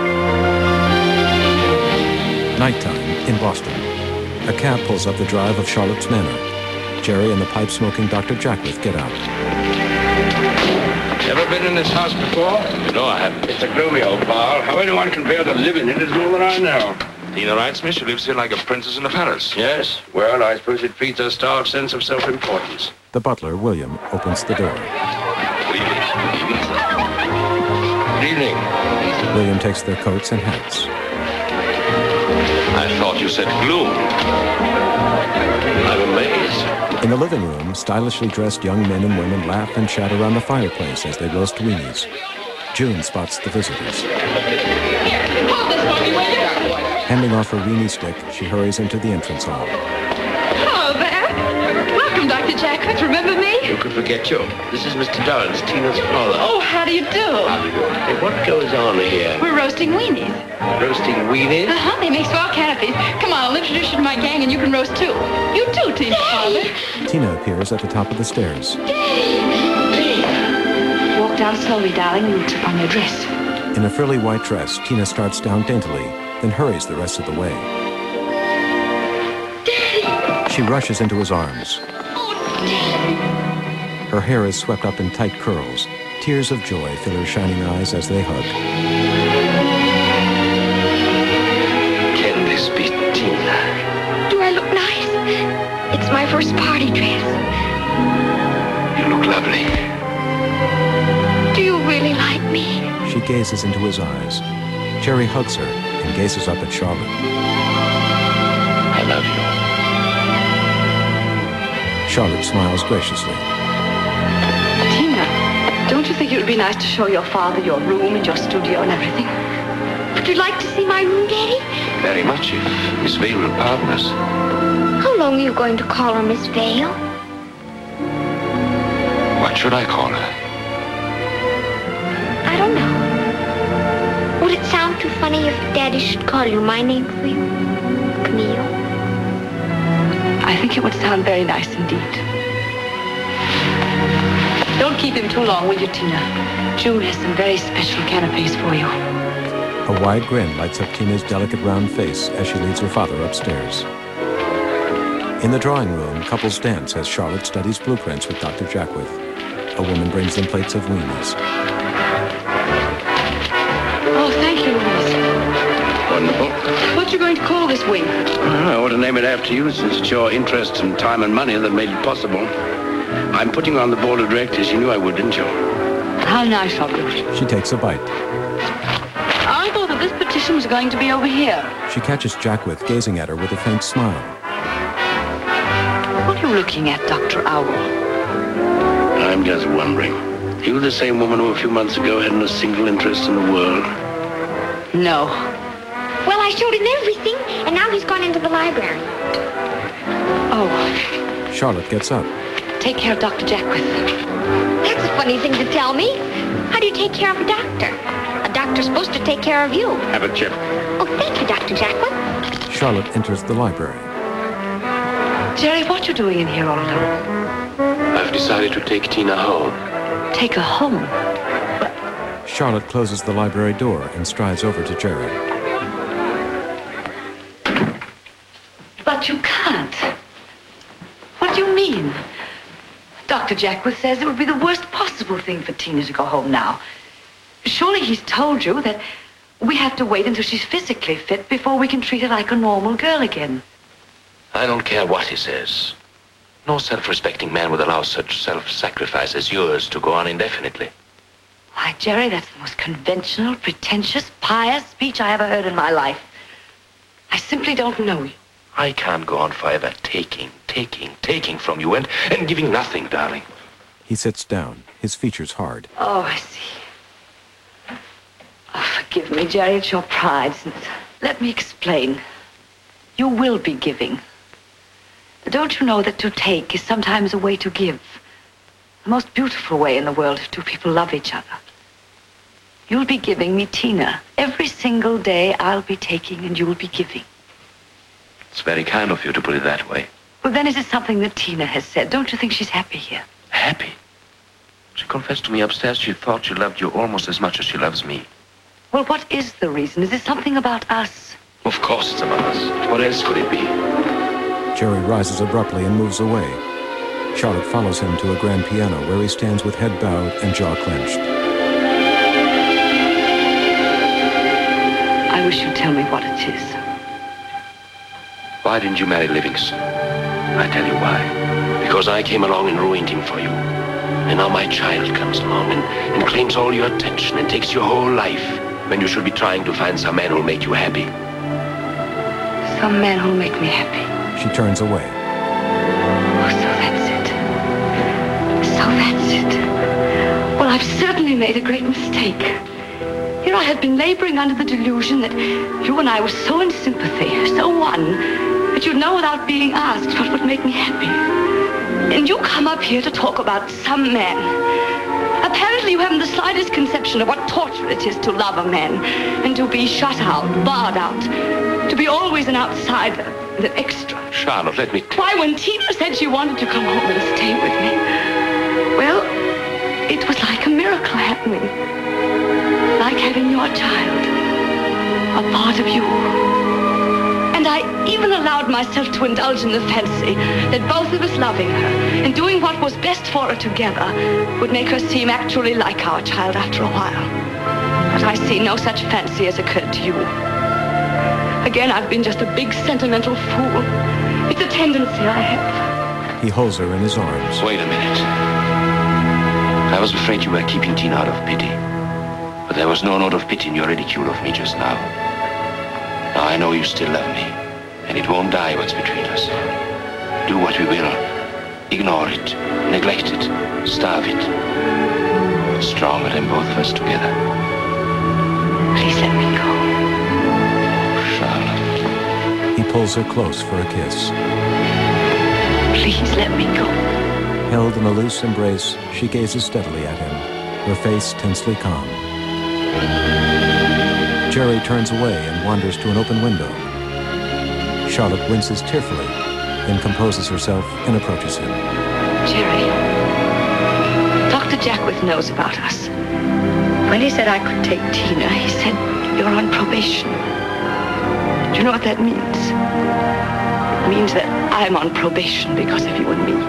A: Nighttime in Boston. A cab pulls up the drive of Charlotte's Manor. Jerry and the pipe-smoking Doctor Jackwith get out.
B: Ever been in this house before?
F: No, I haven't.
B: It's a gloomy old bar. How anyone can bear to live in it is more than I know.
F: Tina writes me she lives here like a princess in a palace.
B: Yes? Well, I suppose it feeds her starved sense of self-importance.
A: The butler, William, opens the door.
F: Good evening.
B: Good evening.
A: William takes their coats and hats.
F: I thought you said gloom. I'm amazed.
A: In the living room, stylishly dressed young men and women laugh and chat around the fireplace as they roast weenies. June spots the visitors. Handing off her weenie stick, she hurries into the entrance hall.
M: Hello there. Welcome, Doctor Jackwith. Remember me?
B: Who could forget you? This is Mister Dorrance, Tina's father.
M: Oh, how do you do?
B: How do you do? Hey, what goes on here?
M: We're roasting weenies.
B: Roasting weenies?
M: Uh-huh, they make swell canopies. Come on, I'll introduce you to my gang and you can roast too. You too, Tina, father.
A: Tina appears at the top of the stairs.
M: Walk down slowly, darling, and you'll trip on your dress.
A: In a frilly white dress, Tina starts down daintily, then hurries the rest of the way.
O: Daddy!
A: She rushes into his arms.
O: Oh, Daddy!
A: Her hair is swept up in tight curls. Tears of joy fill her shining eyes as they hug.
F: Can this be Tina?
O: Do I look nice? It's It's my first party dress.
B: You look lovely.
O: Do you really like me?
A: She gazes into his eyes. Jerry hugs her and gazes up at Charlotte.
B: I love you.
A: Charlotte smiles graciously.
G: Tina, don't you think it would be nice to show your father your room and your studio and everything?
O: Would you like to see my room, Daddy?
F: Very much, if Miss Vale will pardon us.
O: How long are you going to call her Miss Vale?
F: What should I call her?
O: I don't know. Would it sound too funny if Daddy should call you my name for you? Camille?
G: I think it would sound very nice indeed. Don't keep him too long, will you, Tina? June has some very special canapes for you.
A: A wide grin lights up Tina's delicate round face as she leads her father upstairs. In the drawing room, couples dance as Charlotte studies blueprints with Doctor Jackwith. A woman brings them plates of weenies.
G: Oh, thank you, Louise.
B: Wonderful.
G: What you going to call this wing?
B: I ought to name it after you, since it's your interest and time and money that made it possible. I'm putting you on the board of directors. You knew I would, didn't you?
G: How nice of you.
A: She takes a bite.
G: I thought that this petition was going to be over here.
A: She catches Jackwith gazing at her with a faint smile.
G: What are you looking at, Doctor Owl?
B: I'm just wondering. You the same woman who a few months ago hadn't a single interest in the world?
G: No.
O: Well, I showed him everything, and now he's gone into the library.
G: Oh.
A: Charlotte gets up.
G: Take care of Doctor Jackwith.
O: That's a funny thing to tell me. How do you take care of a doctor? A doctor's supposed to take care of you.
B: Have a chip.
O: Oh, thank you, Doctor Jackwith.
A: Charlotte enters the library.
G: Jerry, what you doing in here all alone?
F: I've decided to take Tina home.
G: Take her home?
A: Charlotte closes the library door and strides over to Jerry.
G: But you can't. What do you mean? Doctor Jackwith says it would be the worst possible thing for Tina to go home now. Surely he's told you that we have to wait until she's physically fit before we can treat her like a normal girl again.
F: I don't care what he says. No self-respecting man would allow such self-sacrifice as yours to go on indefinitely.
G: Why, Jerry, that's the most conventional, pretentious, pious speech I ever heard in my life. I simply don't know you.
F: I can't go on forever taking, taking, taking from you and, and giving nothing, darling.
A: He sits down, his features hard.
G: Oh, I see. Oh, forgive me, Jerry. It's your pride, isn't it? Let me explain. You will be giving. Don't you know that to take is sometimes a way to give? The most beautiful way in the world if two people love each other. You'll be giving me Tina. Every single day I'll be taking and you'll be giving.
F: It's very kind of you to put it that way.
G: Well, then is it something that Tina has said? Don't you think she's happy here?
F: Happy? She confessed to me upstairs she thought she loved you almost as much as she loves me.
G: Well, what is the reason? Is it something about us?
F: Of course it's about us. What else could it be?
A: Jerry rises abruptly and moves away. Charlotte follows him to a grand piano where he stands with head bowed and jaw clenched.
G: I wish you'd tell me what it is.
F: Why didn't you marry Livingston? I tell you why. Because I came along and ruined him for you. And now my child comes along and, and claims all your attention and takes your whole life when you should be trying to find some man who'll make you happy.
G: Some man who'll make me happy.
A: She turns away.
G: Oh, so that's it. So that's it. Well, I've certainly made a great mistake. Here I had been laboring under the delusion that you and I were so in sympathy, so one, that you'd know without being asked what would make me happy. And you come up here to talk about some man. Apparently you haven't the slightest conception of what torture it is to love a man and to be shut out, barred out, to be always an outsider and an extra.
F: Charlotte, let me...
G: Why, when Tina said she wanted to come home and stay with me, well, it was like a miracle happening. Like having your child, a part of you. And I even allowed myself to indulge in the fancy that both of us loving her and doing what was best for her together would make her seem actually like our child after a while. But I see no such fancy has occurred to you. Again, I've been just a big sentimental fool. It's a tendency I have.
A: He holds her in his arms.
B: Wait a minute. I was afraid you were keeping Tina out of pity. But there was no note of pity in your ridicule of me just now. Now I know you still love me. And it won't die what's between us. Do what we will. Ignore it. Neglect it. Starve it. Stronger than both of us together.
G: Please let me go.
B: Charlotte.
A: He pulls her close for a kiss.
G: Please let me go.
A: Held in a loose embrace, she gazes steadily at him, her face tensely calm. Jerry turns away and wanders to an open window. Charlotte winces tearfully, then composes herself and approaches him.
G: Jerry, Doctor Jackworth knows about us. When he said I could take Tina, he said you're on probation. Do you know what that means? It means that I'm on probation because of you and me.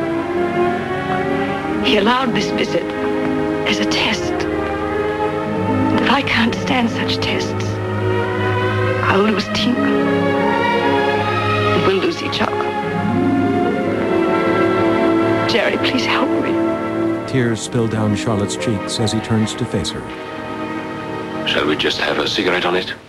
G: He allowed this visit as a test. And if I can't stand such tests, I'll lose Tina. And we'll lose each other. Jerry, please help me.
A: Tears spill down Charlotte's cheeks as he turns to face her.
B: Shall we just have a cigarette on it?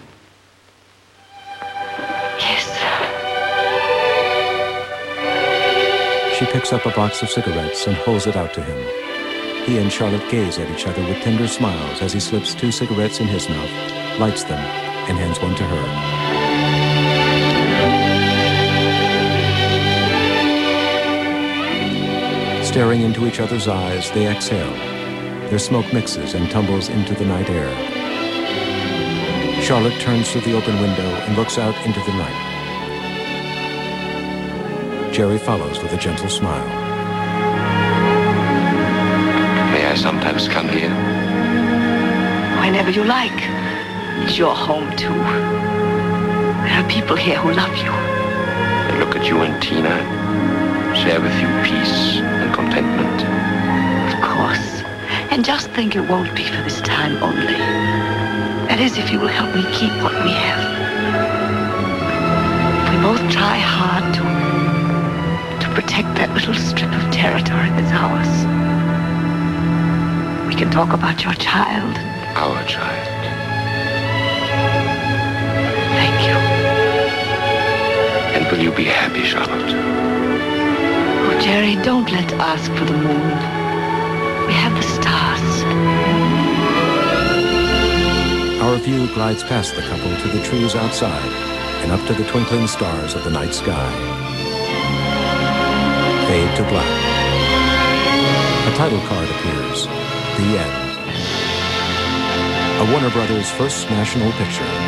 A: She picks up a box of cigarettes and holds it out to him. He and Charlotte gaze at each other with tender smiles as he slips two cigarettes in his mouth, lights them, and hands one to her. Staring into each other's eyes, they exhale. Their smoke mixes and tumbles into the night air. Charlotte turns to the open window and looks out into the night. Jerry follows with a gentle smile.
B: May I sometimes come here?
G: Whenever you like. It's your home, too. There are people here who love you.
B: They look at you and Tina, share with you peace and contentment.
G: Of course. And just think it won't be for this time only. That is, if you will help me keep what we have. If we both try hard to protect that little strip of territory that's ours. We can talk about your child.
B: Our child.
G: Thank you.
B: And will you be happy, Charlotte?
G: Oh, Jerry, don't let's ask for the moon. We have the stars.
A: Our view glides past the couple to the trees outside and up to the twinkling stars of the night sky. Fade to black. A title card appears. The end. A Warner Brothers first national picture.